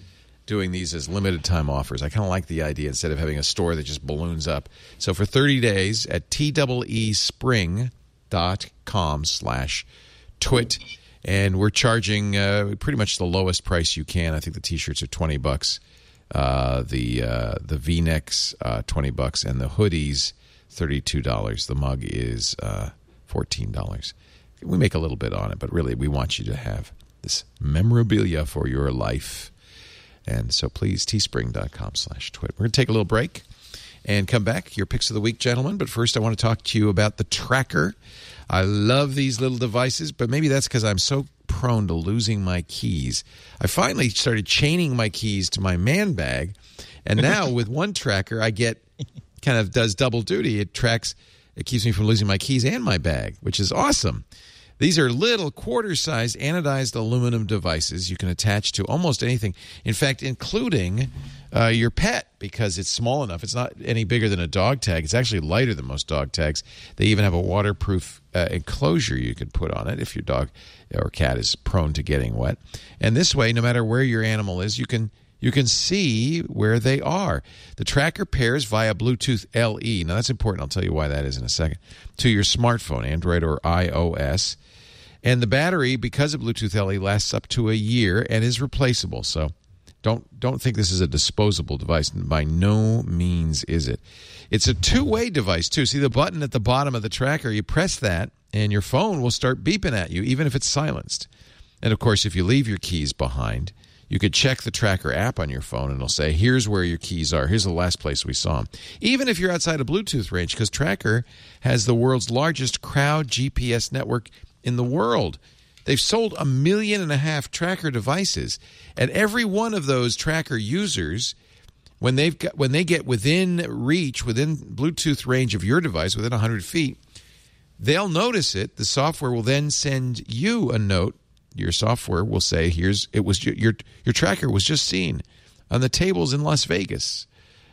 doing these as limited time offers. I kind of like the idea instead of having a store that just balloons up. So for thirty days at T E E spring dot com slash twit, and we're charging uh, pretty much the lowest price you can. I think the T-shirts are twenty bucks, uh, the uh, the V-necks uh, twenty bucks, and the hoodies thirty-two dollars. The mug is uh, fourteen dollars. We make a little bit on it, but really we want you to have this memorabilia for your life. And so please, teespring dot com slash twit. We're going to take a little break and come back. Your picks of the week, gentlemen. But first, I want to talk to you about the Tracker. I love these little devices, but maybe that's because I'm so prone to losing my keys. I finally started chaining my keys to my man bag, and now with one tracker, I get kind of does double duty. It tracks, it keeps me from losing my keys and my bag, which is awesome. These are little quarter-sized anodized aluminum devices you can attach to almost anything. In fact, including uh, your pet, because it's small enough. It's not any bigger than a dog tag. It's actually lighter than most dog tags. They even have a waterproof uh, enclosure you could put on it if your dog or cat is prone to getting wet. And this way, no matter where your animal is, you can you can see where they are. The Tracker pairs via Bluetooth L E. Now, that's important. I'll tell you why that is in a second. To your smartphone, Android or iOS. And the battery, because of Bluetooth L E, lasts up to a year and is replaceable. So don't don't think this is a disposable device. By no means is it. It's a two-way device, too. See the button at the bottom of the Tracker? You press that, and your phone will start beeping at you, even if it's silenced. And, of course, if you leave your keys behind, you could check the Tracker app on your phone, and it'll say, here's where your keys are. Here's the last place we saw them. Even if you're outside of Bluetooth range, because Tracker has the world's largest crowd G P S network in the world. They've sold a million and a half Tracker devices, and every one of those Tracker users, when they've got, when they get within reach, within Bluetooth range of your device, within one hundred feet, they'll notice it. The software will then send you a note. Your software will say, "Here's it was your your, your Tracker was just seen on the tables in Las Vegas."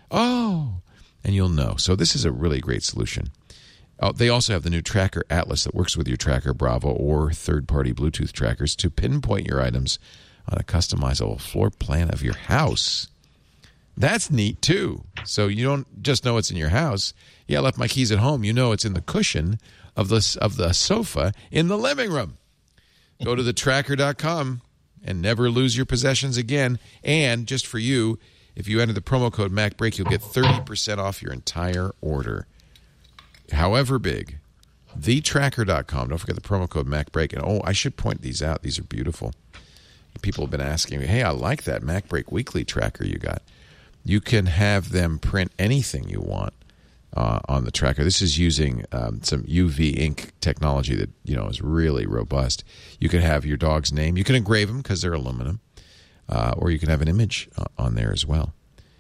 Oh, and you'll know. So this is a really great solution. Oh, they also have the new Tracker Atlas that works with your Tracker Bravo or third-party Bluetooth trackers to pinpoint your items on a customizable floor plan of your house. That's neat, too. So you don't just know it's in your house. Yeah, I left my keys at home. You know it's in the cushion of the, of the sofa in the living room. Go to the tracker dot com and never lose your possessions again. And just for you, if you enter the promo code MacBreak, you'll get thirty percent off your entire order. However big, the tracker dot com. Don't forget the promo code MacBreak. And, oh, I should point these out. These are beautiful. People have been asking me, hey, I like that MacBreak Weekly tracker you got. You can have them print anything you want uh, on the tracker. This is using um, some U V ink technology that, you know, is really robust. You can have your dog's name. You can engrave them because they're aluminum. Uh, or you can have an image uh, on there as well.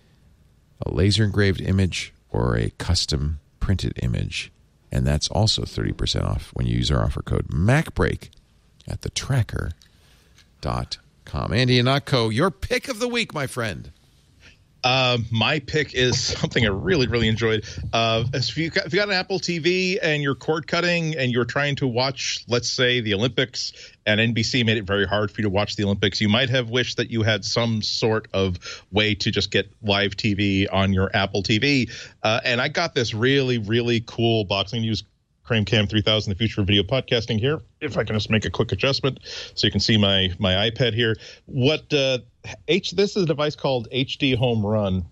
A laser engraved image or a custom printed image, and that's also thirty percent off when you use our offer code MacBreak at the tracker dot com. Andy Ihnatko, your pick of the week, my friend. Uh, my pick is something I really, really enjoyed. Uh, if you got, if you got an Apple T V and you're cord cutting and you're trying to watch, let's say, the Olympics, and N B C made it very hard for you to watch the Olympics, you might have wished that you had some sort of way to just get live T V on your Apple T V. Uh, and I got this really, really cool box. I'm going to use CrameCam three thousand, the future of video podcasting here. If I can just make a quick adjustment so you can see my my iPad here. What uh, H? This is a device called H D Home Run.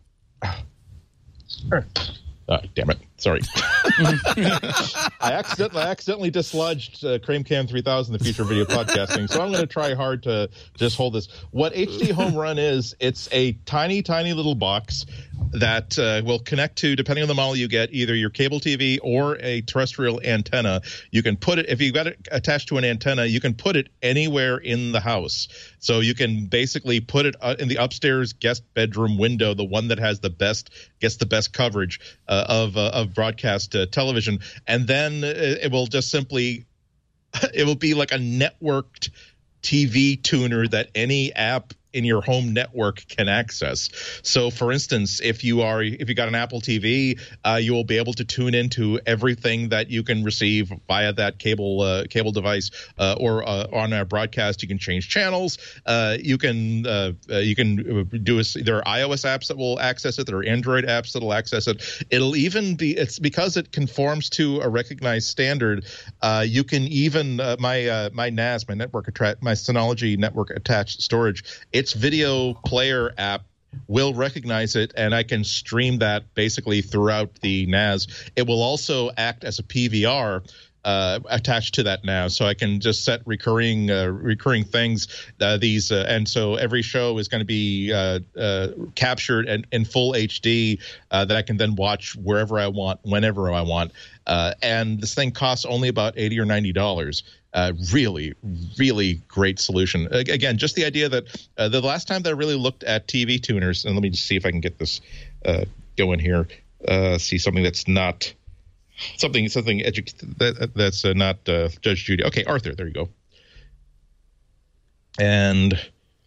Oh, damn it. Sorry. I, accidentally, I accidentally dislodged uh, CrameCam three thousand, the future of video podcasting, so I'm going to try hard to just hold this. What H D Home Run is, it's a tiny, tiny little box that uh, will connect to, depending on the model you get, either your cable T V or a terrestrial antenna. You can put it, if you've got it attached to an antenna, you can put it anywhere in the house. So you can basically put it in the upstairs guest bedroom window, the one that has the best, gets the best coverage uh, of uh, of broadcast uh, television, and then it will just simply, it will be like a networked T V tuner that any app in your home network can access. So, for instance, if you are if you got an Apple T V, uh, you will be able to tune into everything that you can receive via that cable uh, cable device, uh, or uh, on our broadcast. You can change channels. Uh, you can uh, uh, you can do a, there are iOS apps that will access it. There are Android apps that will access it. It'll even be it's because it conforms to a recognized standard. Uh, you can even uh, my uh, my N A S, my network attra- my Synology network attached storage. Its video player app will recognize it, and I can stream that basically throughout the N A S. It will also act as a P V R uh, attached to that N A S, so I can just set recurring uh, recurring things. Uh, these uh, and so every show is going to be uh, uh, captured in, in full H D uh, that I can then watch wherever I want, whenever I want. Uh, and this thing costs only about eighty or ninety dollars. Uh, really, really great solution. Again, just the idea that uh, the last time that I really looked at T V tuners, and let me just see if I can get this uh, going here. Uh, see something that's not something something edu- that, that's uh, not uh, Judge Judy. Okay, Arthur, there you go. And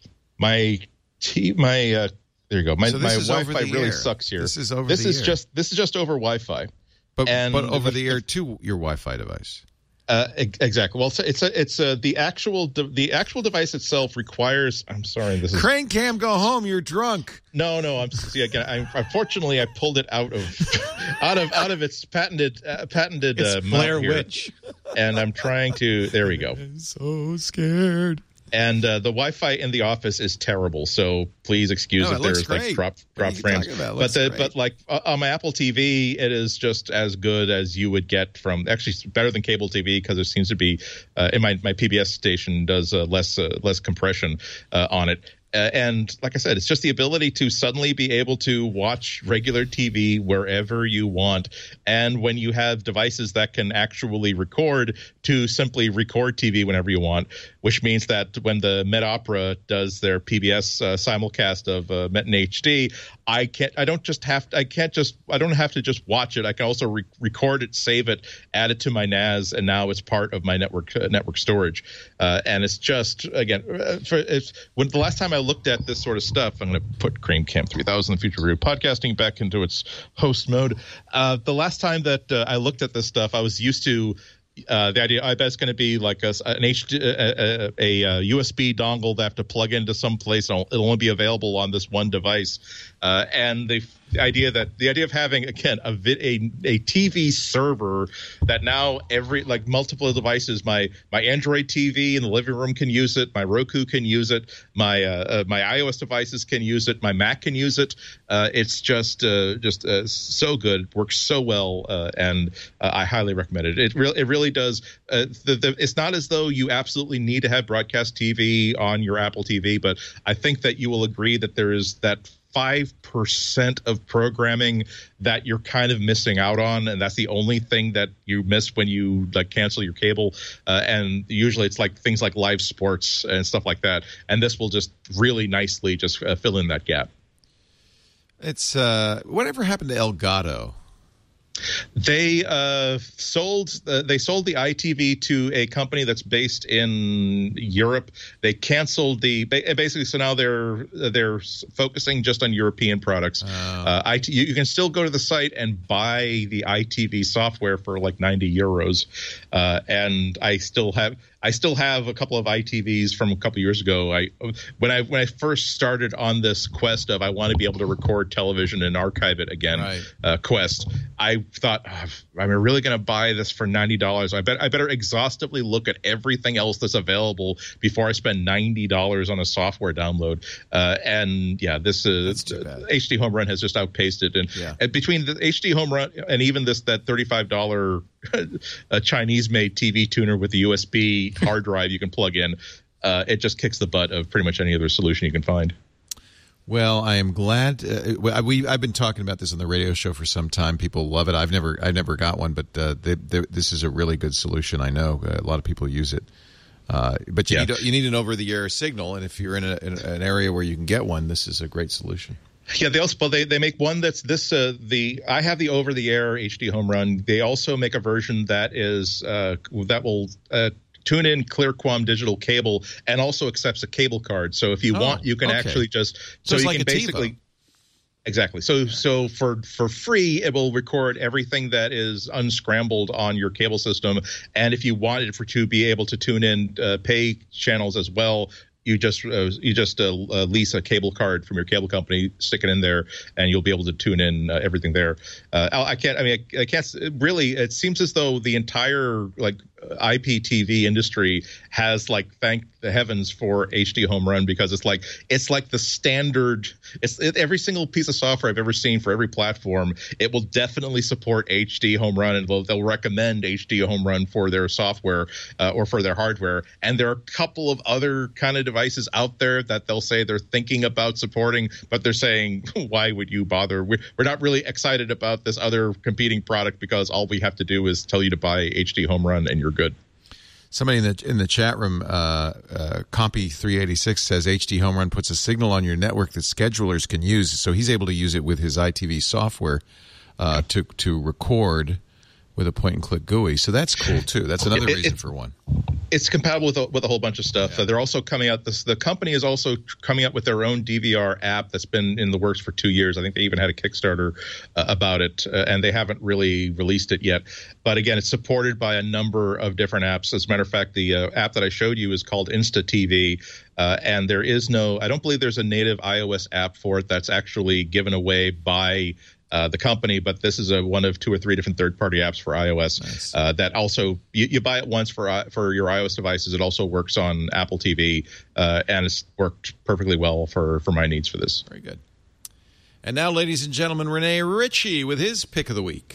my t- my uh, there you go. My so my Wi-Fi really air. sucks here. This is over. This the is air. just this is just over Wi-Fi, but and but over the, the air to your Wi-Fi device. Uh, exactly. Well, it's a, it's a, it's a, the actual de- the actual device itself requires. I'm sorry. This is Crane Cam. Go home. You're drunk. No, no. I'm see again. I, unfortunately, I pulled it out of out of out of its patented uh, patented it's uh, Blair mount here, Witch, and I'm trying to. There we go. I'm so scared. And uh, the Wi-Fi in the office is terrible, so please excuse No, if it looks there's like great. drop What drop are you frames. talking about? It But looks the great. but like uh, on my Apple T V, it is just as good as you would get from actually better than cable T V because there seems to be uh, in my my P B S station does uh, less uh, less compression uh, on it. Uh, and like I said, it's just the ability to suddenly be able to watch regular T V wherever you want. And when you have devices that can actually record, to simply record T V whenever you want, which means that when the Met Opera does their P B S uh, simulcast of uh, Met in H D, I can't. I don't just have. To, I can't just. I don't have to just watch it. I can also re- record it, save it, add it to my N A S, and now it's part of my network uh, network storage. Uh, and it's just again, uh, for, it's, when the last time I looked at this sort of stuff, I'm going to put Crane Cam three thousand, the Future Review Podcasting, back into its host mode. Uh, the last time that uh, I looked at this stuff, I was used to. Uh, the idea, I bet it's going to be like a, an H D, a, a, a, a U S B dongle that I have to plug into some place. It'll, it'll only be available on this one device. Uh, and the, the idea that the idea of having again a, a a T V server that now every like multiple devices, my my Android T V in the living room can use it, my Roku can use it, my uh, uh, my iOS devices can use it, my Mac can use it. Uh, it's just uh, just uh, so good, it works so well, uh, and uh, I highly recommend it. It really it really does. Uh, the, the, it's not as though you absolutely need to have broadcast T V on your Apple T V, but I think that you will agree that there is that five percent of programming that you're kind of missing out on, and that's the only thing that you miss when you like cancel your cable. Uh, and usually it's like things like live sports and stuff like that. And this will just really nicely just uh, fill in that gap. It's uh, whatever happened to Elgato? They uh, sold uh, they sold the I T V to a company that's based in Europe. They canceled the basically, so now they're they're focusing just on European products. Oh. Uh, I T, you, you can still go to the site and buy the I T V software for like ninety euros, uh, and I still have. I still have a couple of I T Vs from a couple years ago. I when I when I first started on this quest of I want to be able to record television and archive it again, right. uh, quest. I thought, oh, I'm really going to buy this for ninety dollars. I bet I better exhaustively look at everything else that's available before I spend ninety dollars on a software download. Uh, and yeah, this is uh, H D Home Run has just outpaced it. And, yeah. and between the H D Home Run and even this that thirty-five dollars a Chinese-made T V tuner with a U S B hard drive you can plug in, uh, it just kicks the butt of pretty much any other solution you can find. Well, I am glad. Uh, we I've been talking about this on the radio show for some time. People love it. I've never I've never got one, but uh, they, they, this is a really good solution. I know uh, a lot of people use it. Uh, but you, yeah. need, you need an over-the-air signal, and if you're in, a, in an area where you can get one, this is a great solution. Yeah, they also well, they they make one that's this uh, the I have the over the air H D Home Run. They also make a version that is uh, that will uh, tune in ClearQuam digital cable, and also accepts a cable card. So if you Oh, want, you can okay. actually just So so, it's you like can a TiVo. basically. Exactly. So, so for for free, it will record everything that is unscrambled on your cable system. And if you wanted for to be able to tune in uh, pay channels as well, you just uh, you just uh, uh, lease a cable card from your cable company, stick it in there, and you'll be able to tune in uh, everything there. Uh, I can't. I mean, I, I can't. Really, it seems as though the entire like I P T V industry has like thanked the heavens for H D Home Run, because it's like it's like the standard. It's it, every single piece of software I've ever seen for every platform. It will definitely support H D Home Run, and they'll, they'll recommend H D Home Run for their software uh, or for their hardware. And there are a couple of other kind of devices out there that they'll say they're thinking about supporting, but they're saying, why would you bother? We're, we're not really excited about this other competing product, because all we have to do is tell you to buy H D Home Run and you're good. Somebody in the in the chat room, uh, uh, Compy three eighty-six says H D Home Run puts a signal on your network that schedulers can use, so he's able to use it with his I T V software uh, to to record with a point and click G U I. So that's cool too. That's another It- reason it- for one. It's compatible with a, with a whole bunch of stuff. Yeah. Uh, they're also coming out. This, the company is also coming out with their own D V R app that's been in the works for two years. I think they even had a Kickstarter uh, about it, uh, and they haven't really released it yet. But again, it's supported by a number of different apps. As a matter of fact, the uh, app that I showed you is called Insta T V, uh, and there is no. I don't believe there's a native iOS app for it that's actually given away by Uh, the company, but this is a one of two or three different third-party apps for iOS. Nice. uh, that also you, you buy it once for uh, for your iOS devices. It also works on Apple T V, uh, and it's worked perfectly well for for my needs for this. Very good. And now, ladies and gentlemen, Renee Ritchie with his pick of the week.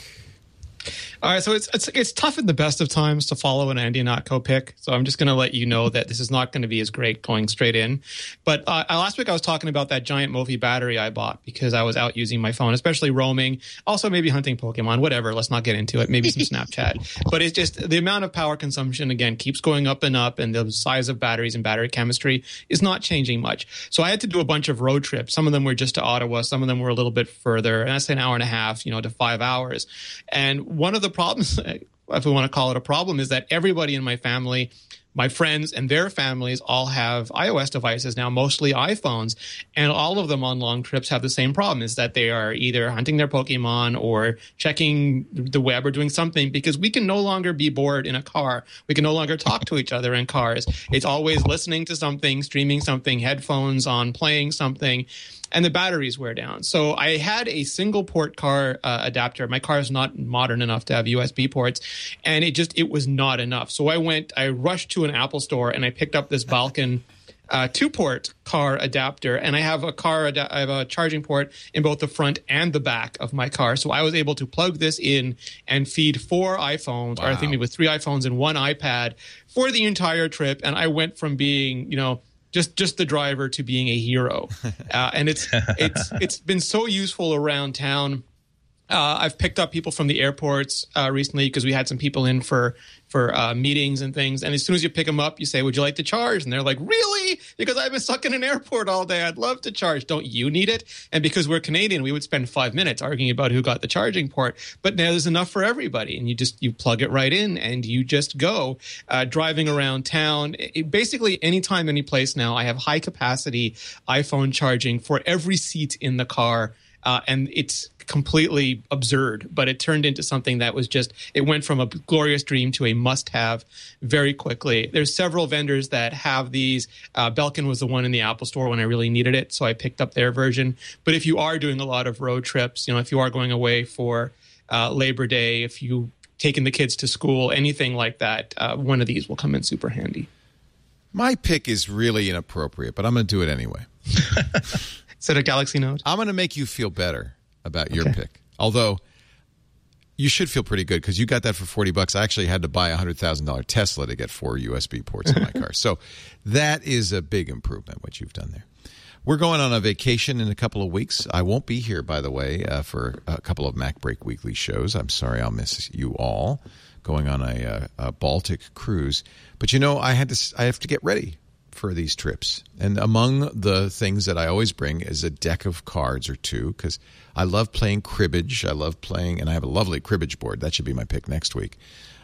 All right, so it's it's it's tough in the best of times to follow an Andy Ihnatko pick. So I'm just going to let you know that this is not going to be as great going straight in. But uh, last week I was talking about that giant Mophie battery I bought because I was out using my phone, especially roaming, also maybe hunting Pokemon, whatever. Let's not get into it. Maybe some Snapchat. But it's just the amount of power consumption, again, keeps going up and up, and the size of batteries and battery chemistry is not changing much. So I had to do a bunch of road trips. Some of them were just to Ottawa. Some of them were a little bit further, and that's an hour and a half, you know, to five hours. And one of the problems, if we want to call it a problem, is that everybody in my family, my friends and their families all have iOS devices now, mostly iPhones, and all of them on long trips have the same problem, is that they are either hunting their Pokemon or checking the web or doing something, because we can no longer be bored in a car. We can no longer talk to each other in cars. It's always listening to something, streaming something, headphones on, playing something, and the batteries wear down. So I had a single port car uh, adapter. My car is not modern enough to have U S B ports, and it just, it was not enough. So I went, I rushed to an Apple store and I picked up this Balkan uh, two port car adapter, and I have a car, ad- I have a charging port in both the front and the back of my car. So I was able to plug this in and feed four iPhones, Wow. or I think it was three iPhones and one iPad for the entire trip. And I went from being, you know, just just the driver to being a hero. Uh, and it's it's it's been so useful around town. Uh, I've picked up people from the airports uh, recently because we had some people in for for uh, meetings and things. And as soon as you pick them up, you say, "Would you like to charge?" And they're like, "Really? Because I've been stuck in an airport all day. I'd love to charge. Don't you need it?" And because we're Canadian, we would spend five minutes arguing about who got the charging port. But now there's enough for everybody, and you just you plug it right in and you just go uh, driving around town. It, basically, anytime, any place now, I have high capacity iPhone charging for every seat in the car. Uh, and it's completely absurd, but it turned into something that was just, it went from a glorious dream to a must-have very quickly. There's several vendors that have these. Uh, Belkin was the one in the Apple Store when I really needed it, so I picked up their version. But if you are doing a lot of road trips, you know, if you are going away for uh, Labor Day, if you taking the kids to school, anything like that, uh, one of these will come in super handy. My pick is really inappropriate, but I'm going to do it anyway. Is it a Galaxy Note? I'm going to make you feel better about your Okay. pick. Although you should feel pretty good because you got that for forty bucks. I actually had to buy a one hundred thousand dollars Tesla to get four U S B ports in my car. So that is a big improvement, what you've done there. We're going on a vacation in a couple of weeks. I won't be here, by the way, uh, for a couple of Mac Break Weekly shows. I'm sorry I'll miss you all going on a, a, a Baltic cruise. But, you know, I had to. I have to get ready for these trips. And among the things that I always bring is a deck of cards or two, because I love playing cribbage. I love playing, and I have a lovely cribbage board. That should be my pick next week.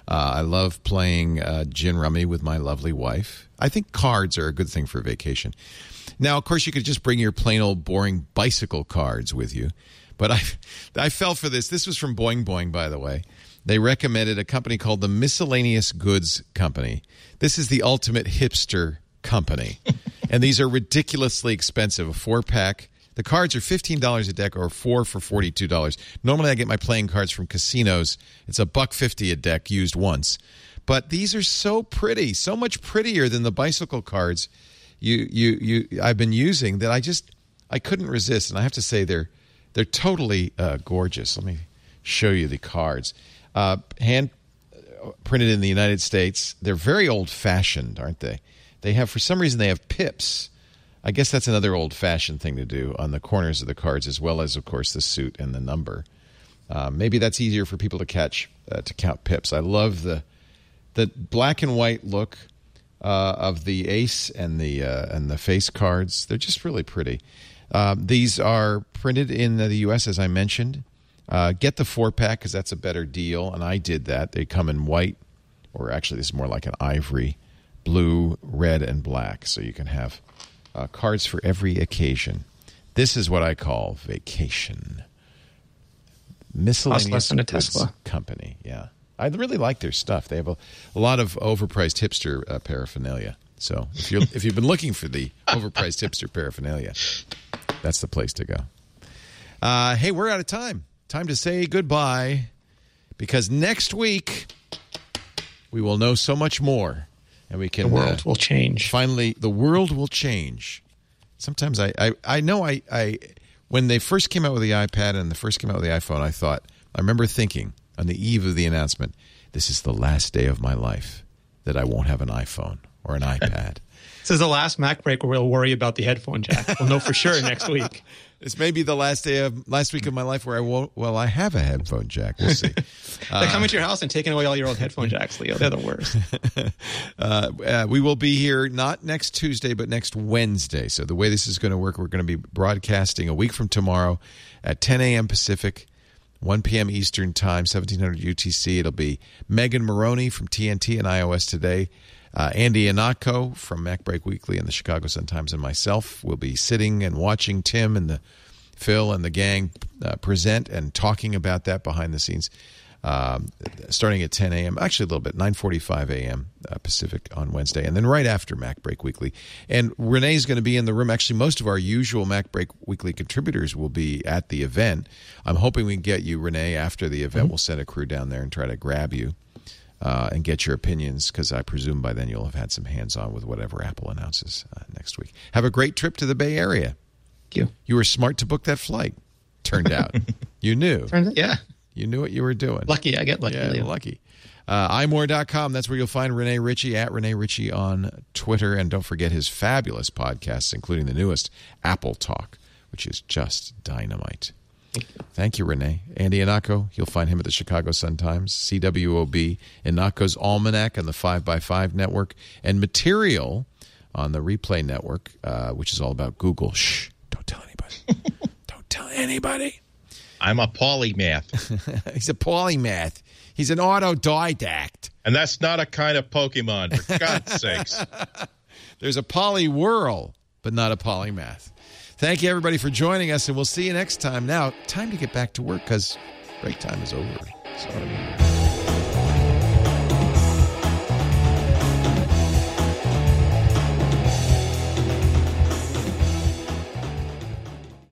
Uh, I love playing uh, gin rummy with my lovely wife. I think cards are a good thing for vacation. Now, of course, you could just bring your plain old boring bicycle cards with you. But I, I fell for this. This was from Boing Boing, by the way. They recommended a company called the Miscellaneous Goods Company. This is the ultimate hipster company. And these are ridiculously expensive. A four-pack. The cards are fifteen dollars a deck or four for forty-two dollars. Normally I get my playing cards from casinos. It's a buck fifty a deck used once. But these are so pretty, so much prettier than the bicycle cards you you you I've been using that I just I couldn't resist. And I have to say they're they're totally uh, gorgeous. Let me show you the cards. Uh, hand printed in the United States. They're very old-fashioned, aren't they? They have, for some reason, they have pips. I guess that's another old-fashioned thing to do on the corners of the cards, as well as, of course, the suit and the number. Uh, maybe that's easier for people to catch, uh, to count pips. I love the the black and white look uh, of the ace and the uh, and the face cards. They're just really pretty. Uh, these are printed in the U S, as I mentioned. Uh, get the four-pack because that's a better deal, and I did that. They come in white, or actually this is more like an ivory, blue, red, and black, so you can have Uh, cards for every occasion. This is what I call vacation. Miscellaneous less than a Tesla. Goods Company. Yeah, I really like their stuff. They have a, a lot of overpriced hipster uh, paraphernalia. So if you if you've been looking for the overpriced hipster paraphernalia, that's the place to go. Uh, hey, we're out of time. Time to say goodbye because next week we will know so much more. And we can, the world uh, will change. Finally, the world will change. Sometimes I, I, I know I, I, when they first came out with the iPad and the first came out with the iPhone, I thought, I remember thinking on the eve of the announcement, this is the last day of my life that I won't have an iPhone or an iPad. This is the last Mac break where we'll worry about the headphone jack. We'll know for sure next week. This may be the last day of last week of my life where I won't. Well, I have a headphone jack. We'll see. They're coming to your house and taking away all your old headphone jacks, Leo. They're the worst. uh, uh, we will be here not next Tuesday, but next Wednesday. So the way this is going to work, we're going to be broadcasting a week from tomorrow at ten a.m. Pacific, one p.m. Eastern Time, seventeen hundred U T C. It'll be Megan Maroney from T N T and iOS Today. Uh, Andy Ihnatko from MacBreak Weekly and the Chicago Sun-Times and myself will be sitting and watching Tim and the Phil and the gang uh, present and talking about that behind the scenes um, starting at ten a.m. Actually, a little bit, nine forty-five a.m. Uh, Pacific on Wednesday. And then right after MacBreak Weekly. And Renee's going to be in the room. Actually, most of our usual MacBreak Weekly contributors will be at the event. I'm hoping we can get you, Renee, after the event. Mm-hmm. We'll send a crew down there and try to grab you. Uh, and get your opinions, because I presume by then you'll have had some hands-on with whatever Apple announces uh, next week. Have a great trip to the Bay Area. Thank you. You were smart to book that flight, turned out. You knew. Turns out, yeah. You knew what you were doing. Lucky. I get lucky. Yeah, Leo. lucky. Uh, i more dot com. That's where you'll find Rene Ritchie, at Rene Ritchie on Twitter. And don't forget his fabulous podcasts, including the newest, Apple Talk, which is just dynamite. Thank you, Renee. Andy Ihnatko, you'll find him at the Chicago Sun-Times, C W O B, Ihnatko's Almanac on the five by five network, and Material on the Replay network, uh, which is all about Google. Shh, don't tell anybody. Don't tell anybody. I'm a polymath. He's a polymath. He's an autodidact. And that's not a kind of Pokemon, for God's sakes. There's a polywhirl, but not a polymath. Thank you, everybody, for joining us, and we'll see you next time. Now, time to get back to work because break time is over. So.